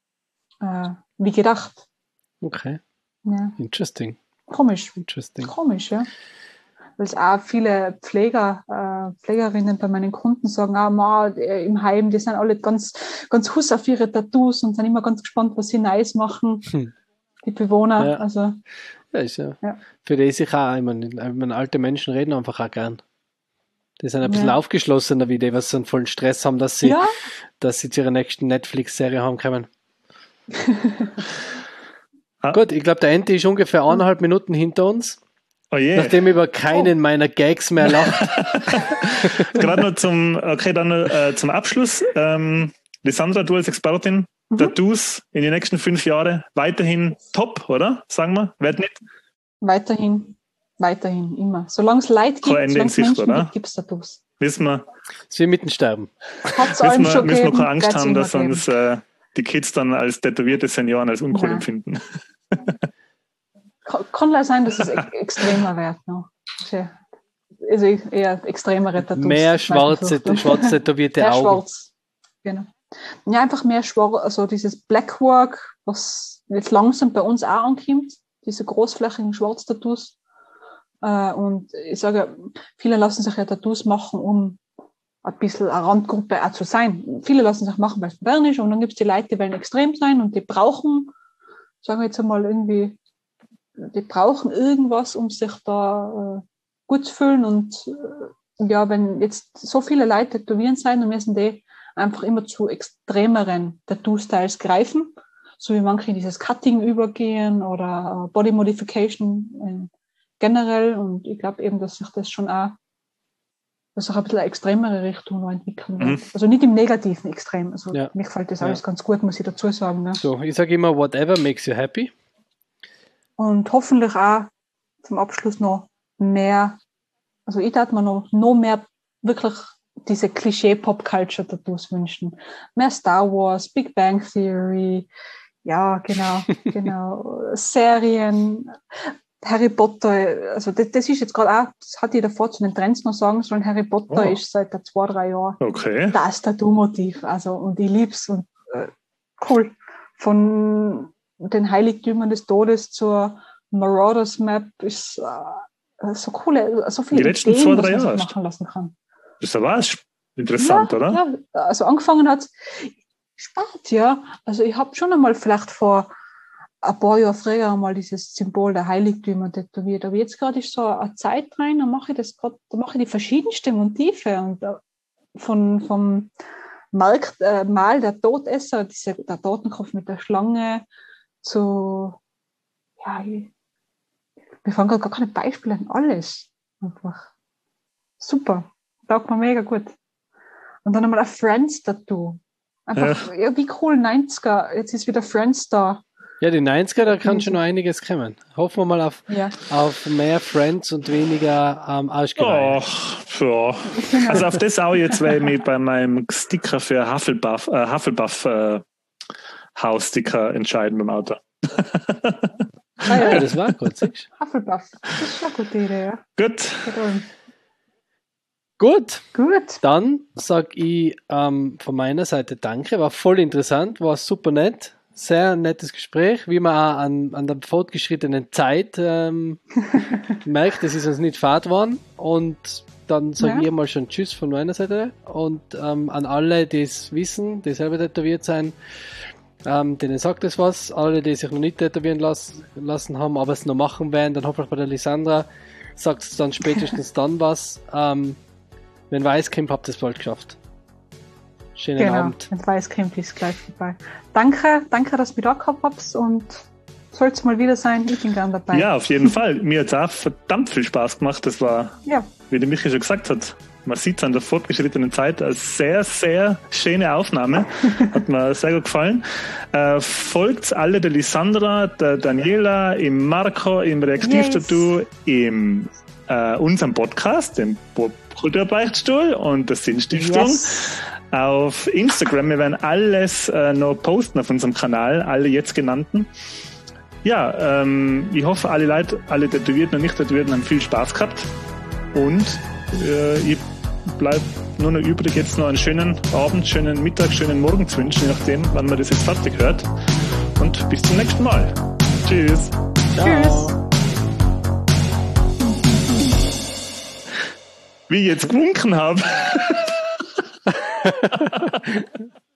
Äh, wie gedacht. Okay. Ja. Interesting. Komisch. Interesting. Komisch, ja. Weil es auch viele Pfleger, äh, Pflegerinnen bei meinen Kunden sagen, ah, ma, die, im Heim, die sind alle ganz, ganz huss auf ihre Tattoos und sind immer ganz gespannt, was sie Neues machen, Hm. die Bewohner. Ja. Also, Ja, ist ja. Ja. Für die ist ich auch, ich meine, ich meine, alte Menschen reden einfach auch gern. Die sind ein bisschen Ja. aufgeschlossener wie die, was so einen vollen Stress haben, dass sie, ja, dass sie zu ihrer nächsten Netflix-Serie haben können. Ah. Gut, ich glaube, der Enti ist ungefähr eineinhalb Minuten hinter uns, Oh je. nachdem über keinen meiner Gags mehr lacht. Gerade noch zum, okay, dann äh, zum Abschluss. Ähm, Lissandra, du als Expertin, mhm. Tattoos in den nächsten fünf Jahren weiterhin top, oder? Sagen wir, wird nicht? Weiterhin, weiterhin, immer. Solange es Leid gibt, solange es Menschen gibt, gibt es Tattoos. Wissen wir. Dass wir mitten sterben. Hat's allen müssen wir, schon müssen wir gegeben, keine Angst haben, dass geben. uns äh, die Kids dann als tätowierte Senioren als uncool empfinden. Kann, kann sein, dass es extremer wird. No? Also eher extremere Tattoos. Mehr schwarze, schwarz tätowierte mehr Augen. Schwarz. Genau. Ja, einfach mehr schwarz, also dieses Blackwork, was jetzt langsam bei uns auch ankommt, diese großflächigen Schwarztattoos. Äh, und ich sage, viele lassen sich ja Tattoos machen, um ein bisschen eine Randgruppe auch zu sein. Viele lassen sich machen, weil es modern ist, und dann gibt es die Leute, die wollen extrem sein und die brauchen, sagen wir jetzt einmal irgendwie, die brauchen irgendwas, um sich da äh, gut zu fühlen. Und äh, ja, wenn jetzt so viele Leute tätowieren sein, dann müssen die einfach immer zu extremeren Tattoo-Styles greifen, so wie manche in dieses Cutting übergehen oder äh, Body Modification äh, generell. Und ich glaube eben, dass sich das schon auch, dass sich ein bisschen eine extremere Richtung noch entwickeln wird. Mhm. Also nicht im negativen Extrem. Also ja. Mir gefällt das alles ja. ganz gut, muss ich dazu sagen. Ne? So, ich sage immer, whatever makes you happy. Und hoffentlich auch zum Abschluss noch mehr, also ich darf mir noch, noch mehr wirklich diese Klischee-Pop-Culture-Tattoos wünschen. Mehr Star Wars, Big Bang Theory, ja, genau, genau, Serien, Harry Potter, also das, das ist jetzt gerade auch, das hatte ich davor zu den Trends noch sagen sollen, Harry Potter oh. ist seit zwei, drei Jahren okay. das Tattoo-Motiv, also, und ich lieb's und äh, cool. Von den Heiligtümern des Todes zur Marauders Map ist äh, so coole, so viele die letzten Ideen, zwei, was drei man Jahre sich machen lassen kann. Das war interessant, ja, oder? Ja, also angefangen hat spät, ja. Also ich habe schon einmal vielleicht vor ein paar Jahren früher einmal dieses Symbol der Heiligtümer tätowiert. Aber jetzt gerade ist so eine Zeit rein, da mache ich das gerade, da mache ich die verschiedensten Motive und uh, von, vom Markt, äh, Mal der Todesser, diese, der Totenkopf mit der Schlange, zu, ja, ich, mir fangen gerade gar keine Beispiele an, alles. Einfach super. Taugt mir mega gut. Und dann einmal ein Friends-Tattoo. Einfach, ja. ja, wie cool, neunziger. Jetzt ist wieder Friends da. Ja, die neunziger, da kann schon noch einiges kommen. Hoffen wir mal auf, ja. auf mehr Friends und weniger ähm, Arschgeweih. Ach, ja. Also auf das auch jetzt, weil ich mich bei meinem Sticker für Hufflepuff, äh, Hufflepuff äh, Haus-Sticker entscheiden beim Auto. Ah ja, ja, das war kurz. Hufflepuff, das ist schon eine gute Idee, ja. Gut. Gut. Gut. Dann sage ich ähm, von meiner Seite danke, war voll interessant, war super nett. Sehr nettes Gespräch, wie man auch an, an der fortgeschrittenen Zeit ähm, merkt, es ist uns nicht fad geworden. Und dann sage ja. ich mal schon Tschüss von meiner Seite. Und ähm, an alle, die es wissen, die selber tätowiert sein, ähm, denen sagt es was. Alle, die sich noch nicht tätowieren las- lassen haben, aber es noch machen werden, dann hoffentlich bei der Lisandra, sagt es dann spätestens dann was. Ähm, wenn weiß kommt, habt ihr es bald geschafft. Schönen genau, Abend. Wenn weiß kommt, ist gleich vorbei. Danke, danke, dass du da gehabt habt und soll es mal wieder sein, ich bin gern dabei. Ja, auf jeden Fall. Mir hat es auch verdammt viel Spaß gemacht. Das war, ja. wie der Michi schon gesagt hat, man sieht es an der fortgeschrittenen Zeit, eine sehr, sehr schöne Aufnahme. Hat mir sehr gut gefallen. Äh, folgt alle der Lisandra, der Daniela, im Marco, im Reaktiv-Tattoo, yes. im äh, unserem Podcast, dem Popkultur-Beichtstuhl und der Sinnstiftung. Yes. Auf Instagram. Wir werden alles äh, noch posten auf unserem Kanal, alle jetzt genannten. Ja, ähm, ich hoffe, alle Leute, alle Tätowierten und Nicht-Tätowierten haben viel Spaß gehabt. Und äh, ich bleibt nur noch übrig, jetzt noch einen schönen Abend, schönen Mittag, schönen Morgen zu wünschen, je nachdem, wann man das jetzt fertig hört. Und bis zum nächsten Mal. Tschüss. Ciao. Tschüss. Wie ich jetzt gewunken habe.